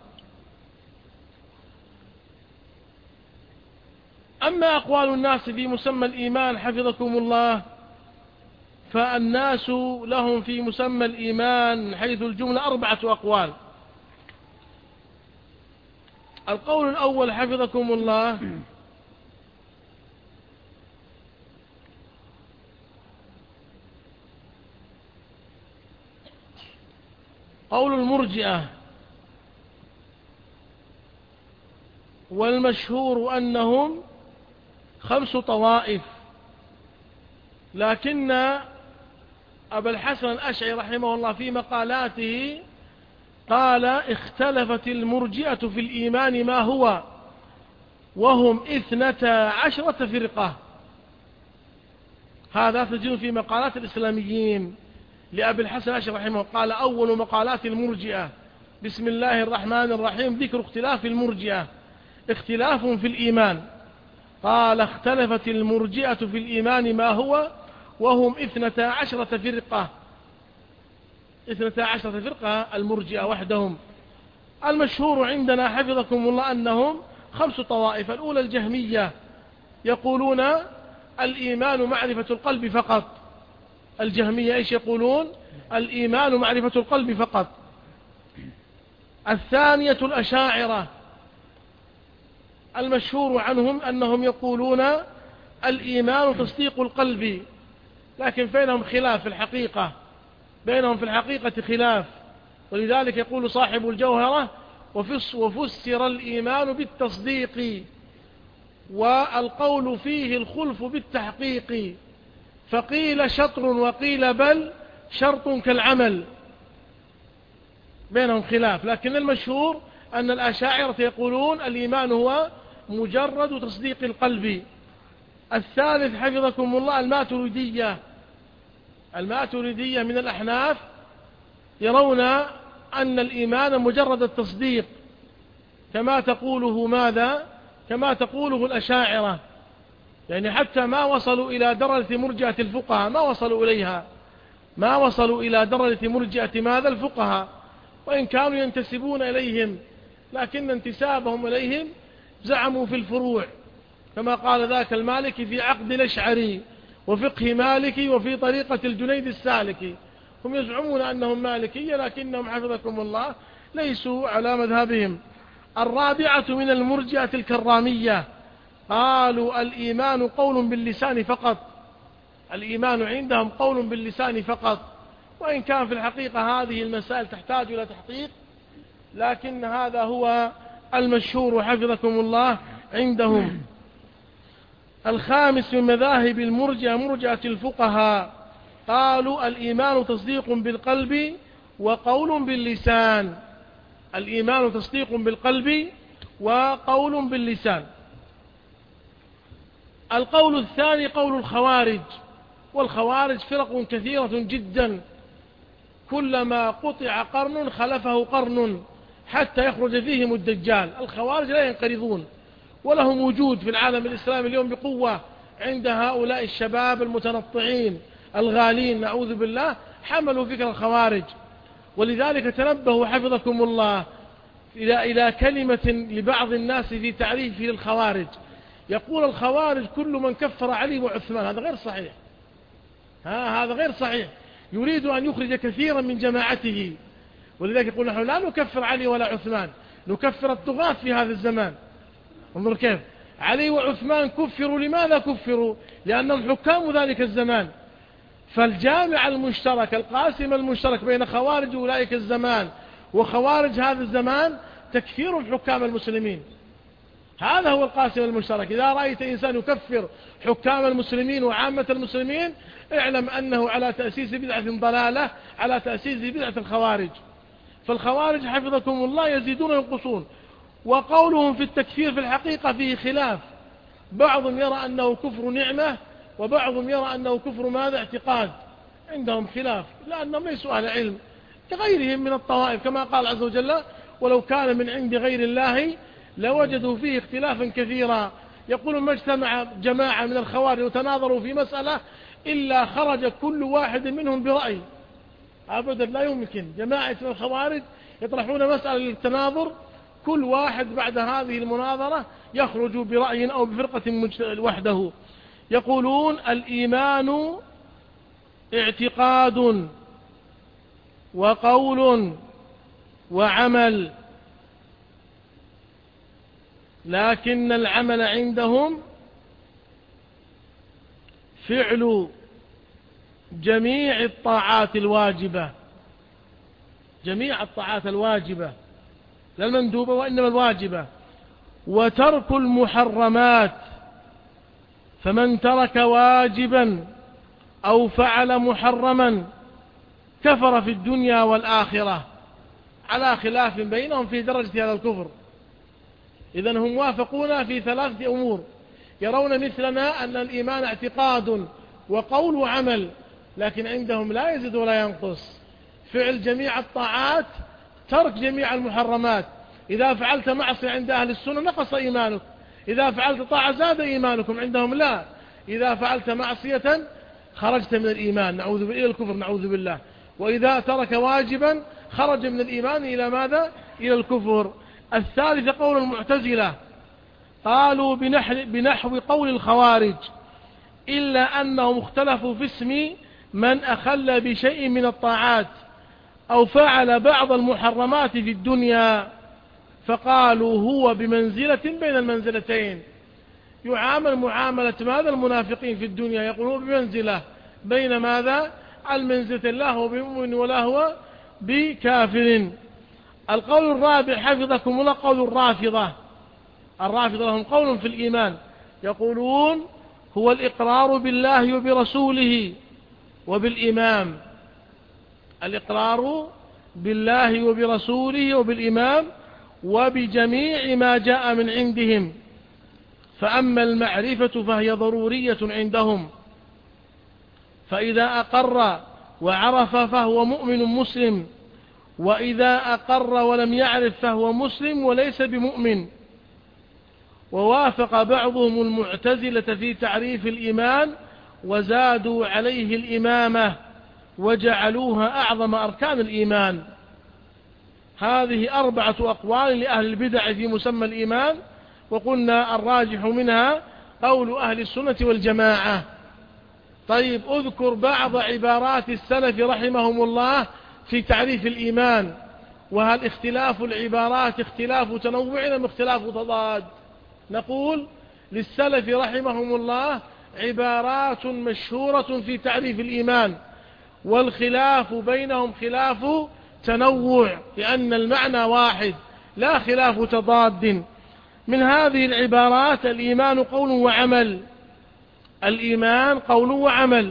أما أقوال الناس في مسمى الإيمان حفظكم الله، فالناس لهم في مسمى الإيمان حيث الجملة أربعة أقوال. القول الأول حفظكم الله: قول المرجئة، والمشهور أنهم خمس طوائف، لكن أبا الحسن الأشعري رحمه الله في مقالاته قال: اختلفت المرجئة في الإيمان ما هو، وهم اثنتا عشرة فرقة. هذا تجد في مقالات الإسلاميين لأبي الحسن الأشعري رحمه الله. قال: أول مقالات المرجئة بسم الله الرحمن الرحيم ذكر اختلاف المرجئة، اختلاف في الإيمان. قال: اختلفت المرجئة في الإيمان ما هو، وهم اثنتا عشرة فرقة. اثنتا عشرة فرقة المرجئة وحدهم. المشهور عندنا حفظكم الله أنهم خمس طوائف. الأولى الجهمية، يقولون الإيمان معرفة القلب فقط. الجهمية إيش يقولون؟ الإيمان معرفة القلب فقط. الثانية الأشاعرة، المشهور عنهم أنهم يقولون الإيمان تصديق القلب، لكن بينهم خلاف في الحقيقة، بينهم في الحقيقة خلاف. ولذلك يقول صاحب الجوهرة: وفسر الإيمان بالتصديق، والقول فيه الخلف بالتحقيق، فقيل شطر وقيل بل شرط كالعمل. بينهم خلاف، لكن المشهور أن الأشاعرة يقولون الإيمان هو مجرد تصديق القلب. الثالث حفظكم الله الماتريدية. الماتريدية من الأحناف يرون أن الإيمان مجرد التصديق، كما تقوله ماذا؟ كما تقوله الأشاعرة. يعني حتى ما وصلوا إلى درجة مرجئة الفقهاء، ما وصلوا إليها، ما وصلوا إلى درجة مرجئة ماذا؟ الفقهاء، وإن كانوا ينتسبون إليهم، لكن انتسابهم إليهم زعموا في الفروع، كما قال ذاك المالكي في عقد الأشعري وفقه مالكي وفي طريقة الجنيد السالكي. هم يزعمون أنهم مالكية، لكنهم حفظكم الله ليسوا على مذهبهم. الرابعة من المرجئة الكرامية، قالوا الإيمان قول باللسان فقط. الإيمان عندهم قول باللسان فقط، وإن كان في الحقيقة هذه المسائل تحتاج إلى تحقيق، لكن هذا هو المشهور حفظكم الله عندهم. الخامس من مذاهب المرجئة مرجئة الفقهاء، قالوا الإيمان تصديق بالقلب وقول باللسان. الإيمان تصديق بالقلب وقول باللسان. القول الثاني قول الخوارج، والخوارج فرق كثيرة جدا، كلما قطع قرن خلفه قرن حتى يخرج فيهم الدجال. الخوارج لا ينقرضون، ولهم وجود في العالم الإسلامي اليوم بقوة عند هؤلاء الشباب المتنطعين الغالين نعوذ بالله، حملوا فكر الخوارج. ولذلك تنبهوا حفظكم الله إلى إلى كلمة لبعض الناس في تعريفه للخوارج. يقول الخوارج كل من كفر علي وعثمان. هذا غير صحيح، ها هذا غير صحيح. يريد أن يخرج كثيرا من جماعته، ولذلك يقول نحن لا نكفر علي ولا عثمان، نكفر الطغاة في هذا الزمان. انظر كيف علي وعثمان كفروا. لماذا كفروا؟ لأنهم حكام ذلك الزمان. فالجامع المشترك القاسم المشترك بين خوارج أولئك الزمان وخوارج هذا الزمان تكفير الحكام المسلمين. هذا هو القاسم المشترك. إذا رأيت إنسان يكفر حكام المسلمين وعامة المسلمين، اعلم أنه على تأسيس بدعة ضلالة، على تأسيس بدعة الخوارج. فالخوارج حفظكم الله يزيدون وينقصون. وقولهم في التكفير في الحقيقة فيه خلاف. بعضهم يرى أنه كفر نعمة، وبعضهم يرى أنه كفر ماذا؟ اعتقاد. عندهم خلاف لأنهم ليسوا أهل علم كغيرهم من الطوائف، كما قال عز وجل ولو كان من عند غير الله لوجدوا فيه اختلافا كثيرا. يقولون ما اجتمع جماعة من الخوارج وتناظروا في مسألة إلا خرج كل واحد منهم برأي. أبدا لا يمكن. جماعة من الخوارج يطرحون مسألة للتناظر، كل واحد بعد هذه المناظرة يخرج برأي أو بفرقة وحده. يقولون الإيمان اعتقاد وقول وعمل، لكن العمل عندهم فعل جميع الطاعات الواجبة، جميع الطاعات الواجبة لا المندوبة وإنما الواجبة، وترك المحرمات. فمن ترك واجبا أو فعل محرما كفر في الدنيا والآخرة، على خلاف بينهم في درجة هذا الكفر. إذن هم وافقونا في ثلاثة أمور. يرون مثلنا أن الإيمان اعتقاد وقول وعمل، لكن عندهم لا يزيد ولا ينقص. فعل جميع الطاعات، ترك جميع المحرمات. إذا فعلت معصية عند أهل السنة نقص إيمانك، إذا فعلت طاعة زاد إيمانكم. عندهم لا، إذا فعلت معصية خرجت من الإيمان، نعوذ بالله، إلى الكفر نعوذ بالله. وإذا ترك واجبا خرج من الإيمان إلى ماذا؟ إلى الكفر. الثالث قول المعتزلة، قالوا بنحو قول الخوارج، إلا أنهم اختلفوا في اسم من أخل بشيء من الطاعات أو فعل بعض المحرمات في الدنيا، فقالوا هو بمنزلة بين المنزلتين. يعامل معاملة ماذا؟ المنافقين في الدنيا، يقولون بمنزلة بين ماذا؟ المنزلة، لا هو بمؤمن ولا هو بكافر. القول الرابع حفظكم الله قول الرافضة. الرافضة لهم قول في الإيمان، يقولون هو الإقرار بالله وبرسوله وبالإمام، الإقرار بالله وبرسوله وبالإمام وبجميع ما جاء من عندهم. فأما المعرفة فهي ضرورية عندهم، فإذا أقر وعرف فهو مؤمن مسلم، وإذا أقر ولم يعرف فهو مسلم وليس بمؤمن. ووافق بعضهم المعتزلة في تعريف الإيمان وزادوا عليه الإمامة وجعلوها أعظم أركان الإيمان. هذه أربعة أقوال لأهل البدع في مسمى الإيمان، وقلنا الراجح منها قول أهل السنة والجماعة. طيب أذكر بعض عبارات السلف رحمهم الله في تعريف الإيمان. وهل اختلاف العبارات اختلاف تنوع أم اختلاف تضاد؟ نقول للسلف رحمهم الله عبارات مشهورة في تعريف الإيمان، والخلاف بينهم خلاف تنوع، لأن المعنى واحد لا خلاف تضاد. من هذه العبارات الإيمان قول وعمل، الإيمان قول وعمل.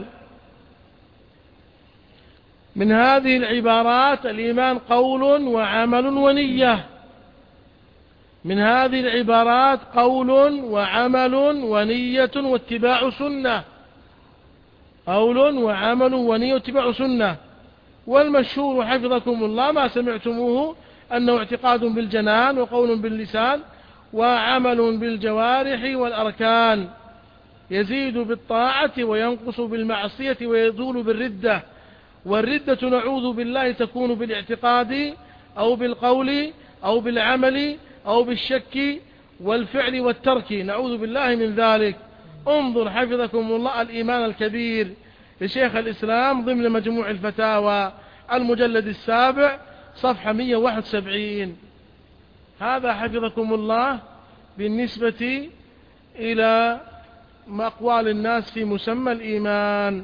من هذه العبارات الإيمان قول وعمل ونية. من هذه العبارات قول وعمل ونية واتباع سنة، قول وعمل ونية واتباع سنة. والمشهور حفظكم الله ما سمعتموه أنه اعتقاد بالجنان وقول باللسان وعمل بالجوارح والأركان، يزيد بالطاعة وينقص بالمعصية ويزول بالردة. والردة نعوذ بالله تكون بالاعتقاد أو بالقول أو بالعمل أو بالشك والفعل والترك، نعوذ بالله من ذلك. انظر حفظكم الله الإيمان الكبير لشيخ الإسلام ضمن مجموع الفتاوى المجلد السابع صفحة مئة وواحد وسبعين. هذا حفظكم الله بالنسبة إلى أقوال الناس في مسمى الإيمان.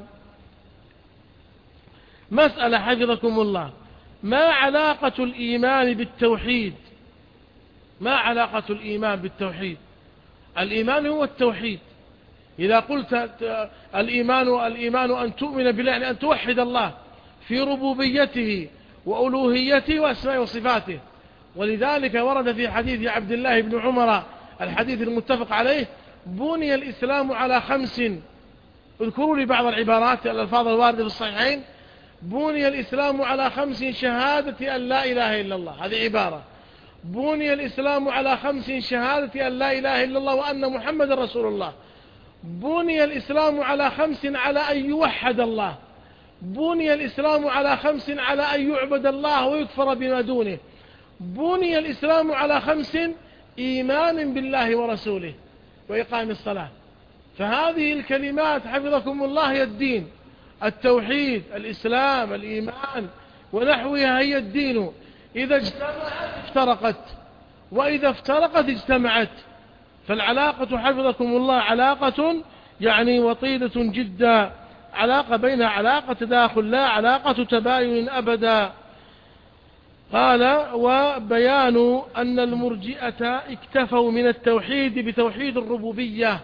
مسألة حفظكم الله، ما علاقة الإيمان بالتوحيد؟ ما علاقة الإيمان بالتوحيد؟ الإيمان هو التوحيد. إذا قلت الإيمان الإيمان أن تؤمن بالله يعني أن توحد الله في ربوبيته وألوهيته وأسمائه وصفاته. ولذلك ورد في حديث عبد الله بن عمر الحديث المتفق عليه: بني الإسلام على خمس، اذكروا لي بعض العبارات الألفاظ الواردة في الصحيحين. بني الإسلام على خمس: شهادة أن لا إله إلا الله، هذه عبارة. بني الإسلام على خمس: شهادة أن لا إله إلا الله وأن محمد رسول الله. بني الإسلام على خمس: على أن يوحد الله. بني الإسلام على خمس: على أن يعبد الله ويكفر بما دونه. بني الإسلام على خمس: إيمان بالله ورسوله وإقام الصلاة. فهذه الكلمات حفظكم الله هي الدين: التوحيد، الإسلام، الإيمان ونحوها هي الدين. إذا اجتمعت افترقت، وإذا افترقت اجتمعت. فالعلاقة حفظكم الله علاقة يعني وطيدة جدا، علاقة بينها علاقة تداخل لا علاقة تباين أبدا. قال: وبيان أن المرجئة اكتفوا من التوحيد بتوحيد الربوبية.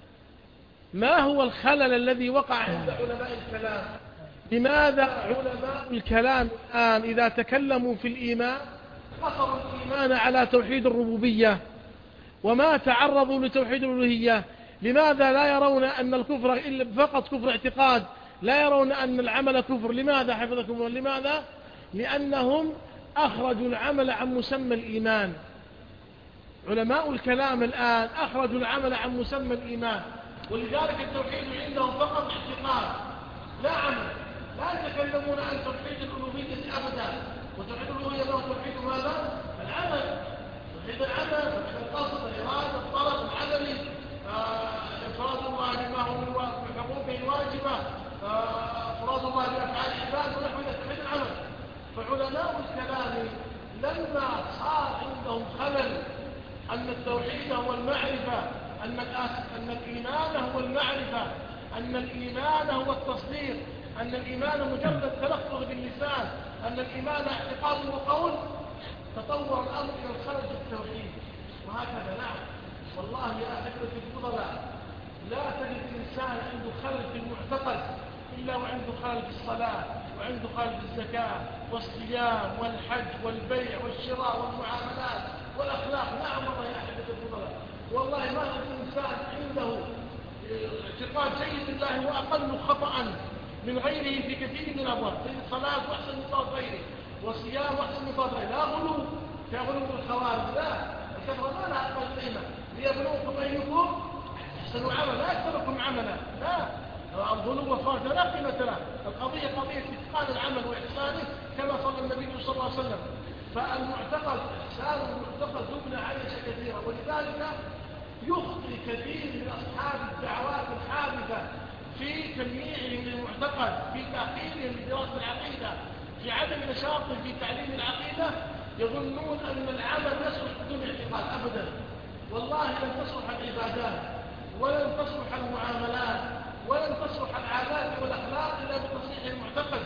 ما هو الخلل الذي وقع عند علماء الكلام؟ لماذا علماء الكلام الآن إذا تكلموا في الإيمان قصروا الإيمان على توحيد الربوبية وما تعرضوا لتوحيد الألوهية؟ لماذا لا يرون أن الكفر إلا فقط كفر اعتقاد، لا يرون أن العمل كفر؟ لماذا حفظكم الله؟ لماذا؟ لأنهم أخرجوا العمل عن مسمى الإيمان. علماء الكلام الآن أخرجوا العمل عن مسمى الإيمان، ولذلك التوحيد عندهم فقط اعتقاد لا عمل. لا يتكلمون عن توحيد الألوهية أبدا. وتوحيد الألوهية له توحيد ماذا؟ العمل، توحيد العمل، توحيد القصد، الإرادة، الطلب، العملي، إفراد الله بما هو من حقوقه الواجبة، إفراد الله بأفعال العباد ونحو توحيد العمل. فعلماء الكلام لما صار عندهم خلل أن التوحيد هو المعرفة، أن أن الإيمان هو المعرفة، أن الإيمان هو التصديق، أن الإيمان مجرد تلفظ باللسان، أن الإيمان اعتقاد وقول، تطور الأمر إلى الخلل في التوحيد. وهكذا نعم والله يا أحبة الفضلاء لا تجد إنسان عنده خلل في المعتقد إلا وعنده خلل في الصلاة، وعنده خلل في الزكاة والصيام والحج والبيع والشراء والمعاملات والأخلاق. نعم والله يا أحبة الفضلاء، والله ما تجد إنسان عنده اعتقاد جيد بالله وأقل خطأ من غيره في كثير من الأبواب، زي الصلاة وأحسن من صلاة غيره، والصيام وأحسن من صلاة غيره. لا غلو كغلو الخوارج، لا، الكفر ما لها أقل قيمة. ليبلوكم أيكم أحسن عملا، لا أكثركم عملا، لا. الظلم والخوارج لا قيمة له. القضية قضية إتقان العمل وإحسانه كما صلى النبي صلى الله عليه وسلم. فالمعتقد إحسان المعتقد يبنى على شيء كثيرا، ولذلك يخطئ كثير من أصحاب الدعوات الحادثة في تمييعهم للمعتقد، في تأخيرهم لدراسة العقيدة، في عدم نشاطهم في تعليم العقيدة. يظنون أن العمل يصلح بدون اعتقاد. أبدا والله لن تصلح العبادات ولن تصلح المعاملات ولن تصلح العادات والأخلاق إلا بتصحيح المعتقد.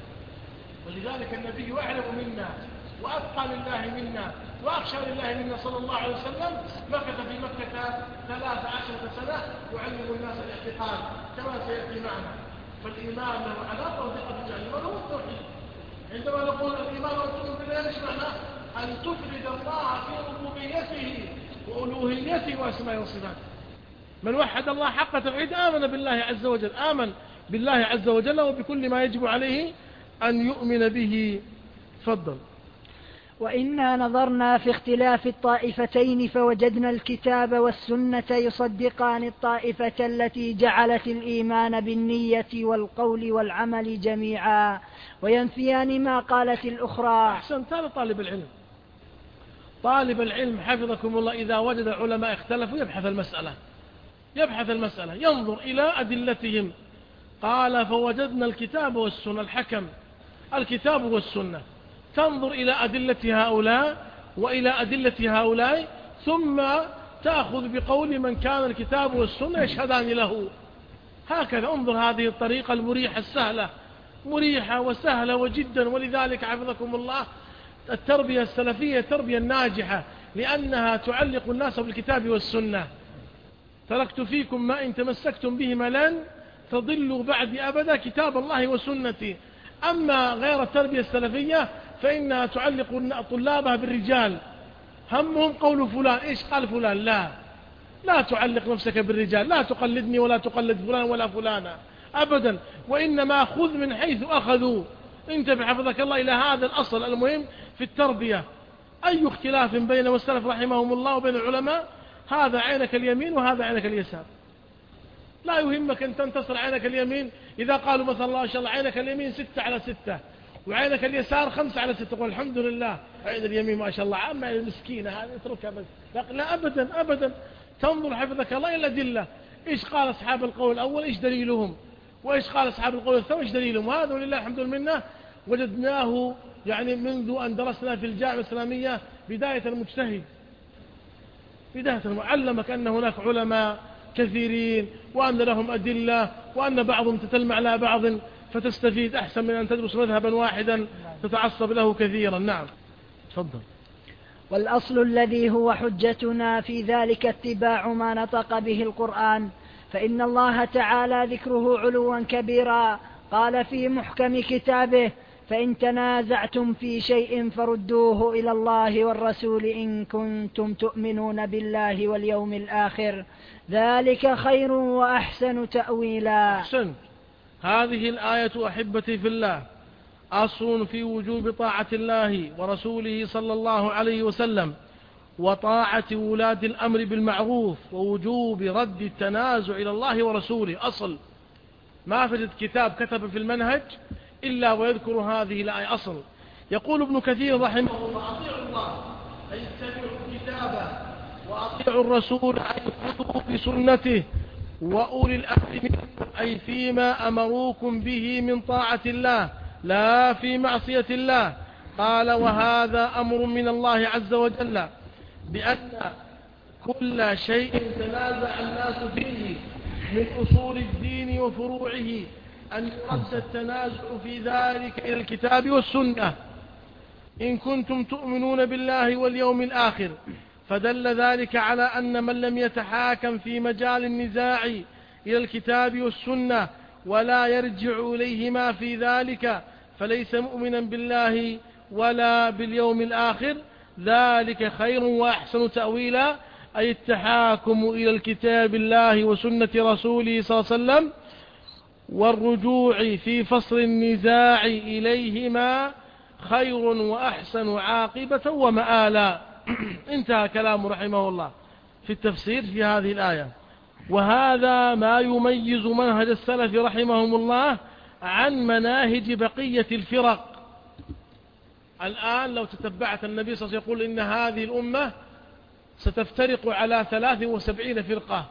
ولذلك النبي أعلم منا وأتقى لله منا وأخشى لله منا صلى الله عليه وسلم مكث في مكة ثلاث عشرة سنة يعلم الناس الاعتقاد كما سيأتي معنا. فالإيمان له علاقة وثقة بالله وهو التوحيد. عندما نقول الإيمان والتوحيد بالله ايش معنى؟ أن تفرد الله في ربوبيته وألوهيته وأسمائه وصفاته. من وحد الله حق توحيد آمن بالله عز وجل، آمن بالله عز وجل وبكل ما يجب عليه أن يؤمن به. تفضل.
وإنا نظرنا في اختلاف الطائفتين فوجدنا الكتاب والسنة يصدقان الطائفة التي جعلت الإيمان بالنية والقول والعمل جميعا وينفيان ما قالت الأخرى.
أحسنت. هذا طالب العلم. طالب العلم حفظكم الله إذا وجد العلماء اختلفوا يبحث المسألة يبحث المسألة ينظر إلى أدلتهم. قال فوجدنا الكتاب والسنة، الحكم الكتاب والسنة، تنظر إلى أدلة هؤلاء وإلى أدلة هؤلاء ثم تأخذ بقول من كان الكتاب والسنة يشهدان له. هكذا انظر، هذه الطريقة المريحة السهلة، مريحة وسهلة وجدا. ولذلك حفظكم الله التربية السلفية تربية ناجحة لأنها تعلق الناس بالكتاب والسنة. تركت فيكم ما إن تمسكتم بهما لن تضلوا بعد أبدا، كتاب الله وسنتي. أما غير التربية السلفية فإنها تعلق طلابها بالرجال، همهم قول فلان، إيش قال فلان، لا لا تعلق نفسك بالرجال، لا تقلدني ولا تقلد فلان ولا فلانا أبدا، وإنما خذ من حيث أخذوا. انتبه حفظك الله إلى هذا الأصل المهم في التربية. أي اختلاف بين السلف رحمهم الله وبين العلماء، هذا عينك اليمين وهذا عينك اليسار. لا يهمك أن تنتصر عينك اليمين إذا قالوا مثلا الله إن شاء الله عينك اليمين ستة على ستة وعينك اليسار خمسة على ستة، قول الحمد لله عين اليمين ما شاء الله عامة المسكينة هذه اتركها بس. لا أبدا أبدا، تنظر حفظك الله إلى الأدلة، إيش قال أصحاب القول الأول إيش دليلهم، وإيش قال أصحاب القول الثاني إيش دليلهم. وهذا ولله الحمد لله وجدناه يعني منذ أن درسنا في الجامعة الإسلامية بداية المجتهد، بداية علمك أن هناك علماء كثيرين وأن لهم أدلة وأن بعضهم تتلمع على بعض فتستفيد أحسن من أن تدرس مذهبا واحدا تتعصب له كثيرا. نعم تفضل.
والأصل الذي هو حجتنا في ذلك اتباع ما نطق به القرآن، فإن الله تعالى ذكره علوا كبيرا قال في محكم كتابه: فإن تنازعتم في شيء فردوه إلى الله والرسول إن كنتم تؤمنون بالله واليوم الآخر ذلك خير وأحسن تأويلا.
أحسن. هذه الآية أحبتي في الله أصل في وجوب طاعة الله ورسوله صلى الله عليه وسلم وطاعة ولاة الأمر بالمعروف ووجوب رد التنازع إلى الله ورسوله. أصل ما في كتاب كتب في المنهج إلا ويذكر هذه الآية. أصل. يقول ابن كثير رحمه الله: أطيعوا الله أي اتبعوا كتابه، وأطيعوا الرسول أي خذوا بسنته، وأولي الأمر منكم أي فيما أمروكم به من طاعة الله لا في معصية الله. قال: وهذا أمر من الله عز وجل بأن كل شيء تنازع الناس فيه من أصول الدين وفروعه أن يرد التنازع في ذلك إلى الكتاب والسنة إن كنتم تؤمنون بالله واليوم الآخر. فدل ذلك على أن من لم يتحاكم في مجال النزاع إلى الكتاب والسنة ولا يرجع إليهما في ذلك فليس مؤمنا بالله ولا باليوم الآخر. ذلك خير وأحسن تأويلا أي التحاكم إلى الكتاب الله وسنة رسوله صلى الله عليه وسلم والرجوع في فصل النزاع إليهما خير وأحسن عاقبة ومآلا. انتهى كلام رحمه الله في التفسير في هذه الآية. وهذا ما يميز منهج السلف رحمهم الله عن مناهج بقية الفرق. الآن لو تتبعت النبي صلى الله عليه وسلم يقول إن هذه الأمة ستفترق على ثلاث وسبعين فرقة،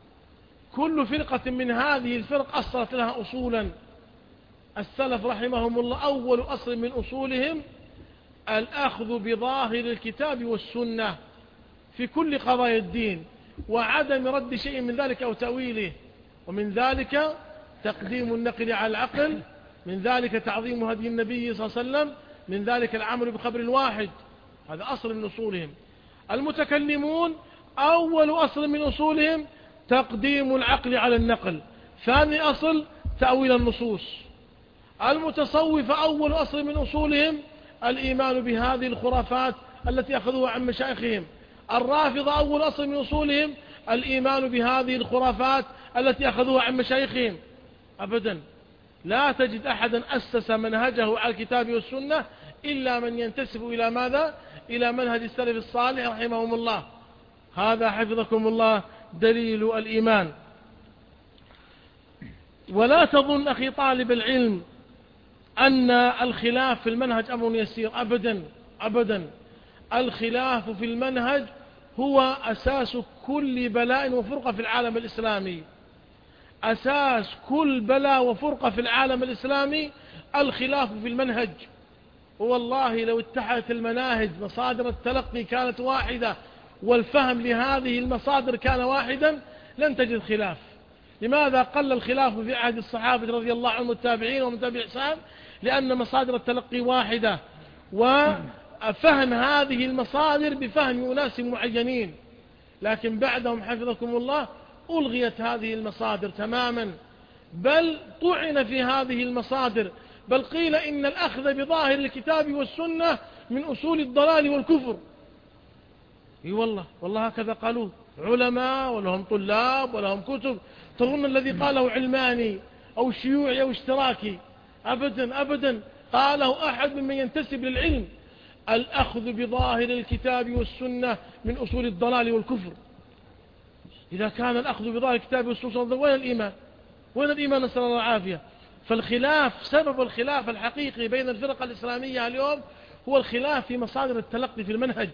كل فرقة من هذه الفرق أصلت لها أصولا. السلف رحمهم الله أول أصل من أصولهم الأخذ بظاهر الكتاب والسنة في كل قضايا الدين وعدم رد شيء من ذلك أو تأويله. ومن ذلك تقديم النقل على العقل، من ذلك تعظيم هدي النبي صلى الله عليه وسلم، من ذلك العمل بخبر الواحد. هذا أصل من أصولهم. المتكلمون أول أصل من أصولهم تقديم العقل على النقل، ثاني أصل تأويل النصوص. المتصوفة أول أصل من أصولهم الإيمان بهذه الخرافات التي أخذوها عن مشايخهم. الرافضة أول أصل من أصولهم الإيمان بهذه الخرافات التي أخذوها عن مشايخهم. أبدا لا تجد أحدا أسس منهجه على الكتاب والسنة إلا من ينتسب إلى ماذا؟ إلى منهج السلف الصالح رحمهم الله. هذا حفظكم الله دليل الإيمان. ولا تظن أخي طالب العلم أن الخلاف في المنهج أمر يسير، أبدا أبدا. الخلاف في المنهج هو أساس كل بلاء وفرقة في العالم الإسلامي. أساس كل بلاء وفرقة في العالم الإسلامي الخلاف في المنهج. والله لو اتحدت المناهج مصادر التلقي كانت واحدة والفهم لهذه المصادر كان واحدا لن تجد خلاف. لماذا قل الخلاف في عهد الصحابة رضي الله عنهم والتابعين ومن تبع إحسان؟ لأن مصادر التلقي واحدة وفهم هذه المصادر بفهم أناس معينين. لكن بعدهم حفظكم الله ألغيت هذه المصادر تماما، بل طعن في هذه المصادر، بل قيل إن الأخذ بظاهر الكتاب والسنة من أصول الضلال والكفر. اي والله والله هكذا قالوا. علماء ولهم طلاب ولهم كتب. تظن الذي قاله علماني أو شيوعي أو اشتراكي؟ أبدا أبدا، قاله أحد ممن ينتسب للعلم. الأخذ بظاهر الكتاب والسنة من أصول الضلال والكفر. إذا كان الأخذ بظاهر الكتاب والسنة، وين الإيمان؟ وين الإيمان؟ نسأل الله العافية. فالخلاف، سبب الخلاف الحقيقي بين الفرق الإسلامية اليوم هو الخلاف في مصادر التلقي في المنهج.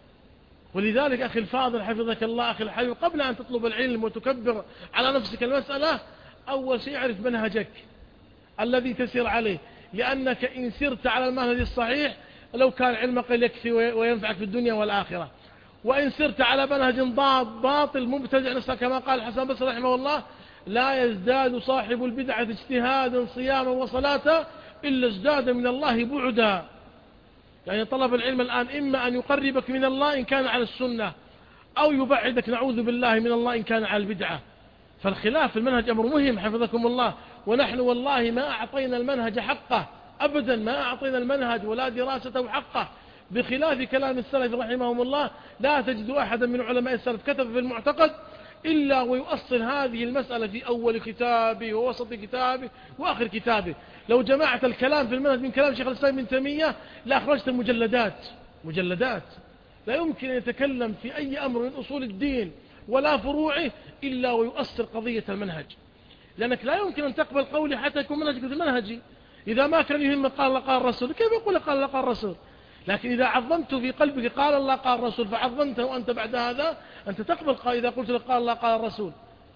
ولذلك أخي الفاضل حفظك الله، أخي الحبيب، قبل أن تطلب العلم وتكبر على نفسك المسألة، أول شيء اعرف منهجك الذي تسير عليه، لأنك إن سرت على المنهج الصحيح لو كان علمك يكفي وينفعك في الدنيا والآخرة. وإن سرت على منهج ضاب باطل مبتدع نفسه كما قال الحسن البصري رحمه الله: لا يزداد صاحب البدعة اجتهادا صياما وصلاة إلا ازداد من الله بعدا. يعني طلب العلم الآن إما أن يقربك من الله إن كان على السنة، أو يبعدك نعوذ بالله من الله إن كان على البدعة. فالخلاف في المنهج أمر مهم حفظكم الله. ونحن والله ما أعطينا المنهج حقه أبدا، ما أعطينا المنهج ولا دراسته حقه، بخلاف كلام السلف رحمهم الله. لا تجد أحدا من علماء السلف كتب في المعتقد إلا ويؤصل هذه المسألة في أول كتابه ووسط كتابه وآخر كتابه. لو جمعت الكلام في المنهج من كلام شيخ الإسلام ابن تيمية لأخرجت مجلدات مجلدات. لا يمكن أن يتكلم في أي أمر من أصول الدين ولا فروعه إلا ويؤثر قضية المنهج، لأنك لا يمكن أن تقبل قولي حتى يكون منهجك مثل منهجي. إذا ما كان يهم قال الله قال الرسول، كيف يقول قال الله قال الرسول؟ لكن إذا عظمت في قلبك قال الله قال الرسول فعظمته، وأنت بعد هذا أنت تقبل قال إذا قلت لك قال الله قال الرسول.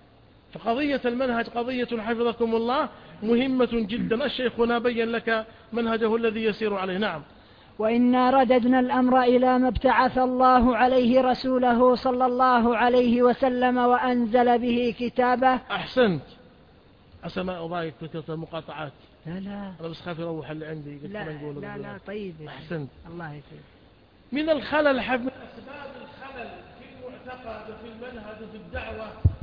فقضية المنهج قضية حفظكم الله مهمة جدا. الشيخنا بين لك منهجه الذي يسير عليه. نعم.
وإنا رددنا الأمر إلى ما ابتعث الله عليه رسوله صلى الله عليه وسلم وأنزل به كتابه.
أحسنت. عسى ما أضايق كثرة المقاطعات.
لا لا
أنا بس خاف يروح اللي عندي.
لا لا, لا, لا طيب.
أحسنت.
الله يسلمك.
من الخلل حب من أسباب الخلل في المعتقد وفي المنهج وفي الدعوة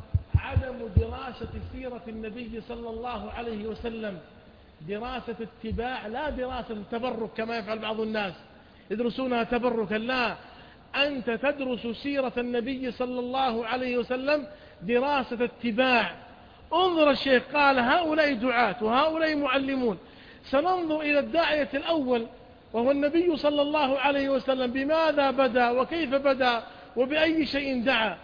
عدم دراسة سيرة النبي صلى الله عليه وسلم، دراسة اتباع لا دراسة تبرك كما يفعل بعض الناس، يدرسونها تبركا. لا، أنت تدرس سيرة النبي صلى الله عليه وسلم دراسة اتباع. انظر الشيخ قال هؤلاء دعاة وهؤلاء معلمون. سننظر إلى الداعية الأول وهو النبي صلى الله عليه وسلم، بماذا بدأ وكيف بدأ وبأي شيء دعا.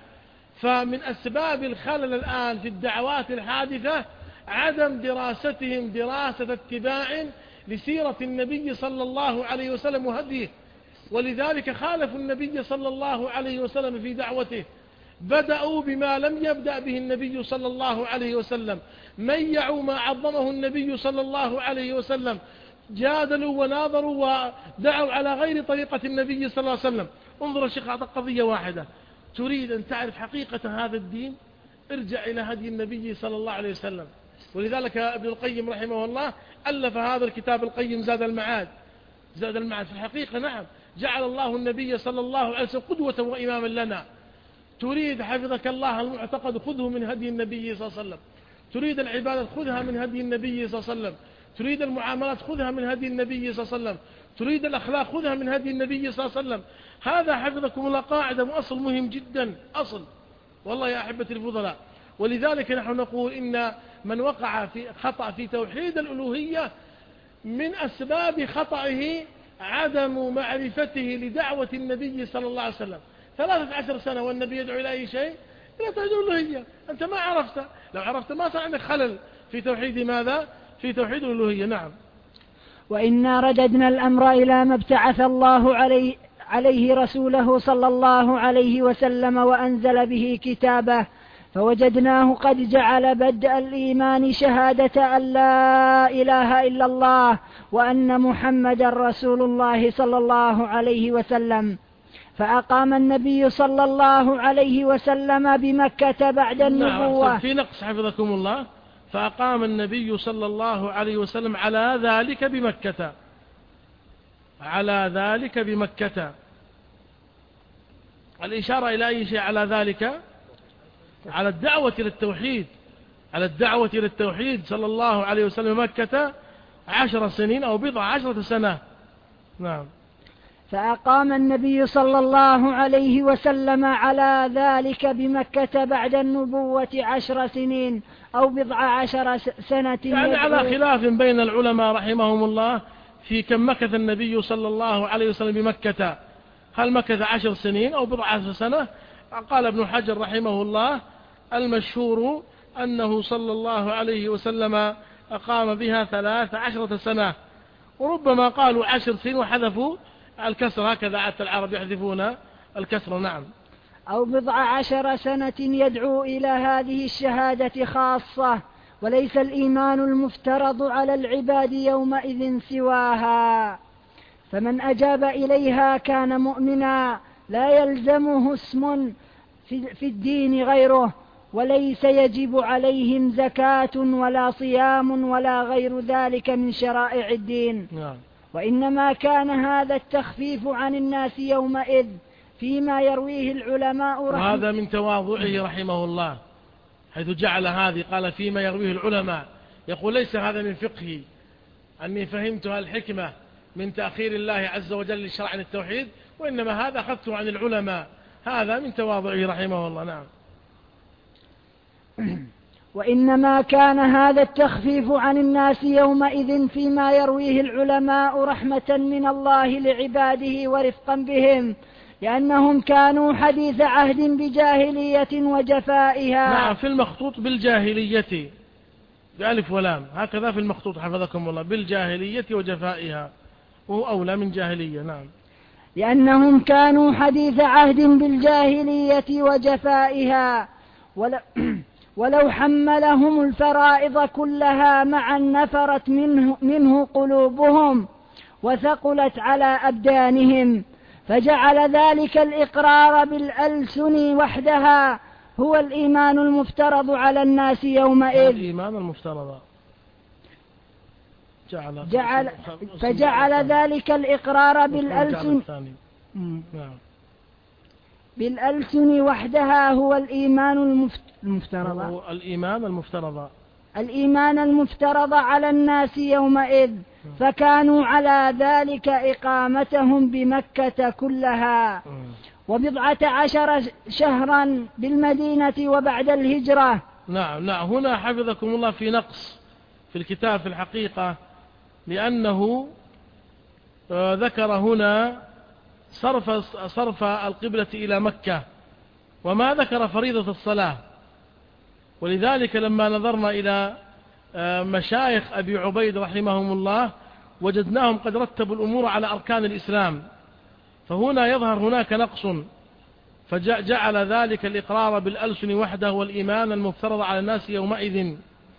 فمن أسباب الخلل الآن في الدعوات الحادثة عدم دراستهم دراسة اتباع لسيرة النبي صلى الله عليه وسلم وهديه. ولذلك خالفوا النبي صلى الله عليه وسلم في دعوته، بدأوا بما لم يبدأ به النبي صلى الله عليه وسلم، ميعوا ما عظمه النبي صلى الله عليه وسلم، جادلوا وناظروا ودعوا على غير طريقة النبي صلى الله عليه وسلم. انظر الشيخ أعطى قضية واحدة، تريد أن تعرف حقيقة هذا الدين ارجع إلى هدي النبي صلى الله عليه وسلم. ولذلك ابن القيم رحمه الله ألف هذا الكتاب القيم زاد المعاد. زاد المعاد في الحقيقة نعم جعل الله النبي صلى الله عليه وسلم قدوة وإماما لنا. تريد حفظك الله المعتقد خذه من هدي النبي صلى الله عليه وسلم، تريد العبادة خذها من هدي النبي صلى الله عليه وسلم، تريد المعاملات خذها من هدي النبي صلى الله عليه وسلم، تريد الأخلاق خذها من هدي النبي صلى الله عليه وسلم. هذا حفظكم الله قاعدة وأصل مهم جدا، أصل والله يا أحبتي الفضلاء. ولذلك نحن نقول إن من وقع في خطأ في توحيد الألوهية من أسباب خطئه عدم معرفته لدعوة النبي صلى الله عليه وسلم. ثلاثة عشر سنة والنبي يدعو إلى أي شيء؟ إلى توحيد الألوهية. أنت ما عرفت، لو عرفت ما صار عندك خلل في توحيد ماذا؟ في توحيد الألوهية. نعم.
وإنا رددنا الأمر إلى ما ابتعث الله عليه, عليه رسوله صلى الله عليه وسلم وأنزل به كتابه، فوجدناه قد جعل بدء الإيمان شهادة أن لا إله إلا الله وأن محمد رسول الله صلى الله عليه وسلم. فأقام النبي صلى الله عليه وسلم بمكة بعد النبوة.
نعم في نقص حفظكم الله. فأقام النبي صلى الله عليه وسلم على ذلك بمكة، على ذلك بمكة. الإشارة إلى أي شيء على ذلك؟ على الدعوة إلى التوحيد، على الدعوة إلى التوحيد صلى الله عليه وسلم مكة عشر سنين أو بضع عشرة سنة. نعم.
فأقام النبي صلى الله عليه وسلم على ذلك بمكة بعد النبوة عشر سنين أو بضع عشر سنة.
يعني على خلاف بين العلماء رحمهم الله في كم مكث النبي صلى الله عليه وسلم بمكة، هل مكث عشر سنين أو بضع عشر سنة؟ قال ابن حجر رحمه الله المشهور أنه صلى الله عليه وسلم أقام بها ثلاث عشرة سنة، وربما قالوا عشر سنين وحذفوا الكسر، هكذا عادة العرب يحذفون الكسر. نعم.
أو بضع عشر سنة يدعو إلى هذه الشهادة خاصة، وليس الإيمان المفترض على العباد يومئذ سواها، فمن أجاب إليها كان مؤمنا لا يلزمه اسم في الدين غيره، وليس يجب عليهم زكاة ولا صيام ولا غير ذلك من شرائع الدين.
نعم.
وإنما كان هذا التخفيف عن الناس يومئذ فيما يرويه العلماء رحمه
وهذا من تواضعه رحمه الله، حيث جعل هذه قال فيما يرويه العلماء، يقول ليس هذا من فقهي أني فهمتها الحكمة من تأخير الله عز وجل للشرع عن التوحيد، وإنما هذا أخذته عن العلماء، هذا من تواضعه رحمه الله. نعم.
وإنما كان هذا التخفيف عن الناس يومئذ فيما يرويه العلماء رحمة من الله لعباده ورفقا بهم، لأنهم كانوا حديث عهد بجاهلية وجفائها.
نعم، في المخطوط بالجاهلية بألف ولام، هكذا في المخطوط حفظكم الله بالجاهلية وجفائها، وهو أولى من جاهلية. نعم.
لأنهم كانوا حديث عهد بالجاهلية وجفائها، ولو حملهم الفرائض كلها معا نفرت منه, منه قلوبهم وثقلت على أبدانهم، فجعل ذلك الإقرار بالألسن وحدها هو الإيمان المفترض على الناس يومئذ.
الإيمان المفترض جعل
جعل فجعل ذلك الإقرار بالألسن بالألسن وحدها هو الإيمان المفترض
الإيمان المفترض
الإيمان المفترض على الناس يومئذ، فكانوا على ذلك إقامتهم بمكة كلها وبضعة عشر شهرا بالمدينة وبعد الهجرة.
نعم. نعم. هنا حفظكم الله في نقص في الكتاب في الحقيقة، لأنه ذكر هنا صرف, صرف القبلة إلى مكة، وما ذكر فريضة الصلاة، ولذلك لما نظرنا إلى مشايخ أبي عبيد رحمهم الله وجدناهم قد رتبوا الأمور على أركان الإسلام، فهنا يظهر هناك نقص، فجعل ذلك الإقرار بالألسن وحده والإيمان المفترض على الناس يومئذ.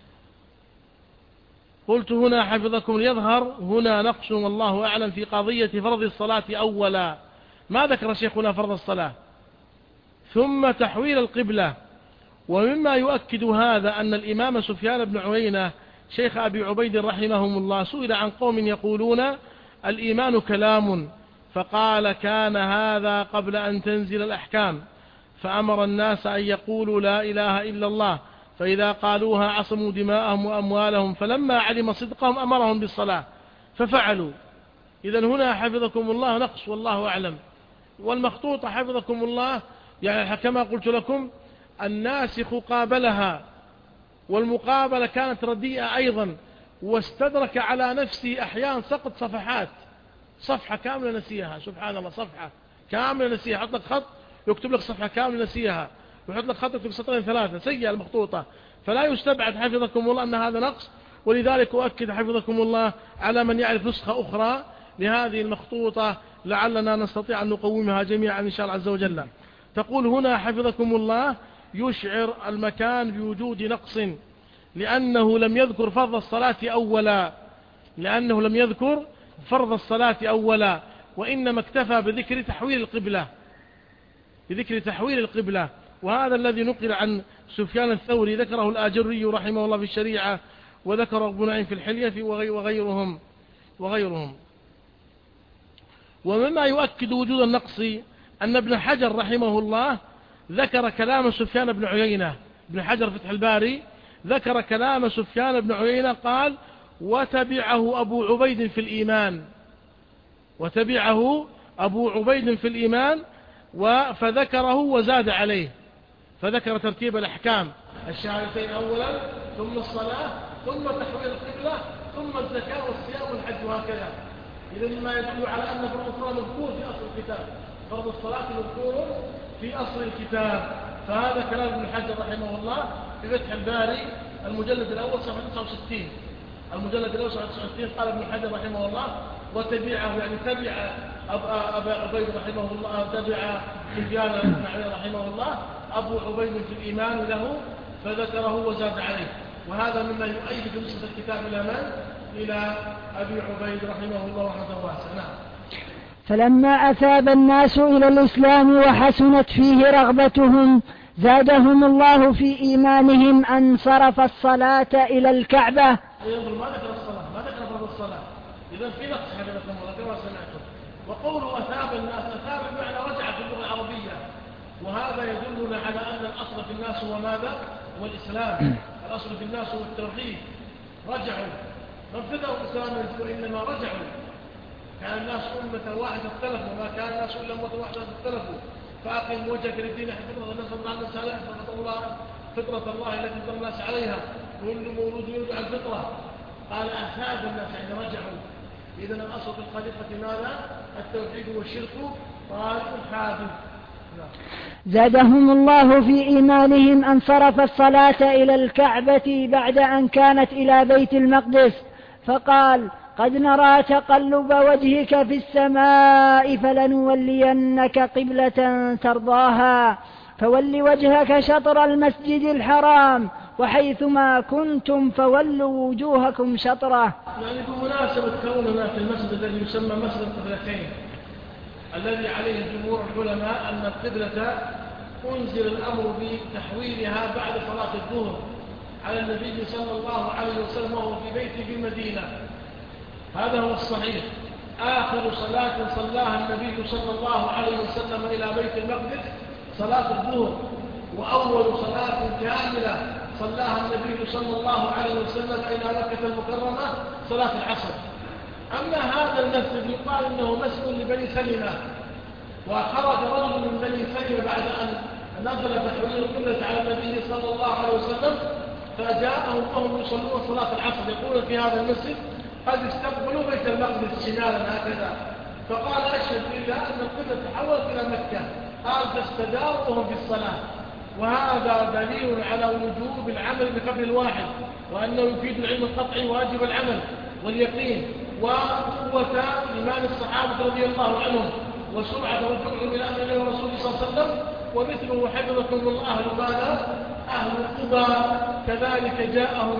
قلت هنا حفظكم يظهر هنا نقص والله أعلم في قضية فرض الصلاة أولا، ما ذكر شيخنا فرض الصلاة ثم تحويل القبلة. ومما يؤكد هذا أن الإمام سفيان بن عيينة شيخ أبي عبيد رحمهم الله سئل عن قوم يقولون الإيمان كلام، فقال كان هذا قبل أن تنزل الأحكام، فأمر الناس أن يقولوا لا إله إلا الله، فإذا قالوها عصموا دماءهم وأموالهم، فلما علم صدقهم أمرهم بالصلاة ففعلوا. إذن هنا حفظكم الله نقص والله أعلم. والمخطوطة حفظكم الله يعني كما قلت لكم الناسخ قابلها، والمقابلة كانت رديئة أيضا، واستدرك على نفسه أحيانا سقط صفحات، صفحة كاملة نسيها، سبحان الله، صفحة كاملة نسيها، يحط لك خط يكتب لك صفحة كاملة نسيها، ويحط لك خط يكتب سطرين ثلاثة، سيئة المخطوطة. فلا يستبعد حفظكم الله أن هذا نقص، ولذلك أؤكد حفظكم الله على من يعرف نسخة أخرى لهذه المخطوطة لعلنا نستطيع أن نقومها جميعا إن شاء الله عز وجل. تقول هنا حفظكم الله يشعر المكان بوجود نقص، لأنه لم يذكر فرض الصلاة أولا لأنه لم يذكر فرض الصلاة أولا وإنما اكتفى بذكر تحويل القبلة بذكر تحويل القبلة وهذا الذي نقل عن سفيان الثوري، ذكره الآجري رحمه الله في الشريعة، وذكره ابن نعيم في الحلية وغيرهم وغيرهم. ومما يؤكد وجود النقص أن ابن حجر رحمه الله ذكر كلام سفيان بن عيينة، ابن حجر فتح الباري ذكر كلام سفيان بن عيينة قال وتبعه أبو عبيد في الإيمان وتبعه أبو عبيد في الإيمان، فذكره وزاد عليه، فذكر ترتيب الأحكام: الشهادتين أولا، ثم الصلاة، ثم تحويل القبلة، ثم الزكاة والصيام والحج، وهكذا. إذا مما يدل على أن فرض الصلاة مذكور في أصل الكتاب، فرض الصلاة مذكور في أصل الكتاب. فهذا كلام ابن حجر رحمه الله في فتح الباري المجلد الأول صفحة تسعة وستين. المجلد الأول صفحة تسعة وستين قال ابن حجر رحمه الله: وتبعه، يعني تبع أبا عبيد رحمه الله، تبع سفيان بن عيينة رحمه الله أبو عبيد في الإيمان له، فذكره وزاد عليه. وهذا مما يؤيد نسبة الكتاب إلى من؟ إلى أبي عبيد رحمه الله رحمة واسعة. نعم.
فلما أثاب الناس إلى الإسلام وحسنت فيه رغبتهم زادهم الله في إيمانهم أن صرف الصلاة إلى الكعبة.
ما ذكر الصلاة، ما ذكر فرض الصلاة. إذا في نقص حديثكم الله كما سمعتم. وقوله أثاب الناس، أثاب بمعنى رجع في اللغة العربية، وهذا يدلنا على أن الأصل في الناس هو ماذا؟ هو الإسلام. الأصل في الناس هو التوحيد. رجعوا، ما ابتدأوا الإسلام وإنما رجعوا. كان الناس أمة واحدة اختلفوا، ما كان الناس إلا أمة واحدة اختلفوا. فأقم وجهك للدين فطرة الناس الله عليه وسلم، فطرة الله فطرة الله التي فطر الناس عليها، كل مولود يولد على الفطرة. قال أثاب الناس حين رجعوا. إذن الأصل في الخليقة ماذا؟ التوحيد والشرك طارق حادث.
زادهم الله في إيمانهم أن صرف الصلاة إلى الكعبة بعد أن كانت إلى بيت المقدس، فقال: قد نرى تقلب وجهك في السماء فلنولينك قبلة ترضاها، فول وجهك شطر المسجد الحرام، وحيثما كنتم فولوا وجوهكم شطره.
يعني بمناسبة كوننا في المسجد الذي يسمى مسجد القبلتين، الذي عليه جمهور العلماء أن القبلة أنزل الأمر بتحويلها بعد صلاة الظهر على النبي صلى الله عليه وسلم وهو في بيته في المدينة. هذا هو الصحيح. آخر صلاة صلاها النبي صلى الله عليه وسلم إلى بيت المقدس صلاة الظهر، وأول صلاة كاملة صلاها النبي صلى الله عليه وسلم إلى مكة المكرمة صلاة العصر. أما هذا المسجد يقال إنه مسجد لبني سلمة، وخرج رجل من بني سلمة بعد أن نزل تحويل القبلة على النبي صلى الله عليه وسلم، فجاءهم وهم يصلون صلاة العصر يقول في هذا المسجد: قد استقبلوا بيت المقدس شمالا هكذا. فقال: أشهد بالله أن القبلة تحولت إلى مكة. قال: فاستداروا وهم في الصلاة. وهذا دليل على وجوب العمل بقبل الواحد، وأنه يفيد العلم القطعي واجب العمل واليقين، وقوة إيمان الصحابة رضي الله عنهم، وسرعة رجوعهم إلى أمر الله ورسوله صلى الله عليه وسلم. ومثله حفظكم الله أهل ماذا؟ أهل القبى كذلك جاءهم.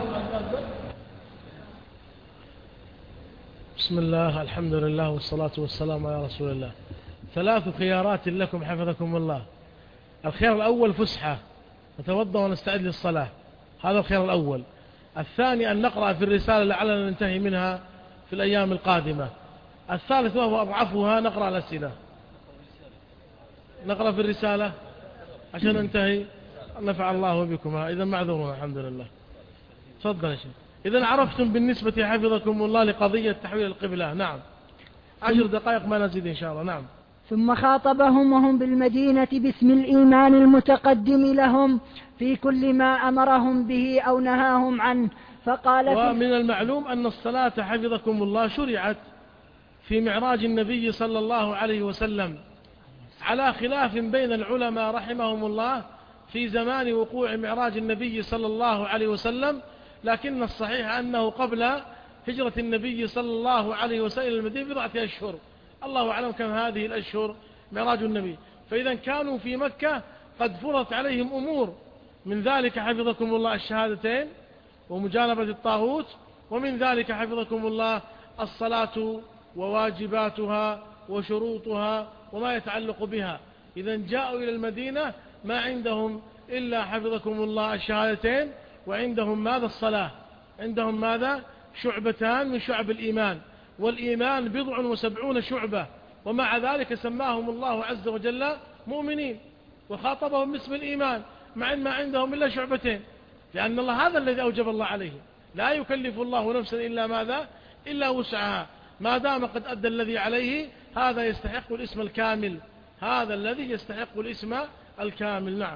بسم الله، الحمد لله، والصلاة والسلام على رسول الله. ثلاث خيارات لكم حفظكم الله. الخيار الأول فسحة، نتوضأ ونستعد للصلاة، هذا الخيار الأول. الثاني أن نقرأ في الرسالة لعلنا ننتهي منها في الأيام القادمة. الثالث وهو أضعفها نقرأ الأسئلة، نقرأ في الرسالة عشان ننتهي. نفع الله بكما. إذا معذورون الحمد لله. تفضل يا شيخ. إذا عرفتم بالنسبة حفظكم الله لقضية تحويل القبلة. نعم، عشر دقائق ما نزيد إن شاء الله. نعم.
ثم خاطبهم وهم بالمدينة باسم الإيمان المتقدم لهم في كل ما أمرهم به أو نهاهم عنه، فقال:
ومن المعلوم أن الصلاة حفظكم الله شرعت في معراج النبي صلى الله عليه وسلم، على خلاف بين العلماء رحمهم الله في زمان وقوع معراج النبي صلى الله عليه وسلم، لكن الصحيح أنه قبل هجرة النبي صلى الله عليه وسلم إلى المدينة بضعة أشهر. الله أعلم كم هذه الأشهر معراج النبي. فإذا كانوا في مكة قد فرضت عليهم أمور، من ذلك حفظكم الله الشهادتين ومجانبة الطاغوت، ومن ذلك حفظكم الله الصلاة وواجباتها وشروطها وما يتعلق بها. إذا جاءوا إلى المدينة ما عندهم إلا حفظكم الله الشهادتين، وعندهم ماذا؟ الصلاة. عندهم ماذا؟ شعبتان من شعب الإيمان، والإيمان بضع وسبعون شعبة، ومع ذلك سماهم الله عز وجل مؤمنين وخاطبهم باسم الإيمان، مع أن ما عندهم إلا شعبتين، لأن الله هذا الذي أوجب الله عليه. لا يكلف الله نفسا إلا ماذا؟ إلا وسعها، ما دام قد أدى الذي عليه هذا يستحق الاسم الكامل، هذا الذي يستحق الاسم الكامل. نعم.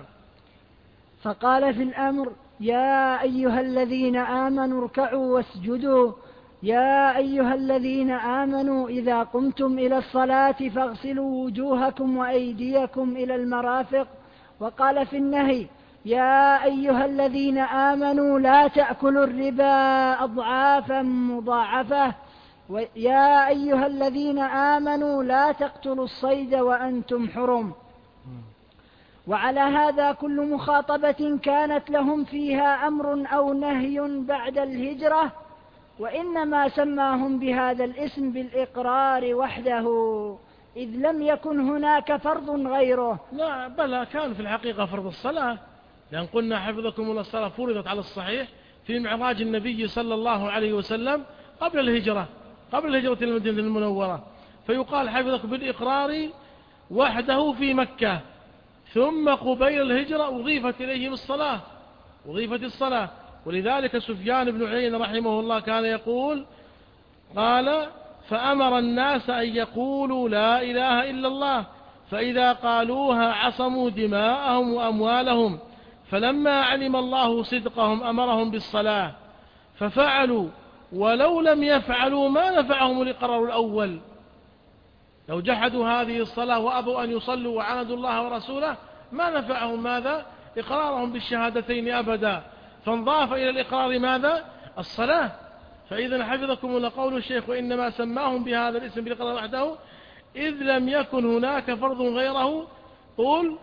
فقال في الأمر: يا أيها الذين آمنوا اركعوا واسجدوا، يا أيها الذين آمنوا إذا قمتم إلى الصلاة فاغسلوا وجوهكم وأيديكم إلى المرافق. وقال في النهي: يا أيها الذين آمنوا لا تأكلوا الربا أضعافا مضاعفة، ويا أيها الذين آمنوا لا تقتلوا الصيد وأنتم حرم. وعلى هذا كل مخاطبة كانت لهم فيها أمر أو نهي بعد الهجرة، وإنما سماهم بهذا الاسم بالإقرار وحده، إذ لم يكن هناك فرض غيره.
لا بلى، كان في الحقيقة فرض الصلاة، لأن قلنا حفظكم الله الصلاة فرضت على الصحيح في معراج النبي صلى الله عليه وسلم قبل الهجرة، قبل الهجرة إلى المدينة المنورة، فيقال حفظكم بالإقرار وحده في مكة، ثم قبيل الهجرة أضيفت إليهم الصلاة، أضيفت الصلاة. ولذلك سفيان بن عيينة رحمه الله كان يقول، قال: فأمر الناس أن يقولوا لا إله إلا الله، فإذا قالوها عصموا دماءهم وأموالهم، فلما علم الله صدقهم أمرهم بالصلاة ففعلوا، ولو لم يفعلوا ما نفعهم الإقرار الأول. لو جحدوا هذه الصلاة وأبوا أن يصلوا وعاندوا الله ورسوله ما نفعهم ماذا؟ إقرارهم بالشهادتين أبدا، فانضاف إلى الإقرار ماذا؟ الصلاة. فإذا حفظكم الله قول الشيخ: وإنما سماهم بهذا الاسم بالإقرار وحده إذ لم يكن هناك فرض غيره. قول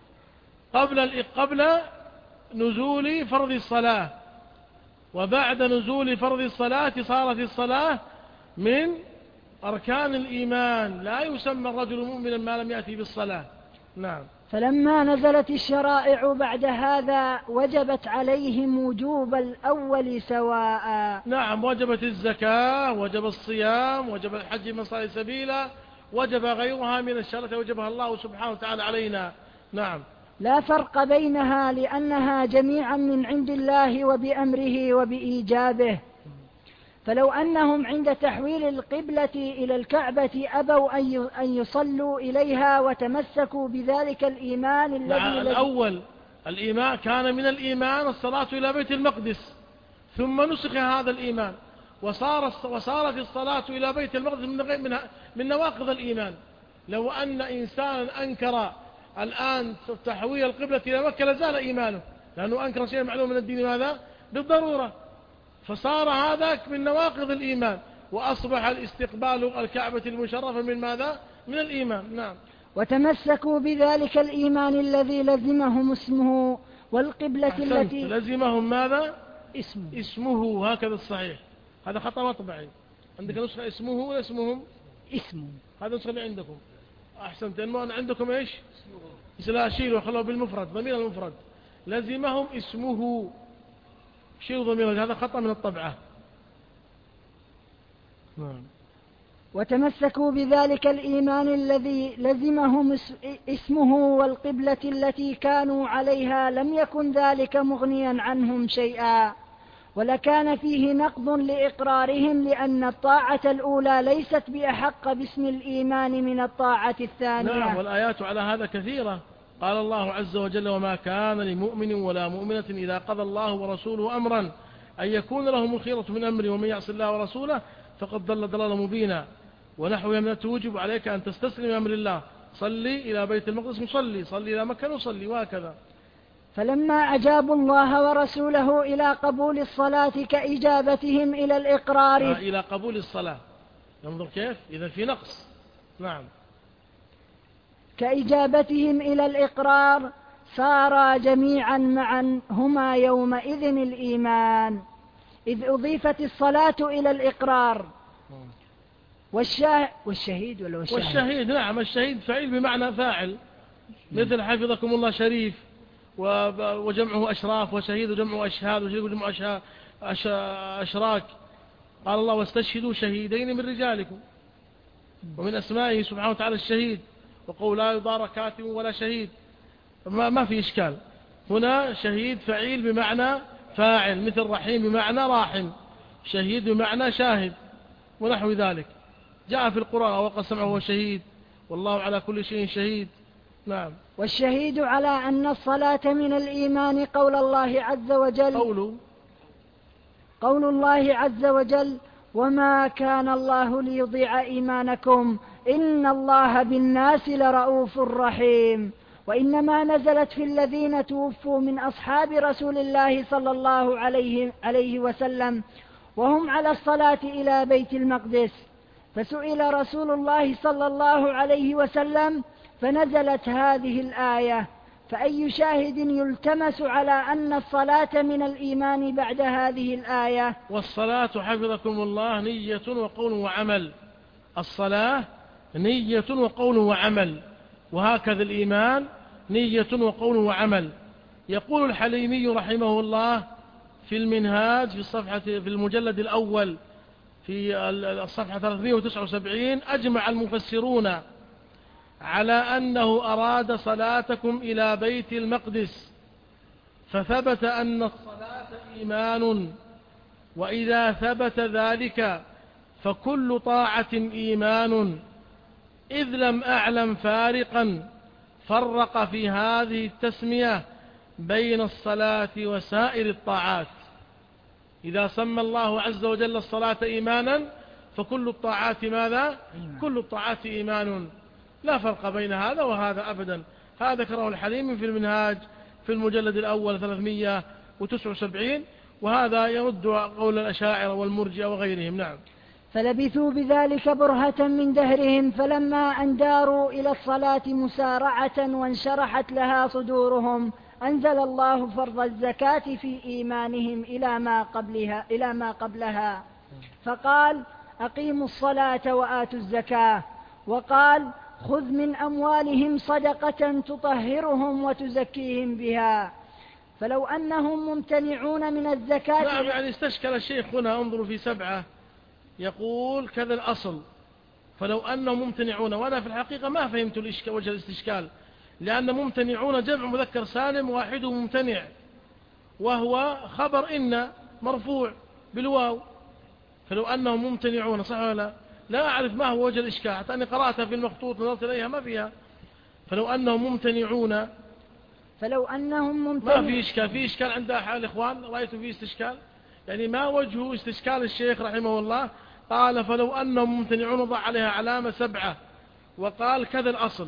قبل قبل نزول فرض الصلاة، وبعد نزول فرض الصلاة صارت الصلاة من أركان الإيمان، لا يسمى الرجل مؤمنا ما لم يأتي بالصلاة. نعم.
فلما نزلت الشرائع بعد هذا وجبت عليهم وجوب الأول سواء.
نعم، وجبت الزكاة، وجب الصيام، وجب الحج من صار سبيلا، وجب غيرها من الشرائع وجبها الله سبحانه وتعالى علينا. نعم.
لا فرق بينها لأنها جميعا من عند الله وبأمره وبإيجابه. فلو أنهم عند تحويل القبلة إلى الكعبة أبوا أن يصلوا إليها وتمسكوا بذلك الإيمان الذي
نعم. الأول الإيمان كان من الإيمان الصلاة إلى بيت المقدس، ثم نسخ هذا الإيمان وصار وصارت الصلاة إلى بيت المقدس من, من, من نواقض الإيمان. لو أن إنسانا أنكر الآن تحويل القبلة إلى مكة لزال إيمانه، لأنه أنكر شيء معلوم من الدين ماذا؟ بالضرورة، فصار هذا من نواقض الإيمان، وأصبح الاستقبال الكعبة المشرفة من ماذا؟ من الإيمان. نعم.
وتمسكوا بذلك الإيمان الذي لزمهم اسمه والقبلة التي
لزمهم ماذا؟
اسمه.
اسمه، هكذا الصحيح، هذا خطأ مطبعي. عندك نسخة اسمه ولا اسمهم؟
اسمه،
هذا نسخة اللي عندكم. أحسنت. عندكم إيش؟ لا، شيلوا خلوه بالمفرد، ضمير المفرد. لزمهم اسمه، شيلوا ضمير، هذا خطأ من الطبعة. نعم.
وتمسكوا بذلك الإيمان الذي لزمهم اسمه والقبلة التي كانوا عليها، لم يكن ذلك مغنيا عنهم شيئا، ولكان فيه نقض لإقرارهم، لأن الطاعة الأولى ليست بأحق باسم الإيمان من الطاعة الثانية.
نعم. والآيات على هذا كثيرة. قال الله عز وجل: وما كان لمؤمن ولا مؤمنة إذا قضى الله ورسوله أمرا أن يكون لهم الخيرة من أمره ومن يعص الله ورسوله فقد ضل ضلالا مبينا. ونحو يمنى توجب عليك أن تستسلم أمر الله، صلي إلى بيت المقدس نصلي، صلي إلى مكة نصلي، وهكذا.
فلما أجابوا الله ورسوله إلى قبول الصلاة كإجابتهم إلى الإقرار
آه إلى قبول الصلاة، انظر كيف، إذا في نقص. نعم.
كإجابتهم إلى الإقرار صارا جميعا معا هما يومئذ الإيمان، إذ أضيفت الصلاة إلى الإقرار. والشاه والشهيد ولا والشاهد؟
والشهيد. نعم. الشهيد فعيل بمعنى فاعل، مثل حفظكم الله شريف وجمعه أشراف، وشهيد وجمعه أشهاد، وشهيد وجمعه أشهاد أشراك. قال الله: واستشهدوا شهيدين من رجالكم. ومن أسمائه سبحانه وتعالى الشهيد، وقول لا يضار كاتب ولا شهيد، ما, ما في إشكال. هنا شهيد فعيل بمعنى فاعل، مثل رحيم بمعنى راحم، شهيد بمعنى شاهد، ونحو ذلك. جاء في القرآن ووقع سمعه وهو شهيد، والله على كل شيء شهيد. نعم.
والشهيد على أن الصلاة من الإيمان قول الله عز وجل
قول
قول الله عز وجل وما كان الله ليضيع إيمانكم إن الله بالناس لرؤوف رحيم. وإنما نزلت في الذين توفوا من أصحاب رسول الله صلى الله عليه, عليه وسلم وهم على الصلاة إلى بيت المقدس، فسئل رسول الله صلى الله عليه وسلم فنزلت هذه الآية: فأي شاهد يلتمس على أن الصلاة من الإيمان بعد هذه الآية؟
والصلاة حفظكم الله نية وقول وعمل. الصلاة نية وقول وعمل، وهكذا الإيمان نية وقول وعمل. يقول الحليمي رحمه الله في المنهاج في الصفحة في المجلد الأول في الصفحة ثلاثمائة وتسعة وسبعين: أجمع المفسرون على أنه أراد صلاتكم إلى بيت المقدس، فثبت أن الصلاة إيمان، وإذا ثبت ذلك فكل طاعة إيمان، إذ لم أعلم فارقا فرق في هذه التسمية بين الصلاة وسائر الطاعات. إذا سمى الله عز وجل الصلاة إيمانا فكل الطاعات ماذا؟ كل الطاعات إيمان، لا فرق بين هذا وهذا أبدا. هذا ذكره الحليمي في المنهاج في المجلد الأول ثلاثمائة وتسعة وسبعين، وهذا يرد قول الأشاعرة والمرجئة وغيرهم. نعم.
فلبثوا بذلك برهة من دهرهم، فلما أن داروا إلى الصلاة مسارعة وانشرحت لها صدورهم أنزل الله فرض الزكاة في إيمانهم إلى ما قبلها, إلى ما قبلها فقال: أقيموا الصلاة وآتوا الزكاة، وقال: خذ من أموالهم صدقة تطهرهم وتزكيهم بها. فلو أنهم ممتنعون من الزكاة.
نعم، يعني استشكل الشيخ هنا، انظروا في سبعة يقول كذا الأصل، فلو أنهم ممتنعون، وأنا في الحقيقة ما فهمت وجه الاستشكال، لأن ممتنعون جمع مذكر سالم واحد ممتنع، وهو خبر إن مرفوع بالواو، فلو أنهم ممتنعون صح ولا لا؟ لا أعرف ما هو وجه الإشكال، حتى أني قرأتها في المخطوط نظرت إليها ما فيها. فلو أنهم ممتنعون
فلو أنهم ممتنعون
ما في إشكال. في إشكال عند أحد الإخوان رأيتوا فيه استشكال؟ يعني ما وجه استشكال الشيخ رحمه الله؟ قال فلو أنهم ممتنعون وضع عليها علامة سبعة، وقال كذا الأصل.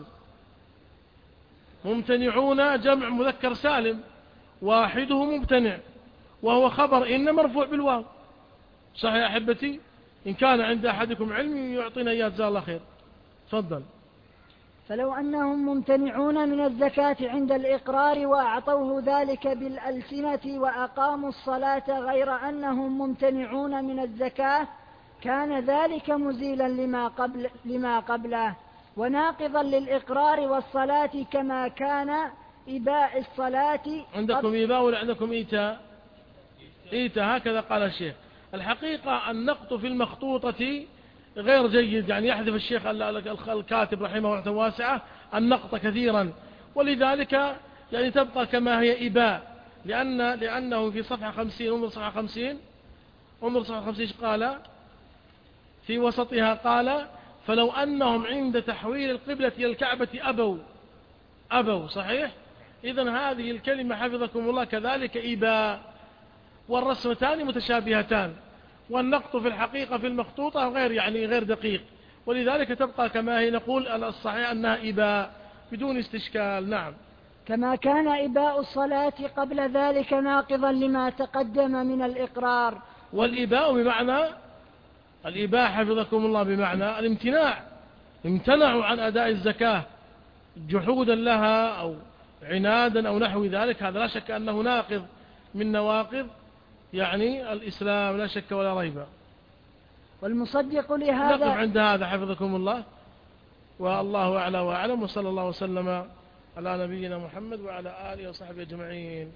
ممتنعون جمع مذكر سالم واحده ممتنع، وهو خبر إن مرفوع بالواو. صح يا أحبتي؟ إن كان عند أحدكم علم يعطينا إياه جزاه الله خير. تفضل.
فلو أنهم ممتنعون من الزكاة عند الإقرار وأعطوه ذلك بالألسنة وأقاموا الصلاة غير أنهم ممتنعون من الزكاة كان ذلك مزيلا لما قبل لما قبله وناقضا للإقرار والصلاة، كما كان إباء الصلاة.
عندكم إباء ولا عندكم إيتاء؟ إيتاء، هكذا قال الشيخ. الحقيقة النقط في المخطوطة غير جيد، يعني يحذف الشيخ الكاتب رحمه الله واسعة النقط كثيرا، ولذلك يعني تبقى كما هي إباء، لأن لأنه في صفحة خمسين، انظر صفحة خمسين، انظر صفحة خمسين قال في وسطها، قال فلو أنهم عند تحويل القبلة إلى الكعبة أبوا أبوا صحيح؟ إذن هذه الكلمة حفظكم الله كذلك إباء، والرسمتان متشابهتان، والنقط في الحقيقة في المخطوطة غير يعني غير دقيق، ولذلك تبقى كما هي. نقول الصحيح أنها إباء بدون استشكال. نعم.
كما كان إباء الصلاة قبل ذلك ناقضا لما تقدم من الإقرار.
والإباء بمعنى الإباء حفظكم الله بمعنى الامتناع، امتنعوا عن أداء الزكاة جحودا لها أو عنادا أو نحو ذلك، هذا لا شك أنه ناقض من نواقض يعني الإسلام، لا شك ولا ريب.
والمصدق لهذا.
نقف عند هذا حفظكم الله، والله أعلى وأعلم، وصلى الله وسلم على نبينا محمد وعلى آله وصحبه أجمعين.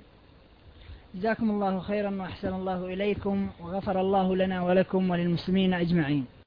جزاكم الله خيرا وأحسن الله إليكم، وغفر الله لنا ولكم وللمسلمين أجمعين.